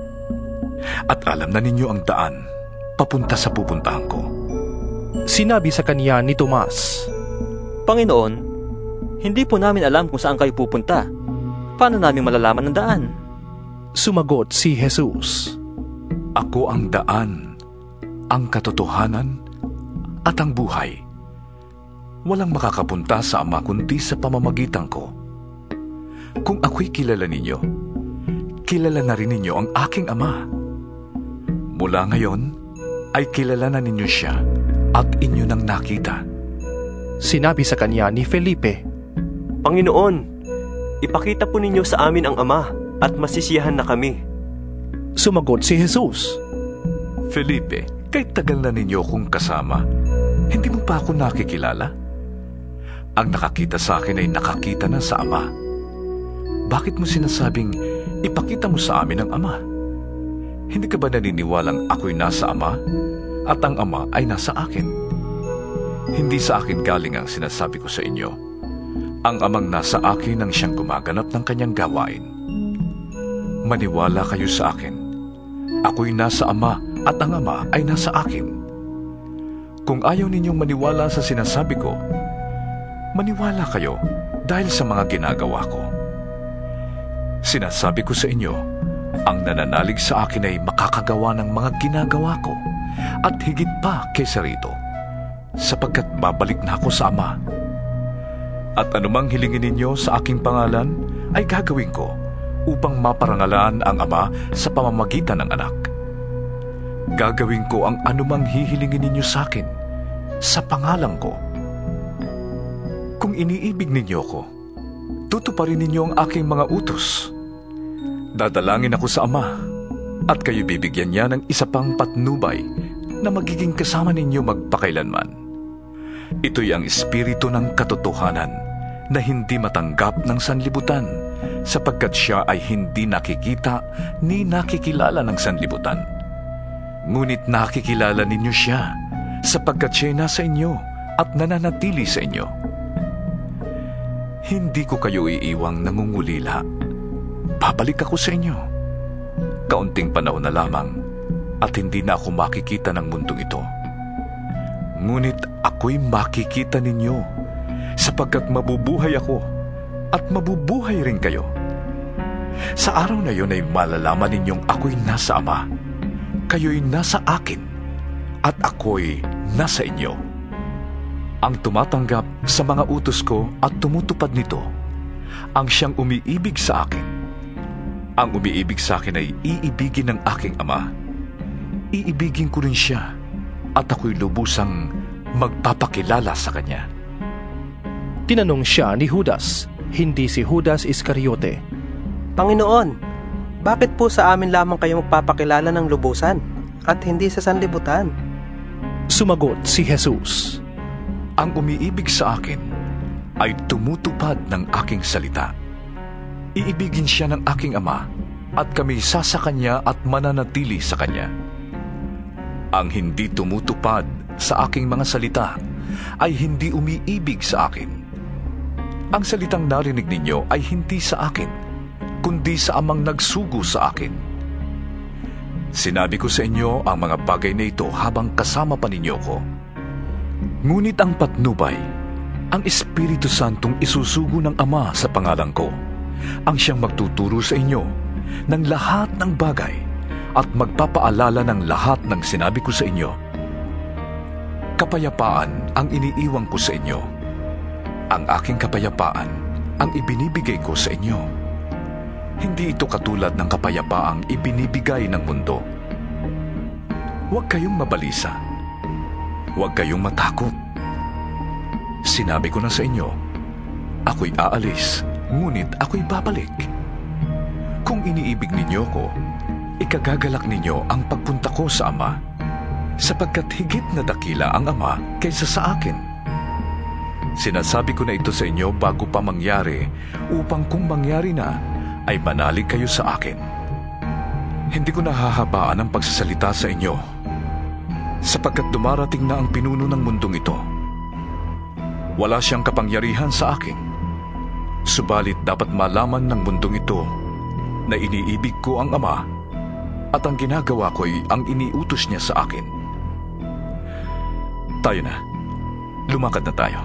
At alam na ninyo ang daan papunta sa pupuntahan ko. Sinabi sa kanya ni Tomas, Panginoon, hindi po namin alam kung saan kayo pupunta. Paano namin malalaman ang daan? Sumagot si Jesus. Ako ang daan, ang katotohanan, at ang buhay. Walang makakapunta sa Ama kundi sa pamamagitan ko. Kung ako'y kilala ninyo, kilala na rin ninyo ang aking Ama. Mula ngayon, ay kilala na ninyo siya at inyo nang nakita. Sinabi sa kanya ni Felipe, Panginoon, ipakita po ninyo sa amin ang Ama at masisiyahan na kami. Sumagot si Jesus. Felipe, kahit tagal na ninyo akong kasama, hindi mo pa ako nakikilala? Ang nakakita sa akin ay nakakita na sa Ama. Bakit mo sinasabing ipakita mo sa amin ang Ama? Hindi ka ba naniniwalang ako'y nasa Ama at ang Ama ay nasa akin? Hindi sa akin galing ang sinasabi ko sa inyo. Ang Amang nasa akin ang siyang gumaganap ng kanyang gawain. Maniwala kayo sa akin. Ako'y nasa Ama at ang Ama ay nasa akin. Kung ayaw ninyong maniwala sa sinasabi ko, maniwala kayo dahil sa mga ginagawa ko. Sinasabi ko sa inyo, ang nananalig sa akin ay makakagawa ng mga ginagawa ko at higit pa kaysa rito, sapagkat babalik na ako sa Ama. At anumang hilingin ninyo sa aking pangalan ay gagawin ko upang maparangalan ang Ama sa pamamagitan ng Anak. Gagawin ko ang anumang hihilingin ninyo sa akin sa pangalan ko. Kung iniibig ninyo ko, tutuparin ninyo ang aking mga utos. Dadalangin ako sa Ama at kayo bibigyan niya ng isa pang patnubay na magiging kasama ninyo magpakailanman. Ito'y ang espiritu ng katotohanan na hindi matanggap ng sanlibutan, sapagkat siya ay hindi nakikita ni nakikilala ng sanlibutan. Ngunit nakikilala ninyo siya, sapagkat siya'y nasa inyo at nananatili sa inyo. Hindi ko kayo iiwang nangungulila. Babalik ako sa inyo. Kaunting panahon na lamang at hindi na ako makikita ng mundong ito. Ngunit ako'y makikita ninyo, sapagkat mabubuhay ako at mabubuhay rin kayo. Sa araw na yun ay malalaman ninyong ako'y nasa Ama, kayo'y nasa akin, at ako'y nasa inyo. Ang tumatanggap sa mga utos ko at tumutupad nito, ang siyang umiibig sa akin. Ang umiibig sa akin ay iibigin ng aking Ama. Iibigin ko rin siya, at ako'y lubusang magpapakilala sa kanya. Tinanong siya ni Judas, hindi si Judas Iscariote. Panginoon, bakit po sa amin lamang kayo magpapakilala ng lubusan at hindi sa sanlibutan? Sumagot si Jesus. Ang umiibig sa akin ay tumutupad ng aking salita. Iibigin siya ng aking Ama at kami sasa Kanya at mananatili sa Kanya. Ang hindi tumutupad sa aking mga salita ay hindi umiibig sa akin. Ang salitang narinig ninyo ay hindi sa akin, kundi sa Amang nagsugo sa akin. Sinabi ko sa inyo ang mga bagay na ito habang kasama pa ninyo ko. Ngunit ang patnubay, ang Espiritu Santong isusugo ng Ama sa pangalan ko, ang siyang magtuturo sa inyo ng lahat ng bagay at magpapaalala ng lahat ng sinabi ko sa inyo. Kapayapaan ang iniiwan ko sa inyo. Ang aking kapayapaan ang ibinibigay ko sa inyo. Hindi ito katulad ng kapayapaang ibinibigay ng mundo. Huwag kayong mabalisa. Huwag kayong matakot. Sinabi ko na sa inyo, ako'y aalis, ngunit ako'y babalik. Kung iniibig ninyo ko, ikagagalak ninyo ang pagpunta ko sa Ama, sapagkat higit na dakila ang Ama kaysa sa akin. Sinasabi ko na ito sa inyo bago pa mangyari, upang kung mangyari na, ay manalig kayo sa akin. Hindi ko nahahabaan ang pagsasalita sa inyo, sapagkat dumarating na ang pinuno ng mundong ito. Wala siyang kapangyarihan sa akin, subalit dapat malaman ng mundong ito na iniibig ko ang Ama at ang ginagawa ko'y ang iniutos niya sa akin. Tayo na. Lumakad na tayo.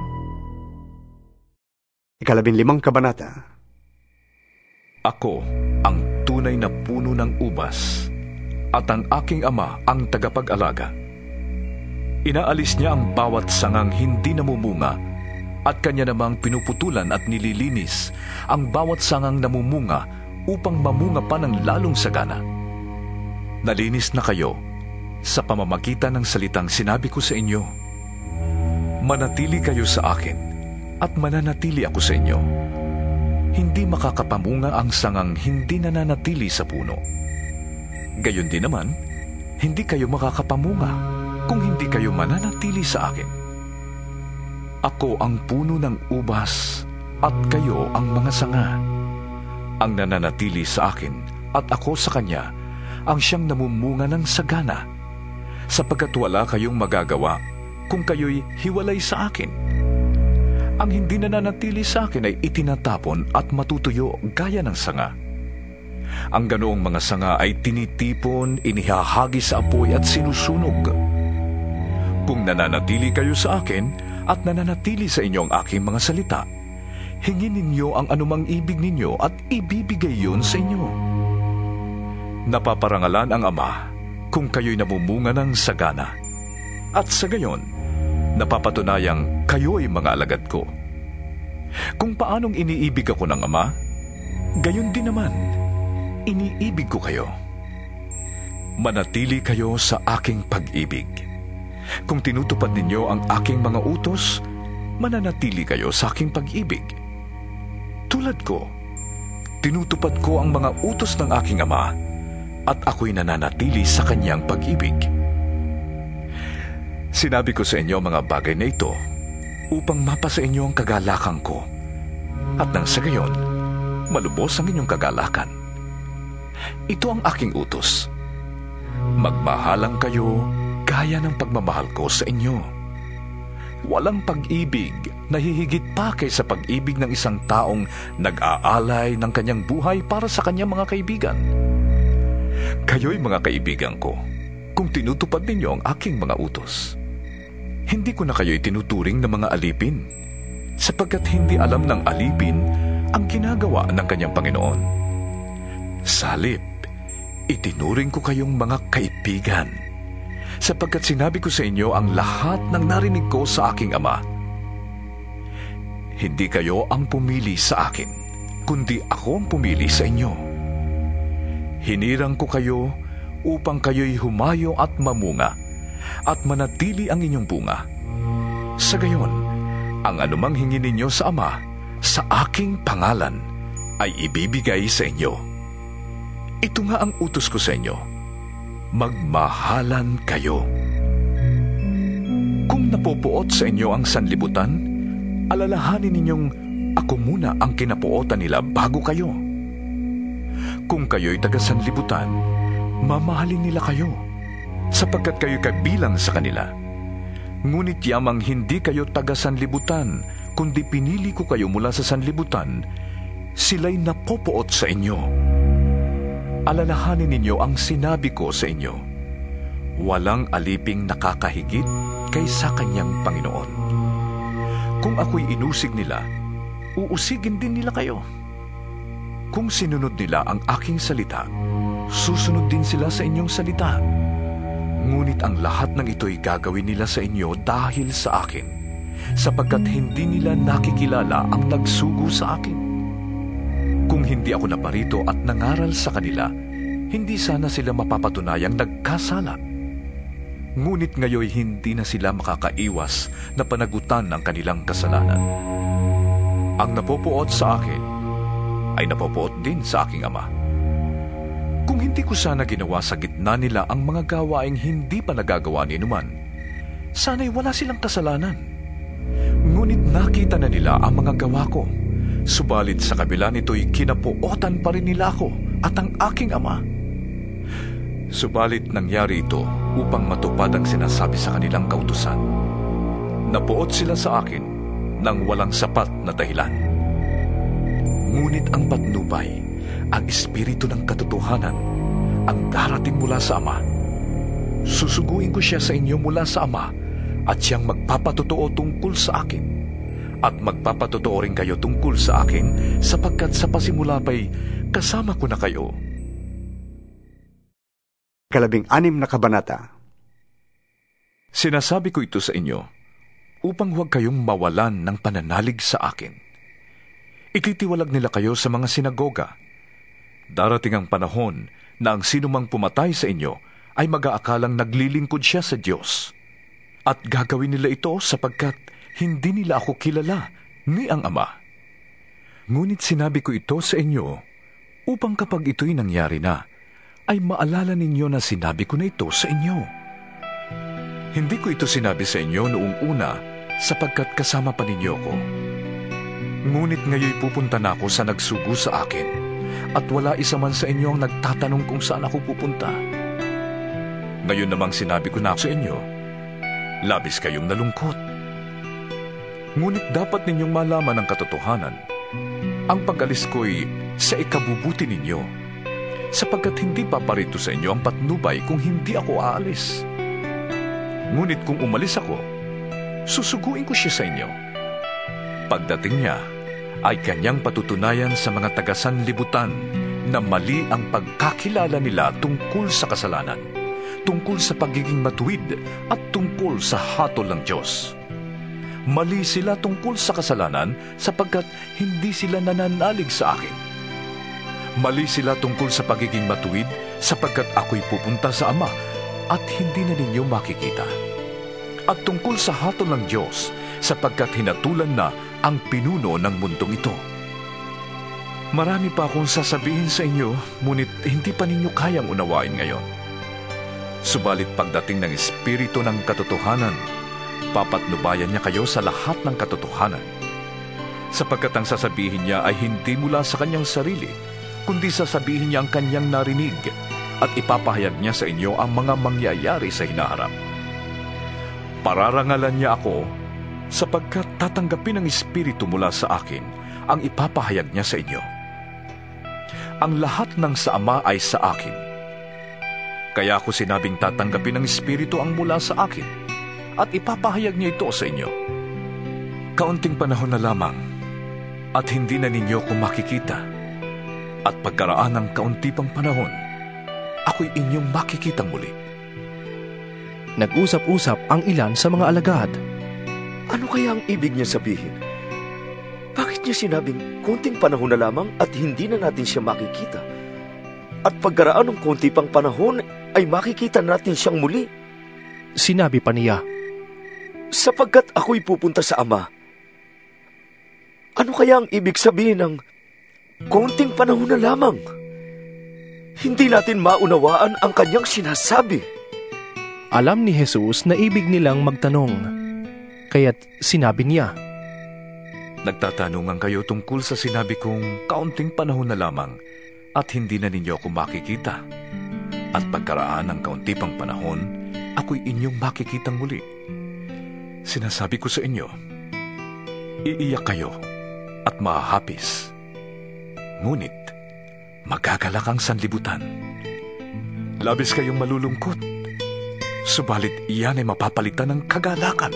Ikalabinlimang kabanata. Ako ang tunay na puno ng ubas, at ang aking Ama ang tagapag-alaga. Inaalis niya ang bawat sangang hindi namumunga, at kanya namang pinuputulan at nililinis ang bawat sangang namumunga upang mamunga pa ng lalong sagana. Nalinis na kayo sa pamamagitan ng salitang sinabi ko sa inyo. Manatili kayo sa akin, at mananatili ako sa inyo. Hindi makakapamunga ang sangang hindi nananatili sa puno. Gayon din naman, hindi kayo makakapamunga kung hindi kayo mananatili sa akin. Ako ang puno ng ubas, at kayo ang mga sanga. Ang nananatili sa akin at ako sa kanya, ang siyang namumunga ng sagana, sapagkat wala kayong magagawa kung kayo'y hiwalay sa akin. Ang hindi nananatili sa akin ay itinatapon at matutuyo gaya ng sanga. Ang ganoong mga sanga ay tinitipon, inihahagi sa apoy at sinusunog. Kung nananatili kayo sa akin at nananatili sa inyo ang aking mga salita, hingin ninyo ang anumang ibig ninyo at ibibigay yun sa inyo. Napaparangalan ang Ama kung kayo'y namumunga ng sagana, at sa gayon, napapatunayang kayo'y mga alagad ko. Kung paanong iniibig ako ng Ama, gayon din naman, iniibig ko kayo. Manatili kayo sa aking pag-ibig. Kung tinutupad ninyo ang aking mga utos, mananatili kayo sa aking pag-ibig. Tulad ko, tinutupad ko ang mga utos ng aking Ama, at ako'y nananatili sa kanyang pag-ibig. Sinabi ko sa inyo mga bagay na ito upang mapasa inyo ang kagalakan ko, at nang sa gayon, malubos ang inyong kagalakan. Ito ang aking utos. Magmahalang kayo gaya ng pagmamahal ko sa inyo. Walang pag-ibig na hihigit pa kaysa pag-ibig ng isang taong nag-aalay ng kanyang buhay para sa kanyang mga kaibigan. Kayo'y mga kaibigan ko kung tinutupad ninyo ang aking mga utos. Hindi ko na kayo'y tinuturing na mga alipin, sapagkat hindi alam ng alipin ang ginagawa ng kanyang Panginoon. Sa halip, itinuring ko kayong mga kaibigan, sapagkat sinabi ko sa inyo ang lahat ng narinig ko sa aking Ama. Hindi kayo ang pumili sa akin, kundi ako ang pumili sa inyo. Hinirang ko kayo upang kayo'y humayo at mamunga, at manatili ang inyong bunga. Sa gayon, ang anumang hingin ninyo sa Ama, sa aking pangalan, ay ibibigay sa inyo. Ito nga ang utos ko sa inyo, magmahalan kayo. Kung napupuot sa inyo ang sanlibutan, alalahanin ninyong ako muna ang kinapuotan nila bago kayo. Kung kayo'y taga-sanlibutan, mamahalin nila kayo, sapagkat kayo'y kabilang sa kanila. Ngunit yamang hindi kayo taga-sanlibutan, kundi pinili ko kayo mula sa sanlibutan, sila'y napopoot sa inyo. Alalahanin ninyo ang sinabi ko sa inyo. Walang aliping nakakahigit kaysa kanyang Panginoon. Kung ako'y inusig nila, uusigin din nila kayo. Kung sinunod nila ang aking salita, susunod din sila sa inyong salita. Ngunit ang lahat ng ito'y gagawin nila sa inyo dahil sa akin, sapagkat hindi nila nakikilala ang nagsugo sa akin. Kung hindi ako naparito at nangaral sa kanila, hindi sana sila mapapatunayang nagkasala. Ngunit ngayon hindi na sila makakaiwas na panagutan ng kanilang kasalanan. Ang napopoot sa akin ay napopoot din sa aking Ama. Kung hindi ko sana ginawa sa gitna nila ang mga gawaing hindi pa nagagawa ni numan, sana'y wala silang kasalanan. Ngunit nakita na nila ang mga gawa ko, subalit sa kabila nito'y kinapootan pa rin nila ako at ang aking Ama. Subalit nangyari ito upang matupad ang sinasabi sa kanilang kautusan. Napoot sila sa akin nang walang sapat na dahilan. Ngunit ang patnubay, ang espiritu ng katotohanan, ang darating mula sa Ama. Susuguin ko siya sa inyo mula sa Ama at siyang magpapatotoo tungkol sa akin. At magpapatotoo rin kayo tungkol sa akin sapagkat sa pasimula pa'y kasama ko na kayo. Kalabing anim na kabanata. Sinasabi ko ito sa inyo upang huwag kayong mawalan ng pananalig sa akin. Ititiwalag nila kayo sa mga sinagoga. Darating ang panahon na ang sinumang pumatay sa inyo ay mag-aakalang naglilingkod siya sa Diyos. At gagawin nila ito sapagkat hindi nila ako kilala ni ang Ama. Ngunit sinabi ko ito sa inyo upang kapag ito'y nangyari na, ay maalala ninyo na sinabi ko na ito sa inyo. Hindi ko ito sinabi sa inyo noong una sapagkat kasama pa ninyo ko. Ngunit ngayon pupunta na ako sa nagsugo sa akin, at wala isa man sa inyo ang nagtatanong kung saan ako pupunta. Ngayon namang sinabi ko na sa inyo, labis kayong nalungkot. Ngunit dapat ninyong malaman ang katotohanan. Ang pag-alis ko'y sa ikabubuti ninyo, sapagkat hindi paparito sa inyo ang patnubay kung hindi ako aalis. Ngunit kung umalis ako, susuguin ko siya sa inyo. Pagdating niya, ay kanyang patutunayan sa mga taga-sanlibutan na mali ang pagkakilala nila tungkol sa kasalanan, tungkol sa pagiging matuwid at tungkol sa hatol ng Diyos. Mali sila tungkol sa kasalanan sapagkat hindi sila nananalig sa akin. Mali sila tungkol sa pagiging matuwid sapagkat ako'y pupunta sa Ama at hindi na ninyo makikita. At tungkol sa hatol ng Diyos sapagkat hinatulan na ang pinuno ng mundong ito. Marami pa akong sasabihin sa inyo, ngunit hindi pa ninyo kayang unawain ngayon. Subalit pagdating ng Espiritu ng katotohanan, papatnubayan niya kayo sa lahat ng katotohanan. Sapagkat ang sasabihin niya ay hindi mula sa kanyang sarili, kundi sasabihin niya ang kanyang narinig at ipapahayag niya sa inyo ang mga mangyayari sa hinaharap. Pararangalan niya ako sapagkat tatanggapin ng Espiritu mula sa akin ang ipapahayag niya sa inyo. Ang lahat ng sa Ama ay sa akin. Kaya ako sinabing tatanggapin ng Espiritu ang mula sa akin at ipapahayag niya ito sa inyo. Kaunting panahon na lamang at hindi na ninyo ko makikita. At pagkaraan ng kaunti pang panahon, ako'y inyong makikita muli. Nag-usap-usap ang ilan sa mga alagad. Ano kaya ang ibig niya sabihin? Bakit niya sinabing konting panahon na lamang at hindi na natin siya makikita? At pagkaraan ng konti pang panahon ay makikita natin siyang muli? Sinabi pa niya, sapagkat ako'y pupunta sa Ama. Ano kaya ang ibig sabihin ng konting panahon na lamang? Hindi natin maunawaan ang kanyang sinasabi. Alam ni Jesus na ibig nilang magtanong. Kaya't sinabi niya, nagtatanungan kayo tungkol sa sinabi kong kaunting panahon na lamang at hindi na ninyo ako makikita. At pagkaraan ng kaunti pang panahon, ako'y inyong makikitang muli. Sinasabi ko sa inyo, iiyak kayo at mahahapis. Ngunit, magagalak ang sanlibutan. Labis kayong malulungkot, subalit iyan ay mapapalitan ng kagalakan.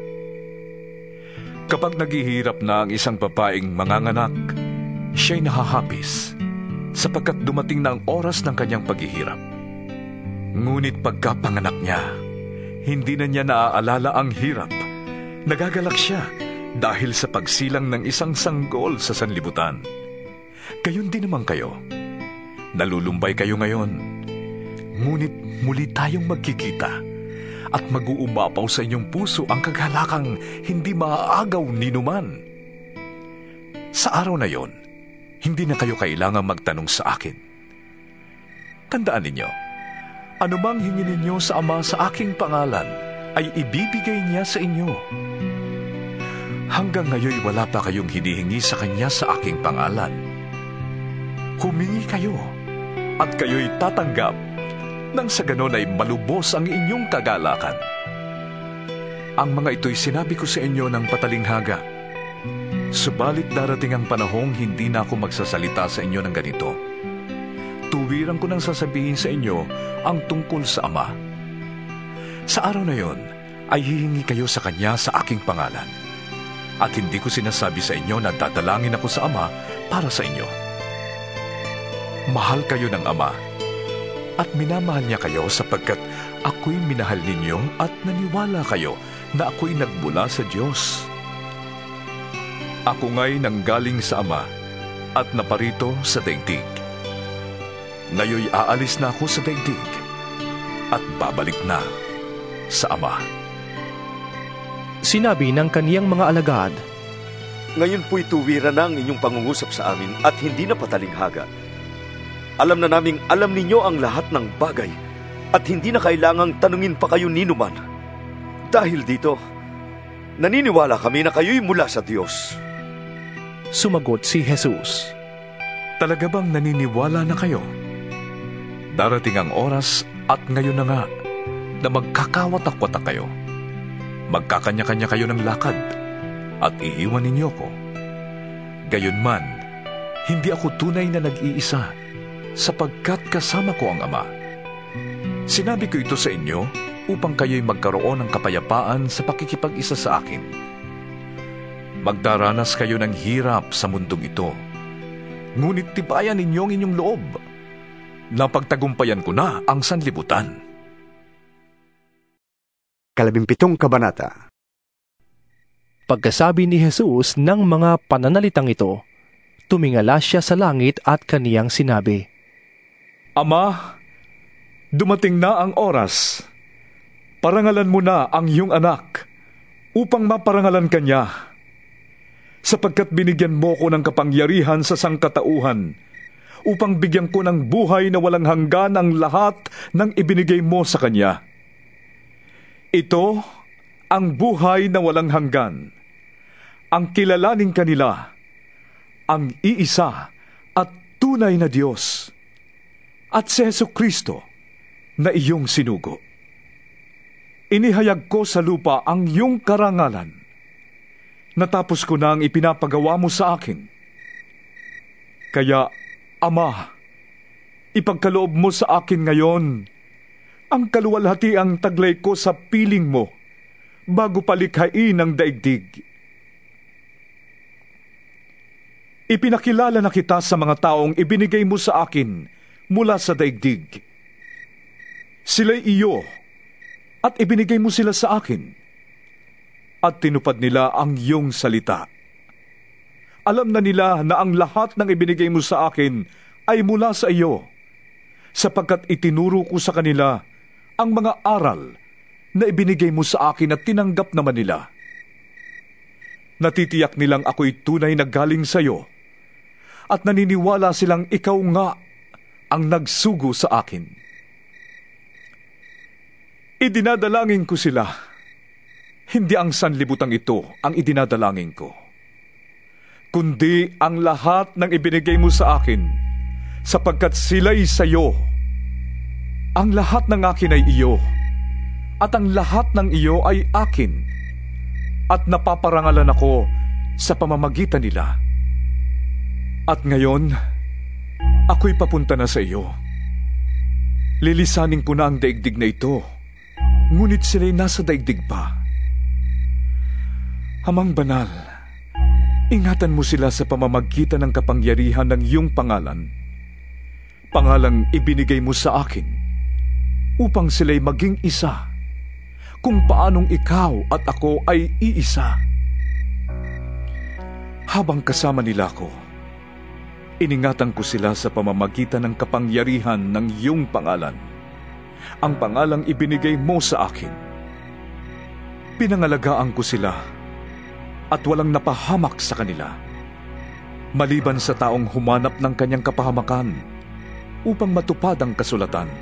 Kapag naghihirap na ang isang babaeng manganganak, siya'y nahahapis sapagkat dumating na ang oras ng kanyang paghihirap. Ngunit pagkapanganak niya, hindi na niya naaalala ang hirap. Nagagalak siya dahil sa pagsilang ng isang sanggol sa sanlibutan. Gayon din naman kayo. Nalulumbay kayo ngayon. Ngunit muli tayong magkikita at mag-uumapaw sa inyong puso ang kagalakang hindi maaagaw ni numan. Sa araw na yon, hindi na kayo kailangang magtanong sa akin. Tandaan ninyo, anumang hingin ninyo sa Ama sa aking pangalan, ay ibibigay niya sa inyo. Hanggang ngayon wala pa kayong hinihingi sa Kanya sa aking pangalan. Humingi kayo, at kayo'y tatanggap, nang sa ganon ay malubos ang inyong kagalakan. Ang mga ito'y sinabi ko sa inyo ng patalinghaga. Subalit darating ang panahong hindi na ako magsasalita sa inyo ng ganito. Tuwiran ko nang sasabihin sa inyo ang tungkol sa Ama. Sa araw na yon, ay hihingi kayo sa Kanya sa aking pangalan. At hindi ko sinasabi sa inyo na dadalangin ako sa Ama para sa inyo. Mahal kayo ng Ama, at minamahal niya kayo sapagkat ako'y minahal ninyo at naniwala kayo na ako'y nagmula sa Diyos. Ako nga'y nanggaling sa Ama at naparito sa daigdig. Ngayoy aalis na ako sa daigdig at babalik na sa Ama. Sinabi ng kaniyang mga alagad, Ngayon po'y tuwiran na ang inyong pangungusap sa amin at hindi na patalinghaga. Alam na naming alam ninyo ang lahat ng bagay at hindi na kailangang tanungin pa kayo ni numan. Dahil dito, naniniwala kami na kayo'y mula sa Diyos. Sumagot si Jesus, Talaga bang naniniwala na kayo? Darating ang oras at ngayon na nga na magkakawatak-watak kayo. Magkakanya-kanya kayo ng lakad at iiwan ninyo ko. Gayunman, hindi ako tunay na nag-iisa sapagkat kasama ko ang Ama. Sinabi ko ito sa inyo upang kayo'y magkaroon ng kapayapaan sa pakikipag-isa sa akin. Magdaranas kayo ng hirap sa mundong ito, ngunit tibayan ninyo ang inyong loob. Napagtagumpayan ko na ang sanlibutan. Kalabimpitong kabanata. Pagkasabi ni Jesus ng mga pananalitang ito, tumingala siya sa langit at kaniyang sinabi, Ama, dumating na ang oras. Parangalan mo na ang iyong anak upang maparangalan kanya. Sapagkat binigyan mo ko ng kapangyarihan sa sangkatauhan upang bigyan ko ng buhay na walang hanggan ang lahat ng ibinigay mo sa kanya. Ito ang buhay na walang hanggan, ang kilalaning kanila, ang iisa at tunay na Diyos, at si Jesucristo na iyong sinugo. Inihayag ko sa lupa ang iyong karangalan. Natapos ko na ang ipinapagawa mo sa akin. Kaya, Ama, ipagkaloob mo sa akin ngayon ang kaluwalhatiang taglay ko sa piling mo bago palikhain ang daigdig. Ipinakilala na kita sa mga taong ibinigay mo sa akin mula sa daigdig. Sila'y iyo at ibinigay mo sila sa akin at tinupad nila ang iyong salita. Alam na nila na ang lahat ng ibinigay mo sa akin ay mula sa iyo, sapagkat itinuro ko sa kanila ang mga aral na ibinigay mo sa akin at tinanggap naman nila. Natitiyak nilang ako'y tunay na galing sa iyo, at naniniwala silang ikaw nga ang nagsugo sa akin. Idinadalangin ko sila, hindi ang sanlibutang ito ang idinadalangin ko, kundi ang lahat ng ibinigay mo sa akin, sapagkat sila'y sayo. Ang lahat ng akin ay iyo, at ang lahat ng iyo ay akin, at napaparangalan ako sa pamamagitan nila. At ngayon, ako'y papunta na sa iyo. Lilisanin ko na ang daigdig na ito, ngunit sila'y nasa daigdig pa. Amang banal, ingatan mo sila sa pamamagitan ng kapangyarihan ng iyong pangalan, pangalang ibinigay mo sa akin, upang sila'y maging isa, kung paanong ikaw at ako ay iisa. Habang kasama nila ko, iningatan ko sila sa pamamagitan ng kapangyarihan ng iyong pangalan, ang pangalang ibinigay mo sa akin. Pinangalagaan ko sila at walang napahamak sa kanila, maliban sa taong humanap ng kanyang kapahamakan upang matupad ang kasulatan.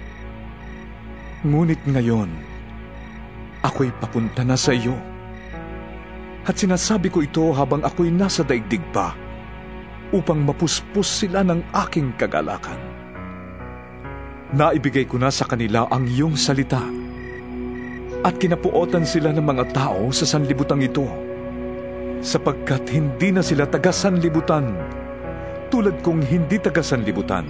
Ngunit ngayon, ako'y papunta na sa iyo, at sinasabi ko ito habang ako'y nasa daigdig pa, upang mapuspos sila ng aking kagalakan. Naibigay ko na sa kanila ang iyong salita, at kinapuotan sila ng mga tao sa sanlibutang ito, sapagkat hindi na sila taga-sanlibutan, tulad kong hindi taga-sanlibutan.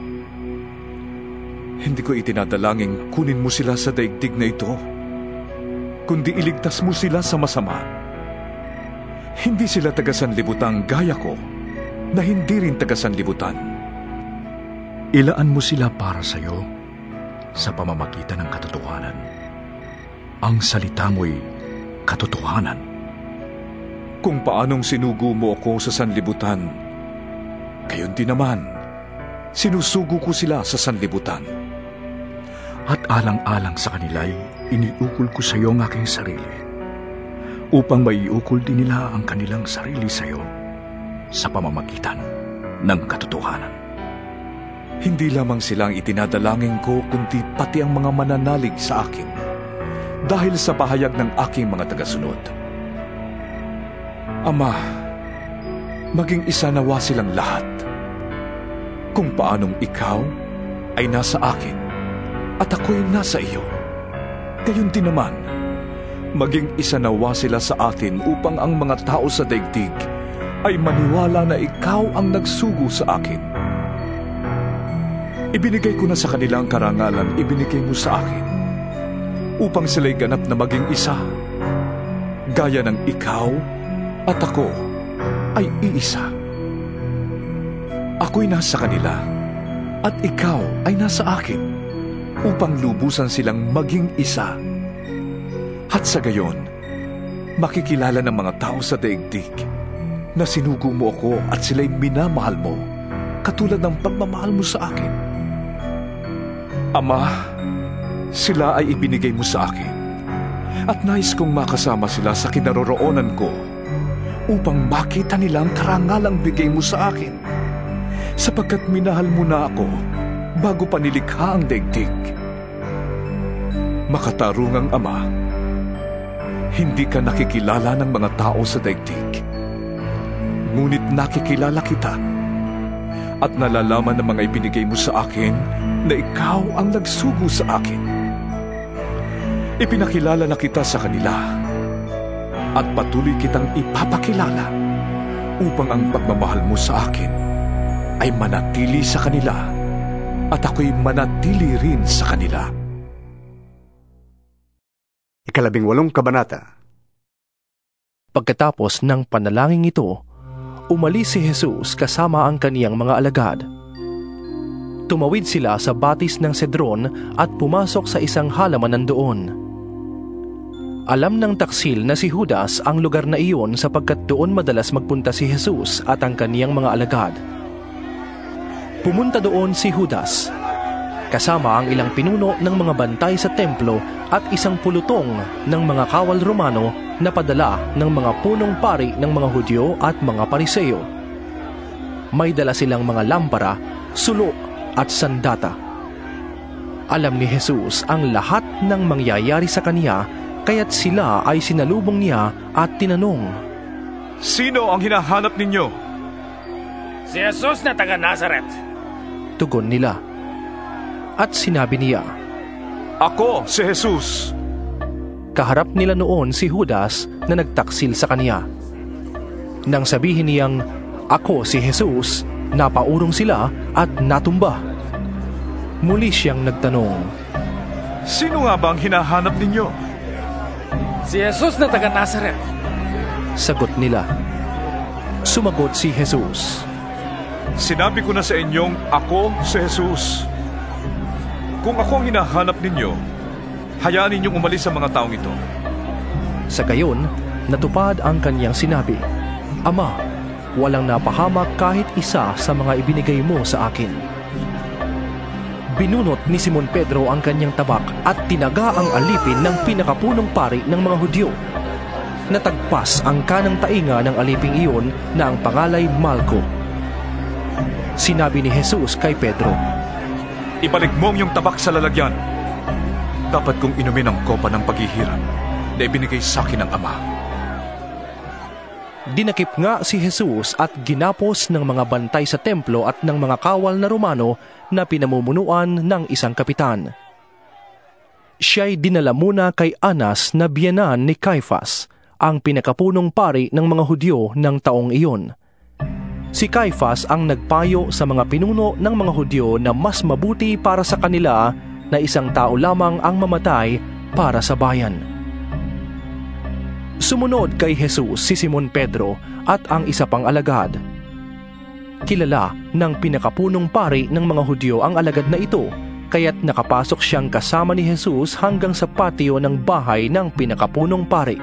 Hindi ko itinadalangin kunin mo sila sa daigdig na ito, kundi iligtas mo sila sa masama. Hindi sila taga-sanlibutan gaya ko, na hindi rin taga-sanlibutan. Ilaan mo sila para sa iyo sa pamamagitan ng katotohanan. Ang salita mo'y katotohanan. Kung paanong sinugo mo ako sa sanlibutan, gayon din naman, sinusugo ko sila sa sanlibutan. At alang-alang sa kanila'y iniukol ko sa iyo ang aking sarili, upang maiukol din nila ang kanilang sarili sa iyo sa pamamagitan ng katotohanan. Hindi lamang silang itinadalangin ko, kundi pati ang mga mananalig sa akin, dahil sa pahayag ng aking mga tagasunod. Ama, maging isa nawa silang lahat, kung paanong ikaw ay nasa akin at ako'y nasa iyo. Gayon din naman, maging isa nawa sila sa atin upang ang mga tao sa daigdig ay maniwala na ikaw ang nagsugo sa akin. Ibinigay ko na sa kanila ang karangalan ibinigay mo sa akin, upang sila'y ganap na maging isa, gaya ng ikaw at ako ay iisa. Ako'y nasa kanila at ikaw ay nasa akin, upang lubusan silang maging isa. At sa gayon, makikilala ng mga tao sa daigdig na sinugo mo ako at sila'y minamahal mo, katulad ng pagmamahal mo sa akin. Ama, sila ay ibinigay mo sa akin, at nais kong makasama sila sa kinaroroonan ko, upang makita nila ang karangalang bigay mo sa akin, sapagkat minahal mo na ako bago pa nilikha ang daigdig. Makatarungang Ama, hindi ka nakikilala ng mga tao sa daigdig, ngunit nakikilala kita, at nalalaman ng mga ibinigay mo sa akin na ikaw ang nagsugo sa akin. Ipinakilala na kita sa kanila, at patuloy kitang ipapakilala, upang ang pagmamahal mo sa akin ay manatili sa kanila, at ako'y manatili rin sa kanila. Ikalabing walong kabanata. Pagkatapos ng panalangin ito, umalis si Jesus kasama ang kaniyang mga alagad. Tumawid sila sa batis ng Cedron at pumasok sa isang halamanan doon. Alam ng taksil na si Judas ang lugar na iyon sapagkat doon madalas magpunta si Jesus at ang kaniyang mga alagad. Pumunta doon si Judas, kasama ang ilang pinuno ng mga bantay sa templo at isang pulutong ng mga kawal Romano na padala ng mga punong pari ng mga Hudyo at mga Pariseo. May dala silang mga lampara, sulo at sandata. Alam ni Jesus ang lahat ng mangyayari sa kaniya, kaya't sila ay sinalubong niya at tinanong, "Sino ang hinahanap ninyo?" Si Jesus na taga Nazaret. tugon nila. At sinabi niya, Ako si Jesus. Kaharap nila noon si Judas na nagtaksil sa kaniya. Nang sabihin niyang, Ako si Jesus, napaurong sila at natumba. Muli siyang nagtanong, Sino nga ba ang hinahanap ninyo? Si Jesus na taga Nazaret. Sagot nila. Sumagot si Jesus, Sinabi ko na sa inyong ako si Jesus. Kung ako ang hinahanap ninyo, hayaan ninyong umalis sa mga taong ito. Sa gayon, natupad ang kanyang sinabi, Ama, walang napahamak kahit isa sa mga ibinigay mo sa akin. Binunot ni Simon Pedro ang kanyang tabak at tinaga ang alipin ng pinakapunong pari ng mga Hudyo. Natagpas ang kanang tainga ng aliping iyon na ang pangalay Malco. Sinabi ni Jesus kay Pedro, Ibalik mo ang iyong tabak sa lalagyan. Dapat kong inumin ang kopa ng paghihirap na ibinigay sa akin ng Ama. Dinakip nga si Jesus at ginapos ng mga bantay sa templo at ng mga kawal na Romano na pinamumunuan ng isang kapitan. Siya'y dinala muna kay Anas na biyenan ni Caiphas, ang pinakapunong pari ng mga Hudyo ng taong iyon. Si Caiphas ang nagpayo sa mga pinuno ng mga Hudyo na mas mabuti para sa kanila na isang tao lamang ang mamatay para sa bayan. Sumunod kay Jesus si Simon Pedro at ang isa pang alagad. Kilala ng pinakapunong pari ng mga Hudyo ang alagad na ito, kaya't nakapasok siyang kasama ni Jesus hanggang sa patio ng bahay ng pinakapunong pari.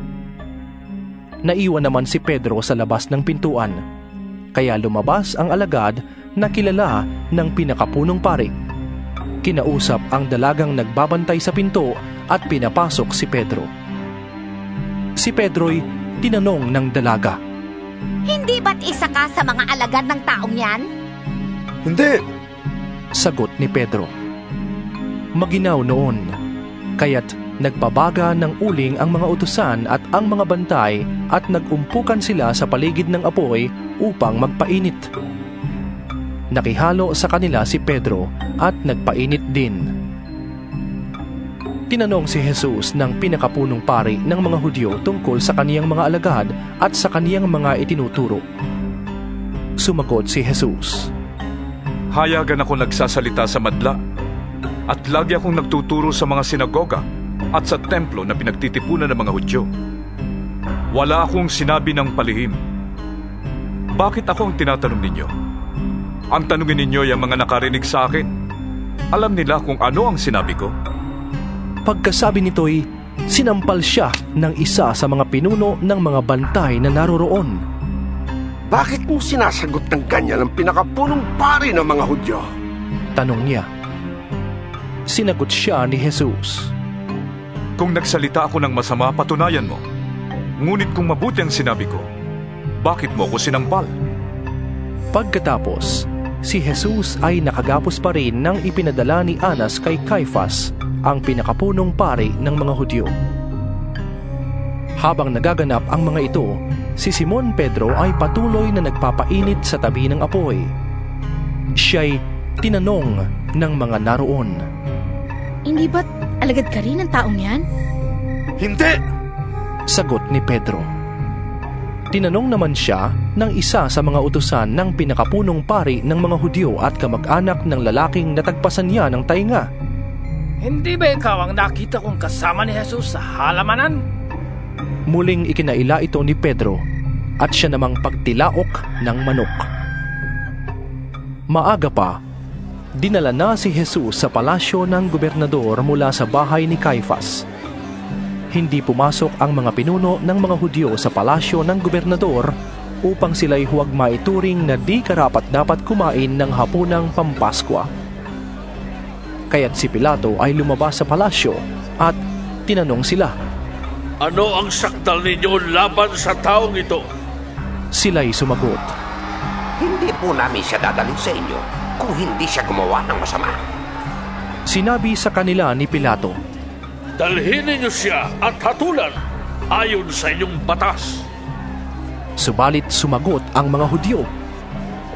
Naiwan naman si Pedro sa labas ng pintuan, kaya lumabas ang alagad na kilala ng pinakapunong pari. Kinausap ang dalagang nagbabantay sa pinto at pinapasok si Pedro. Si Pedro'y tinanong ng dalaga, Hindi ba't isa ka sa mga alagad ng taong yan? Hindi. Sagot ni Pedro. Maginaw noon, kaya't nagpabaga ng uling ang mga utusan at ang mga bantay at nagumpukan sila sa paligid ng apoy upang magpainit. Nakihalo sa kanila si Pedro at nagpainit din. Tinanong si Jesus ng pinakapunong pari ng mga Hudyo tungkol sa kaniyang mga alagad at sa kaniyang mga itinuturo. Sumagot si Jesus, Hayagan ako nagsasalita sa madla at lagi akong nagtuturo sa mga sinagoga at sa templo na pinagtitipunan ng mga Hudyo. Wala akong sinabi ng palihim. Bakit ako ang tinatanong ninyo? Ang tanungin ninyo ay ang mga nakarinig sa akin. Alam nila kung ano ang sinabi ko. Pagkasabi nito'y sinampal siya ng isa sa mga pinuno ng mga bantay na naroroon. Bakit mo sinasagot ng ganyan ang pinakapunong pari ng mga Hudyo? Tanong niya. Sinagot siya ni Jesus, Kung nagsalita ako ng masama, patunayan mo. Ngunit kung mabuti ang sinabi ko, bakit mo ako sinampal? Pagkatapos, si Jesus ay nakagapos pa rin ng ipinadala ni Anas kay Caiphas, ang pinakapunong pari ng mga Hudyo. Habang nagaganap ang mga ito, si Simon Pedro ay patuloy na nagpapainit sa tabi ng apoy. Siya'y tinanong ng mga naroon, Hindi ba't alagad ka rin ng taong yan? Hindi! Sagot ni Pedro. Tinanong naman siya ng isa sa mga utusan ng pinakapunong pari ng mga Hudyo at kamag-anak ng lalaking natagpasan niya ng tainga. Hindi ba ikaw ang nakita kong kasama ni Jesus sa halamanan? Muling ikinaila ito ni Pedro at siya namang pagtilaok ng manok. Maaga pa, dinala na si Jesus sa palasyo ng gobernador mula sa bahay ni Caiphas. Hindi pumasok ang mga pinuno ng mga Hudyo sa palasyo ng gobernador upang sila'y huwag maituring na di karapat-dapat kumain ng hapunang Pampaskwa. Kaya't si Pilato ay lumabas sa palasyo at tinanong sila, Ano ang sakdal ninyo laban sa taong ito? Sila'y sumagot, Hindi po namin siya dadalhin sa inyo kung hindi siya gumawa ng masama. Sinabi sa kanila ni Pilato, Dalhin ninyo siya at hatulan ayon sa inyong batas. Subalit sumagot ang mga Hudyo,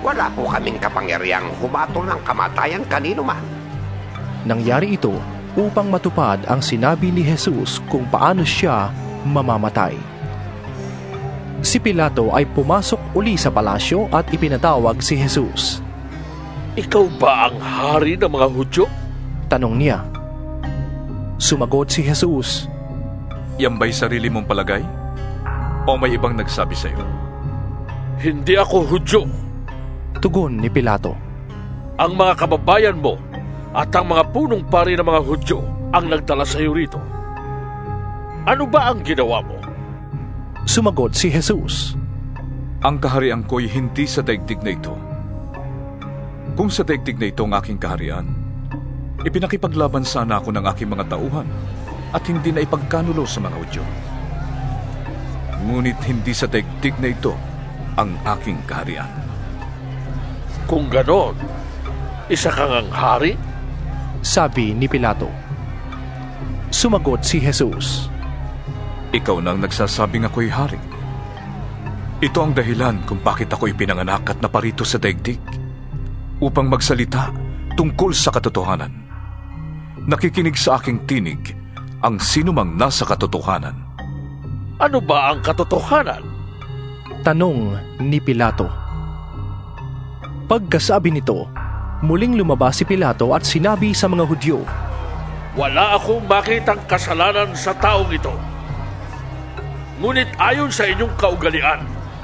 Wala po kaming kapangyarihang humatol ng kamatayan kanino man. Nangyari ito upang matupad ang sinabi ni Jesus kung paano siya mamamatay. Si Pilato ay pumasok uli sa palasyo at ipinatawag si Jesus. Ikaw ba ang hari ng mga Hudyo? Tanong niya. Sumagot si Jesus. Yan ba'y sarili mong palagay? O may ibang nagsabi sa'yo? Hindi ako Hudyo. Tugon ni Pilato. Ang mga kababayan mo at ang mga punong pari ng mga Hudyo ang nagdala sa iyo rito. Ano ba ang ginawa mo? Sumagot si Jesus. Ang kaharian ko'y hindi sa daigdig na ito. Kung sa daigdig na ito ang aking kaharian, ipinakipaglaban sana ako ng aking mga tauhan at hindi na ipagkanulo sa mga Hudyo. Ngunit hindi sa daigdig na ito ang aking kaharian. Kung ganon, isa kang ang hari? Sabi ni Pilato. Sumagot si Jesus. Ikaw nang nagsasabing ako'y hari. Ito ang dahilan kung bakit ako'y pinanganak at naparito sa daigdig, upang magsalita tungkol sa katotohanan. Nakikinig sa aking tinig ang sinumang nasa katotohanan. Ano ba ang katotohanan? Tanong ni Pilato. Pagkasabi nito, muling lumabas si Pilato at sinabi sa mga Hudyo, Wala akong makitang kasalanan sa taong ito. Ngunit ayon sa inyong kaugalian,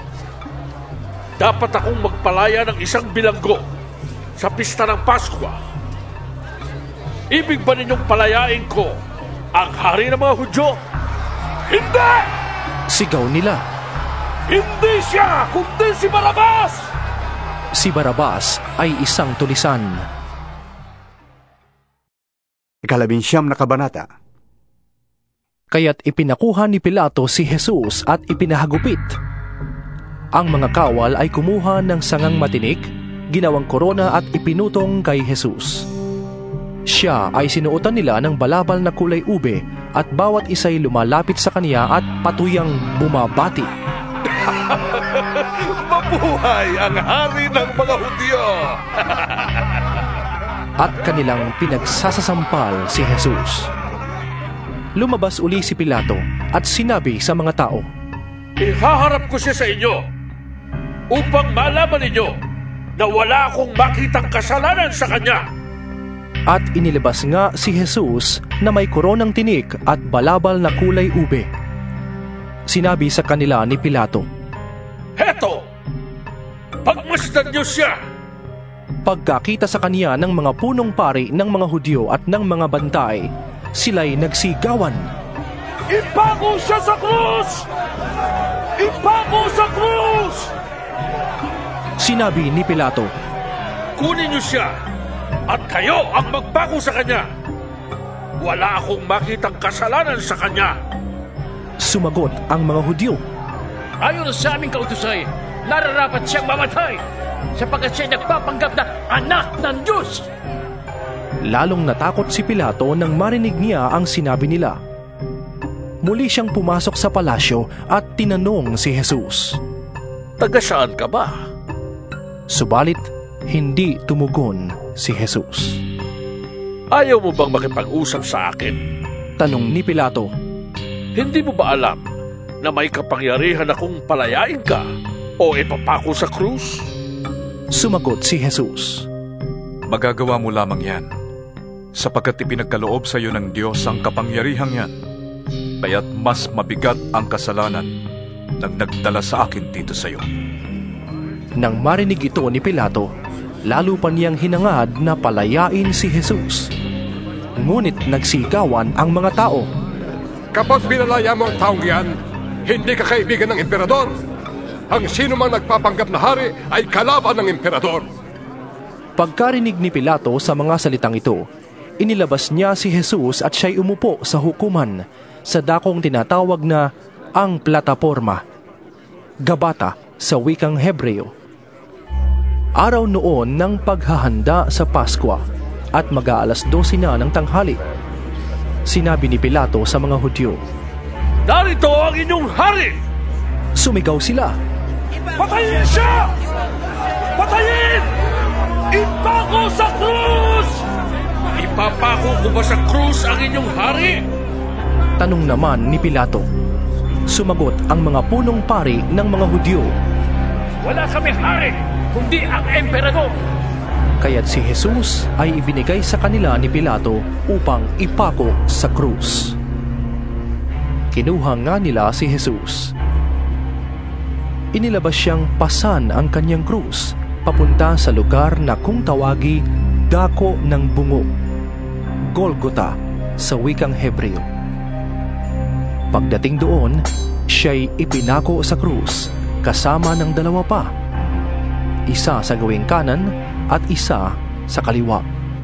dapat akong magpalaya ng isang bilanggo sa pista ng Paskwa. Ibig ba ninyong palayain ko ang hari ng mga Hudyo? Hindi! Sigaw nila. Hindi siya, kundi si Barabas! Si Barabas ay isang tulisan. Ikalabinsyam na kabanata. Kaya't ipinakuha ni Pilato si Jesus at ipinahagupit. Ang mga kawal ay kumuha ng sangang matinik, ginawang korona at ipinutong kay Jesus. Siya ay sinuotan nila ng balabal na kulay ube at bawat isa'y lumalapit sa kaniya at patuyang bumabati. Mabuhay ang hari ng mga Hudyo! At kanilang pinagsasasampal si Jesus. Lumabas uli si Pilato at sinabi sa mga tao, Ihaharap ko siya sa inyo upang malaman ninyo na wala akong makitang kasalanan sa kanya. At inilabas nga si Jesus na may koronang tinik at balabal na kulay ube. Sinabi sa kanila ni Pilato, Heto! Pagmasdan niyo siya! Pagkakita sa kaniya ng mga punong pari ng mga Hudyo at ng mga bantay, sila'y nagsigawan. Ipako siya sa krus! Ipako sa krus! Sinabi ni Pilato, Kunin niyo siya at kayo ang magpako sa kanya. Wala akong makitang kasalanan sa kanya. Sumagot ang mga Hudyo, Ayon sa aming kautusay, nararapat siyang mamatay sapagkat siya nagpapanggap na anak ng Diyos. Lalong natakot si Pilato nang marinig niya ang sinabi nila. Muli siyang pumasok sa palasyo at tinanong si Jesus, Taga saan ka ba? Subalit, hindi tumugon si Jesus. Ayaw mo bang makipag-usap sa akin? Tanong ni Pilato. Hindi mo ba alam na may kapangyarihan akong palayain ka o ipapako sa krus? Sumagot si Jesus, Magagawa mo lamang yan, sapagkat ipinagkaloob sa iyo ng Diyos ang kapangyarihang yan, kaya't mas mabigat ang kasalanan nang nagdala sa akin dito sa iyo. Nang marinig ito ni Pilato, lalo pa niyang hinangad na palayain si Jesus. Ngunit nagsigawan ang mga tao. Kapag binalaya mo ang taong yan, hindi ka kaibigan ng emperador. Ang sino mang nagpapanggap na hari ay kalaban ng emperador. Pagkarinig ni Pilato sa mga salitang ito, inilabas niya si Jesus at siya'y umupo sa hukuman sa dakong tinatawag na ang plataporma, Gabata sa wikang Hebreo. Araw noon ng paghahanda sa Paskwa at mag-aalas dose na ng tanghali. Sinabi ni Pilato sa mga Hudyo, Narito ang inyong hari! Sumigaw sila, Patayin siya! Patayin! Ipako sa krus! Ipapako ko ba sa krus ang inyong hari? Tanong naman ni Pilato. Sumagot ang mga punong pari ng mga Hudyo. Wala kami hari, kundi ang emperador. Kaya't si Jesus ay ibinigay sa kanila ni Pilato upang ipako sa krus. Kinuha nga nila si Jesus. Inilabas siyang pasan ang kanyang krus papunta sa lugar na kung tawagi Dako ng Bungo, Golgota sa wikang Hebreo. Pagdating doon, siya'y ipinako sa krus kasama ng dalawa pa, isa sa gawing kanan at isa sa kaliwa.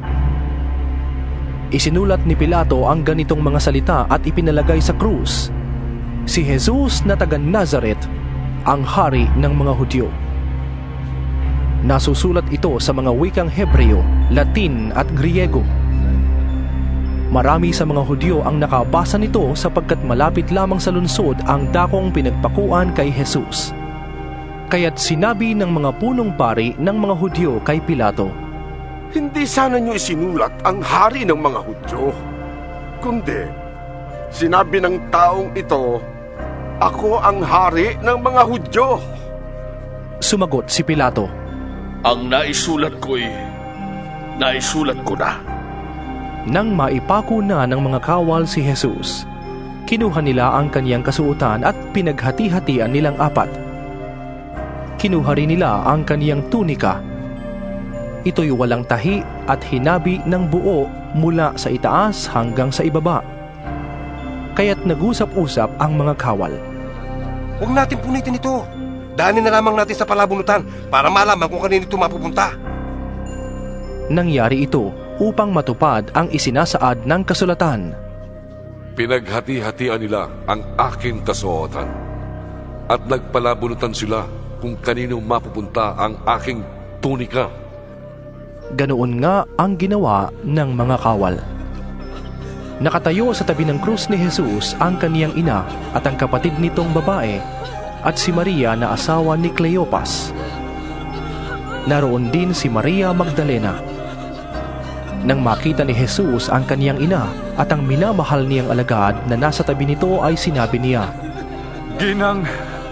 Isinulat ni Pilato ang ganitong mga salita at ipinalagay sa krus: si Jesus na taga Nazaret, ang hari ng mga Hudyo. Nasusulat ito sa mga wikang Hebreo, Latin at Griego. Marami sa mga Hudyo ang nakabasa nito sapagkat malapit lamang sa lungsod ang dakong pinagpakuan kay Jesus. Kaya't sinabi ng mga punong pari ng mga Hudyo kay Pilato, hindi sana niyo isinulat ang hari ng mga Hudyo, kundi sinabi ng taong ito, ako ang hari ng mga Hudyo. Sumagot si Pilato, ang naisulat ko'y naisulat ko na. Nang maipako na ng mga kawal si Jesus, kinuha nila ang kaniyang kasuotan at pinaghati-hatian nilang apat. Kinuha rin nila ang kaniyang tunika. Ito'y walang tahi at hinabi ng buo mula sa itaas hanggang sa ibaba. Kaya't nag-usap-usap ang mga kawal. Huwag natin punitin ito. Daanin na lamang natin sa palabunutan para malaman kung kanino ito mapupunta. Nangyari ito upang matupad ang isinasaad ng kasulatan. Pinaghati-hatian nila ang aking kasuotan at nagpalabunutan sila kung kanino mapupunta ang aking tunika. Ganoon nga ang ginawa ng mga kawal. Nakatayo sa tabi ng krus ni Jesus ang kaniyang ina at ang kapatid nitong babae at si Maria na asawa ni Cleopas. Naroon din si Maria Magdalena. Nang makita ni Jesus ang kaniyang ina at ang minamahal niyang alagad na nasa tabi nito ay sinabi niya, Ginang,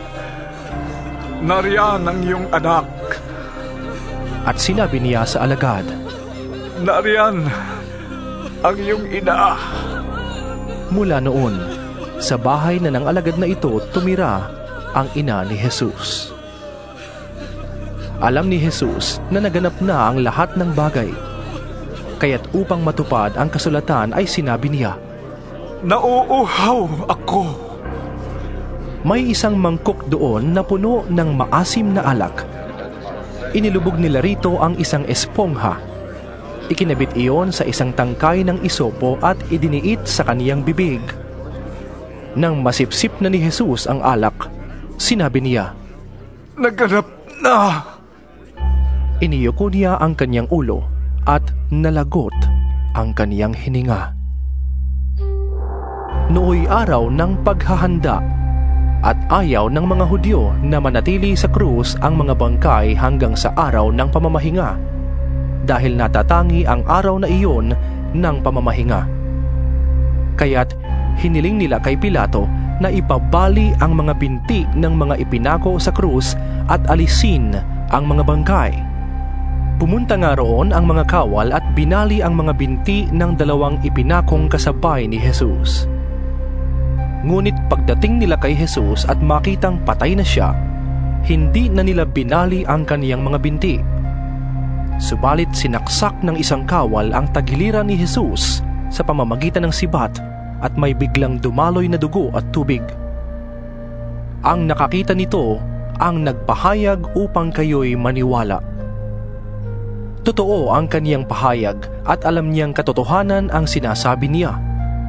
nariyan ang iyong anak. At sinabi niya sa alagad, nariyan ang iyong ina. Mula noon, sa bahay na ng alagad na ito tumira ang ina ni Jesus. Alam ni Jesus na naganap na ang lahat ng bagay. Kaya't upang matupad ang kasulatan ay sinabi niya, nauuhaw ako. May isang mangkok doon na puno ng maasim na alak. Inilubog nila rito ang isang espongha. Ikinabit iyon sa isang tangkay ng isopo at idiniit sa kaniyang bibig. Nang masipsip na ni Jesus ang alak, sinabi niya, naganap na. Iniyoko niya ang kaniyang ulo at nalagot ang kaniyang hininga. Nooy araw ng paghahanda at ayaw ng mga Hudyo na manatili sa krus ang mga bangkay hanggang sa araw ng pamamahinga dahil natatangi ang araw na iyon ng pamamahinga. Kaya't hiniling nila kay Pilato na ipabali ang mga binti ng mga ipinako sa krus at alisin ang mga bangkay. Pumunta nga roon ang mga kawal at binali ang mga binti ng dalawang ipinakong kasabay ni Jesus. Ngunit pagdating nila kay Jesus at makitang patay na siya, hindi na nila binali ang kaniyang mga binti. Subalit sinaksak ng isang kawal ang tagiliran ni Jesus sa pamamagitan ng sibat at may biglang dumaloy na dugo at tubig. Ang nakakita nito ang nagpahayag upang kayo'y maniwala. Totoo ang kaniyang pahayag at alam niyang katotohanan ang sinasabi niya.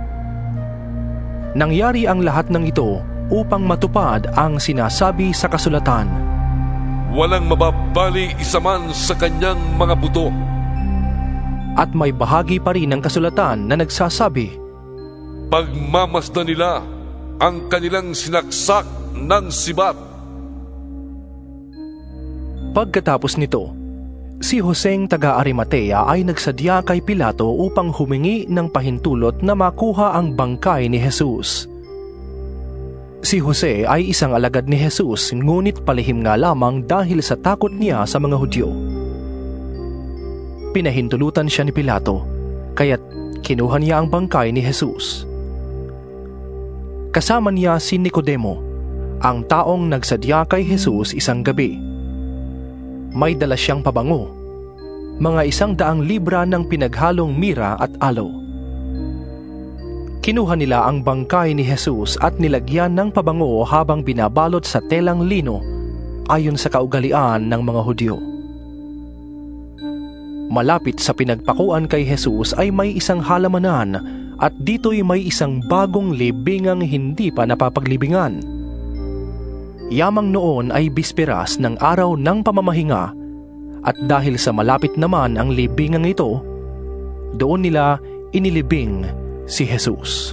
Nangyari ang lahat ng ito upang matupad ang sinasabi sa kasulatan. Walang mababali isa man sa kanyang mga buto. At may bahagi pa rin ng kasulatan na nagsasabi, pagmamasdan nila ang kanilang sinaksak ng sibat. Pagkatapos nito, Si Joseng taga-Arimatea ay nagsadya kay Pilato upang humingi ng pahintulot na makuha ang bangkay ni Jesus. Si Jose ay isang alagad ni Jesus, ngunit palihim nga lamang dahil sa takot niya sa mga Hudyo. Pinahintulutan siya ni Pilato, kaya't kinuha niya ang bangkay ni Jesus. Kasama niya si Nicodemo, ang taong nagsadya kay Jesus isang gabi. May dala siyang pabango, mga isang daang libra ng pinaghalong mira at aloe. Kinuha nila ang bangkay ni Jesus at nilagyan ng pabango habang binabalot sa telang lino ayon sa kaugalian ng mga Hudyo. Malapit sa pinagpakuan kay Jesus ay may isang halamanan at dito'y may isang bagong libingang hindi pa napapaglibingan. Yamang noon ay bisperas ng araw ng pamamahinga at dahil sa malapit naman ang libingang ito, doon nila inilibing si Jesus.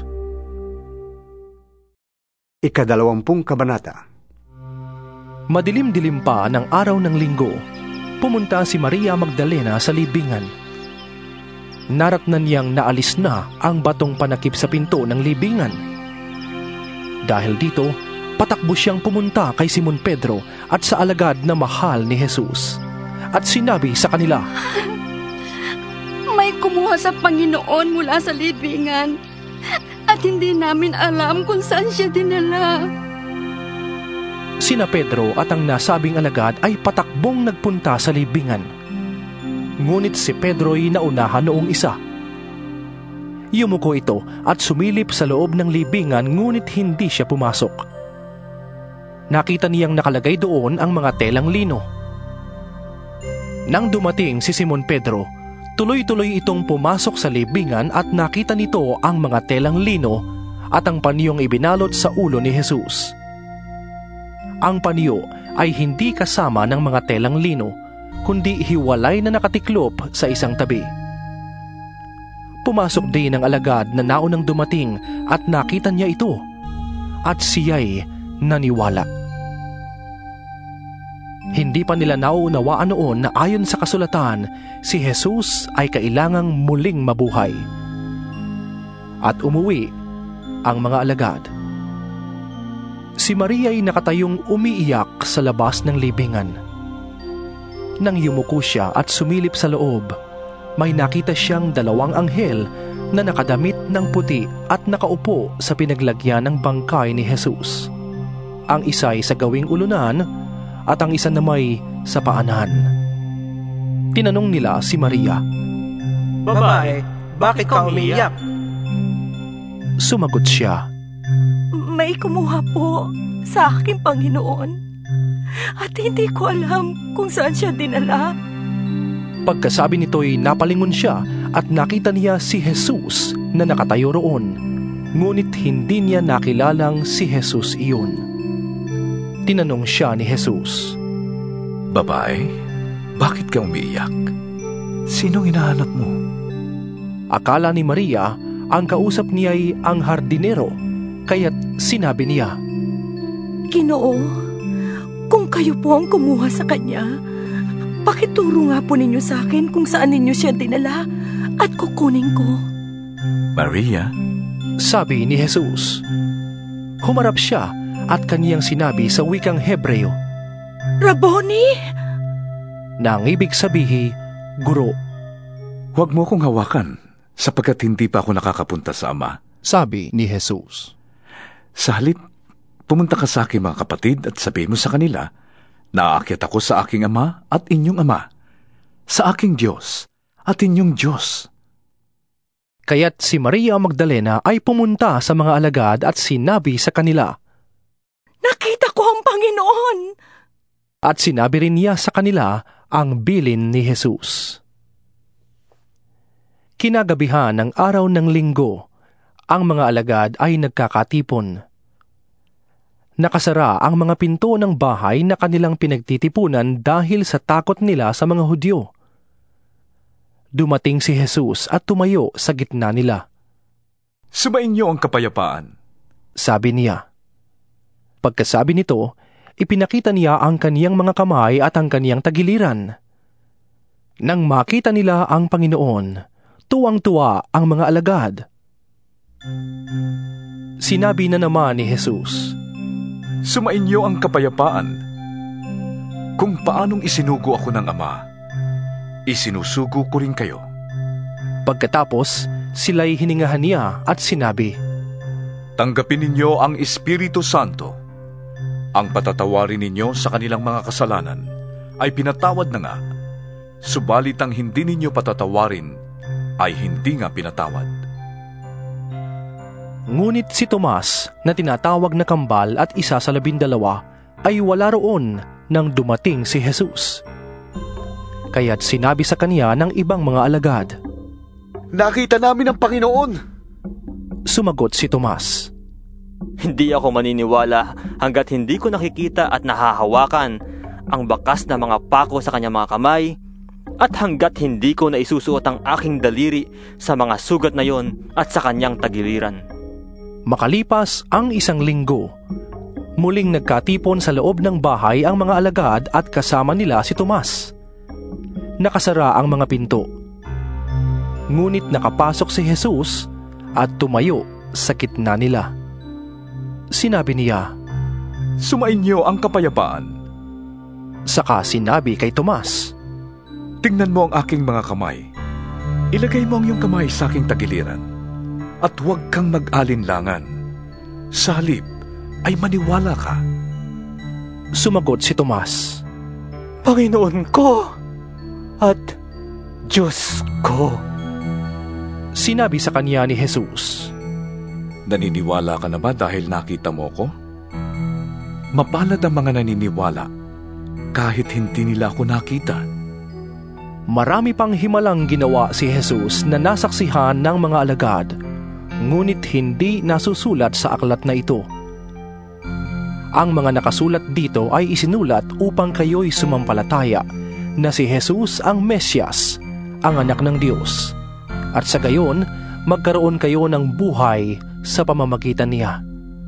Ikadalawampung kabanata. Madilim-dilim pa ng araw ng linggo, pumunta si Maria Magdalena sa libingan. Naratnan niyang naalis na ang batong panakip sa pinto ng libingan. Dahil dito, patakbo siyang pumunta kay Simon Pedro at sa alagad na mahal ni Jesus. At sinabi sa kanila, "May kumuha sa Panginoon mula sa libingan at hindi namin alam kung saan siya dinala." Sina Pedro at ang nasabing alagad ay patakbong nagpunta sa libingan. Ngunit si Pedro'y naunahan noong isa. Yumuko ito at sumilip sa loob ng libingan ngunit hindi siya pumasok. Nakita niyang nakalagay doon ang mga telang lino. Nang dumating si Simon Pedro, tuloy-tuloy itong pumasok sa libingan at nakita nito ang mga telang lino at ang panyong ibinalot sa ulo ni Jesus. Ang panyo ay hindi kasama ng mga telang lino, kundi hiwalay na nakatiklop sa isang tabi. Pumasok din ang alagad na naunang dumating at nakita niya ito, at siya'y naniwala. Hindi pa nila nauunawaan noon na ayon sa kasulatan, si Jesus ay kailangang muling mabuhay. At umuwi ang mga alagad. Si Maria ay nakatayong umiiyak sa labas ng libingan. Nang yumuko siya at sumilip sa loob, may nakita siyang dalawang anghel na nakadamit ng puti at nakaupo sa pinaglagyan ng bangkay ni Jesus. Ang isa ay sa gawing ulunan at ang isa na may sa paanan. Tinanong nila si Maria, "Babae, bakit ka umiiyak?" Sumagot siya, "May kumuha po sa aking Panginoon at hindi ko alam kung saan siya dinala." Pagkasabi nito'y napalingon siya at nakita niya si Jesus na nakatayo roon, ngunit hindi niya nakilalang si Jesus iyon. Tinanong siya ni Jesus, "Babae, bakit ka umiiyak? Sinong hinahanap mo?" Akala ni Maria ang kausap niya'y ang hardinero, kaya't sinabi niya, "Ginoo, kung kayo po ang kumuha sa kanya, pakituro nga po ninyo sa akin kung saan ninyo siya dinala at kukunin ko." "Maria," sabi ni Jesus. Humarap siya at kaniyang sinabi sa wikang Hebreo, "Rabboni!" Nang ibig sabihi, guro. "Huwag mo kong hawakan, sapagkat hindi pa ako nakakapunta sa Ama," sabi ni Jesus. "Sa halip, pumunta ka sa aking mga kapatid at sabihin mo sa kanila, naaakyat ako sa aking Ama at inyong Ama, sa aking Diyos at inyong Diyos." Kaya't si Maria Magdalena ay pumunta sa mga alagad at sinabi sa kanila, "Nakita ko ang Panginoon!" At sinabi rin niya sa kanila ang bilin ni Jesus. Kinagabihan ng araw ng linggo, ang mga alagad ay nagkakatipon. Nakasara ang mga pinto ng bahay na kanilang pinagtitipunan dahil sa takot nila sa mga Hudyo. Dumating si Jesus at tumayo sa gitna nila. "Sumainyo ang kapayapaan," sabi niya. Pagkasabi nito, ipinakita niya ang kaniyang mga kamay at ang kaniyang tagiliran. Nang makita nila ang Panginoon, tuwang-tuwa ang mga alagad. Sinabi na naman ni Jesus, Sumainyo ang kapayapaan. Kung paanong isinugo ako ng Ama, isinusugo ko rin kayo. Pagkatapos, sila'y hiningahan niya at sinabi, Tanggapin ninyo ang Espiritu Santo. Ang patatawarin ninyo sa kanilang mga kasalanan ay pinatawad na nga, subalit ang hindi ninyo patatawarin ay hindi nga pinatawad. Ngunit si Tomas, na tinatawag na kambal at isa sa labindalawa, ay wala roon nang dumating si Jesus. Kaya't sinabi sa kaniya ng ibang mga alagad, Nakita namin ang Panginoon! Sumagot si Tomas, Hindi ako maniniwala hanggat hindi ko nakikita at nahahawakan ang bakas na mga pako sa kanyang mga kamay, at hanggat hindi ko naisusuot ang aking daliri sa mga sugat na yon at sa kanyang tagiliran. Makalipas ang isang linggo, muling nagkatipon sa loob ng bahay ang mga alagad at kasama nila si Tomas. Nakasara ang mga pinto. Ngunit nakapasok si Jesus at tumayo sa gitna nila. Sinabi niya, Sumainyo ang kapayapaan. Saka sinabi kay Tomas, Tingnan mo ang aking mga kamay. Ilagay mo ang iyong kamay sa aking tagiliran. At huwag kang mag-alinlangan. Sa halip ay maniwala ka. Sumagot si Tomas, Panginoon ko at Diyos ko. Sinabi sa kanya ni Jesus, Naniniwala ka na ba dahil nakita mo ko? Mapalad ang mga naniniwala kahit hindi nila ako nakita. Marami pang himalang ginawa si Jesus na nasaksihan ng mga alagad, ngunit hindi nasusulat sa aklat na ito. Ang mga nakasulat dito ay isinulat upang kayo'y sumampalataya na si Jesus ang Mesyas, ang anak ng Diyos, at sa gayon magkaroon kayo ng buhay sa pamamagitan niya.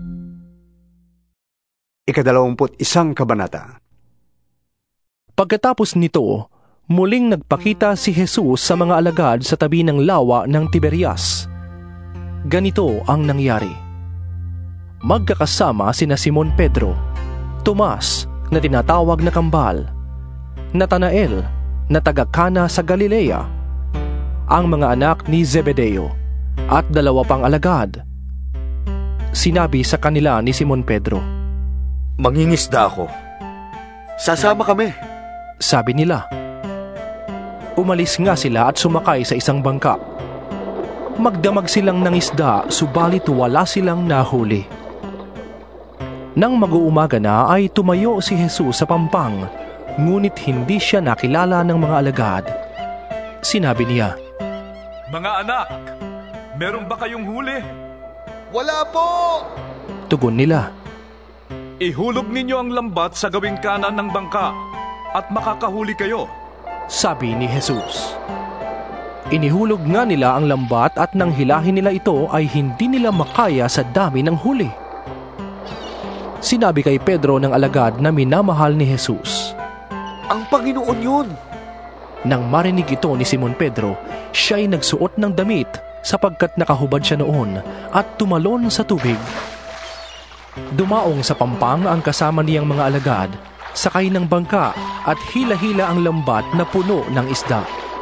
Ikadalawamput isang kabanata. Pagkatapos nito, muling nagpakita si Jesus sa mga alagad sa tabi ng lawa ng Tiberias. Ganito ang nangyari. Magkakasama sina Simon Pedro, Tomas na tinatawag na kambal, Natanael na taga-Kana sa Galilea, ang mga anak ni Zebedeo at dalawa pang alagad. Sinabi sa kanila ni Simon Pedro, Mangingisda ako. Sasama kami. Sabi nila. Umalis nga sila at sumakay sa isang bangka. Magdamag silang ng isda, subalit wala silang nahuli. Nang mag-uumaga na ay tumayo si Jesus sa pampang, ngunit hindi siya nakilala ng mga alagad. Sinabi niya, Mga anak, meron ba kayong huli? Wala po! Tugon nila, Ihulog ninyo ang lambat sa gawing kanan ng bangka at makakahuli kayo. Sabi ni Jesus. Inihulog nga nila ang lambat at nang hilahin nila ito ay hindi nila makaya sa dami ng huli. Sinabi kay Pedro ng alagad na minamahal ni Jesus, Ang Panginoon yun! Nang marinig ito ni Simon Pedro, siya'y nagsuot ng damit sapagkat nakahubad siya noon at tumalon sa tubig. Dumaong sa pampang ang kasama niyang mga alagad, sakay ng bangka at hila-hila ang lambat na puno ng isda.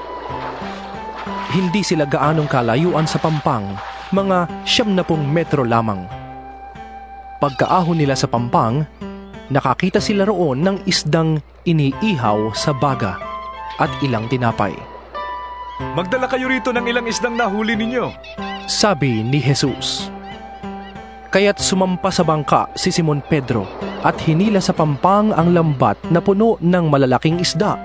Hindi sila gaanong kalayuan sa pampang, mga siyam na pung metro lamang. Pagkaahon nila sa pampang, nakakita sila roon ng isdang iniihaw sa baga at ilang tinapay. Magdala kayo rito ng ilang isdang nahuli ninyo, sabi ni Jesus. Kaya't sumampa sa bangka si Simon Pedro at hinila sa pampang ang lambat na puno ng malalaking isda.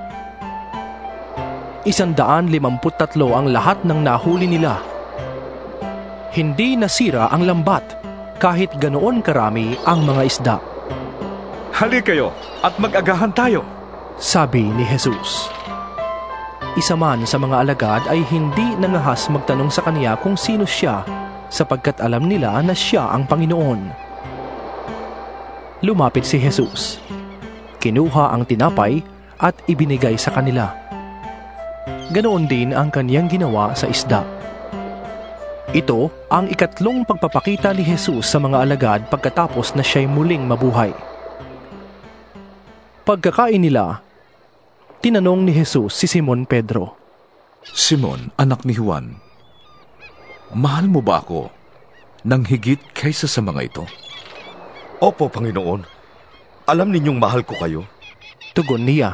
Isandaan limamput tatlo ang lahat ng nahuli nila. Hindi nasira ang lambat kahit ganoon karami ang mga isda. Hali kayo at mag-agahan tayo, sabi ni Jesus. Isa man sa mga alagad ay hindi nangahas magtanong sa kaniya kung sino siya, sapagkat alam nila na siya ang Panginoon. Lumapit si Jesus. Kinuha ang tinapay at ibinigay sa kanila. ganoon din ang kaniyang ginawa sa isda. Ito ang ikatlong pagpapakita ni Jesus sa mga alagad pagkatapos na siya'y muling mabuhay. Pagkakain nila, tinanong ni Jesus si Simon Pedro, Simon, anak ni Juan, mahal mo ba ako nang higit kaysa sa mga ito? Opo, Panginoon. Alam ninyong mahal ko kayo. Tugon niya.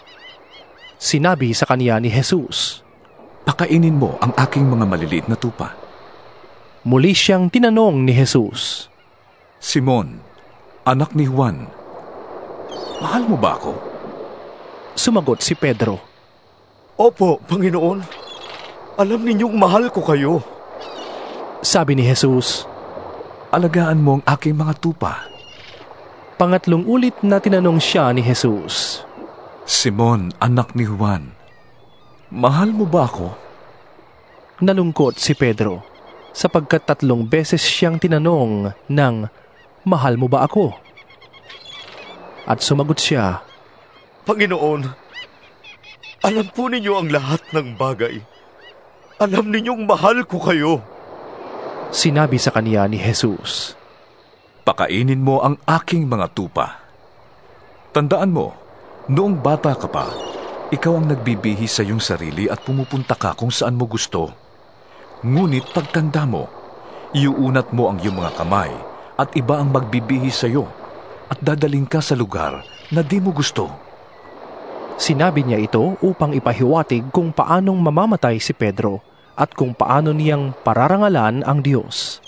Sinabi sa kaniya ni Jesus, Pakainin mo ang aking mga maliliit na tupa. Muli siyang tinanong ni Jesus, Simon, anak ni Juan, mahal mo ba ako? Sumagot si Pedro, Opo, Panginoon. Alam ninyong mahal ko kayo. Sabi ni Jesus, Alagaan mo ang aking mga tupa. Pangatlong ulit na tinanong siya ni Jesus, Simon, anak ni Juan, mahal mo ba ako? Nalungkot si Pedro, sapagkat tatlong beses siyang tinanong ng, Mahal mo ba ako? At sumagot siya, Panginoon, alam po ninyo ang lahat ng bagay. Alam ninyong mahal ko kayo. Sinabi sa kaniya ni Jesus, Pakainin mo ang aking mga tupa. Tandaan mo, noong bata ka pa, ikaw ang nagbibihis sa iyong sarili at pumupunta ka kung saan mo gusto. Ngunit pagtanda mo, iuunat mo ang iyong mga kamay at iba ang magbibihis sa iyo at dadaling ka sa lugar na di mo gusto. Sinabi niya ito upang ipahiwatig kung paanong mamamatay si Pedro at kung paano niyang pararangalan ang Diyos.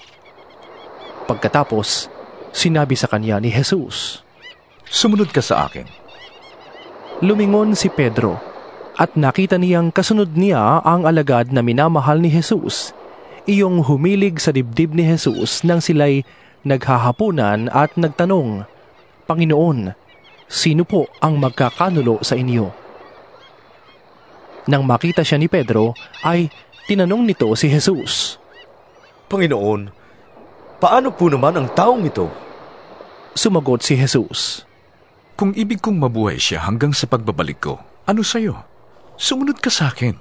Pagkatapos, sinabi sa kanya ni Jesus, Sumunod ka sa akin. Lumingon si Pedro at nakita niyang kasunod niya ang alagad na minamahal ni Jesus, iyong humilig sa dibdib ni Jesus nang sila'y naghahapunan at nagtanong, Panginoon, sino po ang magkakanulo sa inyo? Nang makita siya ni Pedro, ay tinanong nito si Jesus, Panginoon, paano po naman ang taong ito? Sumagot si Jesus, Kung ibig kong mabuhay siya hanggang sa pagbabalik ko, ano sa'yo? Sumunod ka sa akin.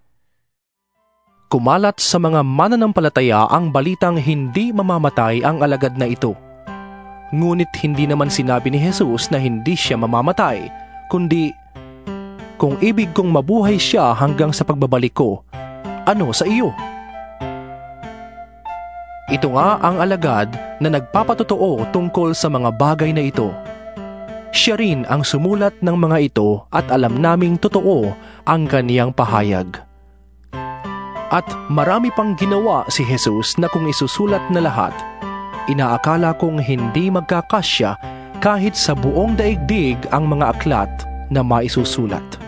Kumalat sa mga mananampalataya ang balitang hindi mamamatay ang alagad na ito. Ngunit hindi naman sinabi ni Jesus na hindi siya mamamatay, kundi, Kung ibig kong mabuhay siya hanggang sa pagbabalik ko, ano sa iyo? Ito nga ang alagad na nagpapatotoo tungkol sa mga bagay na ito. Siya rin ang sumulat ng mga ito at alam naming totoo ang kaniyang pahayag. At marami pang ginawa si Jesus na kung isusulat na lahat, inaakala kong hindi magkakasya kahit sa buong daigdig ang mga aklat na maisusulat.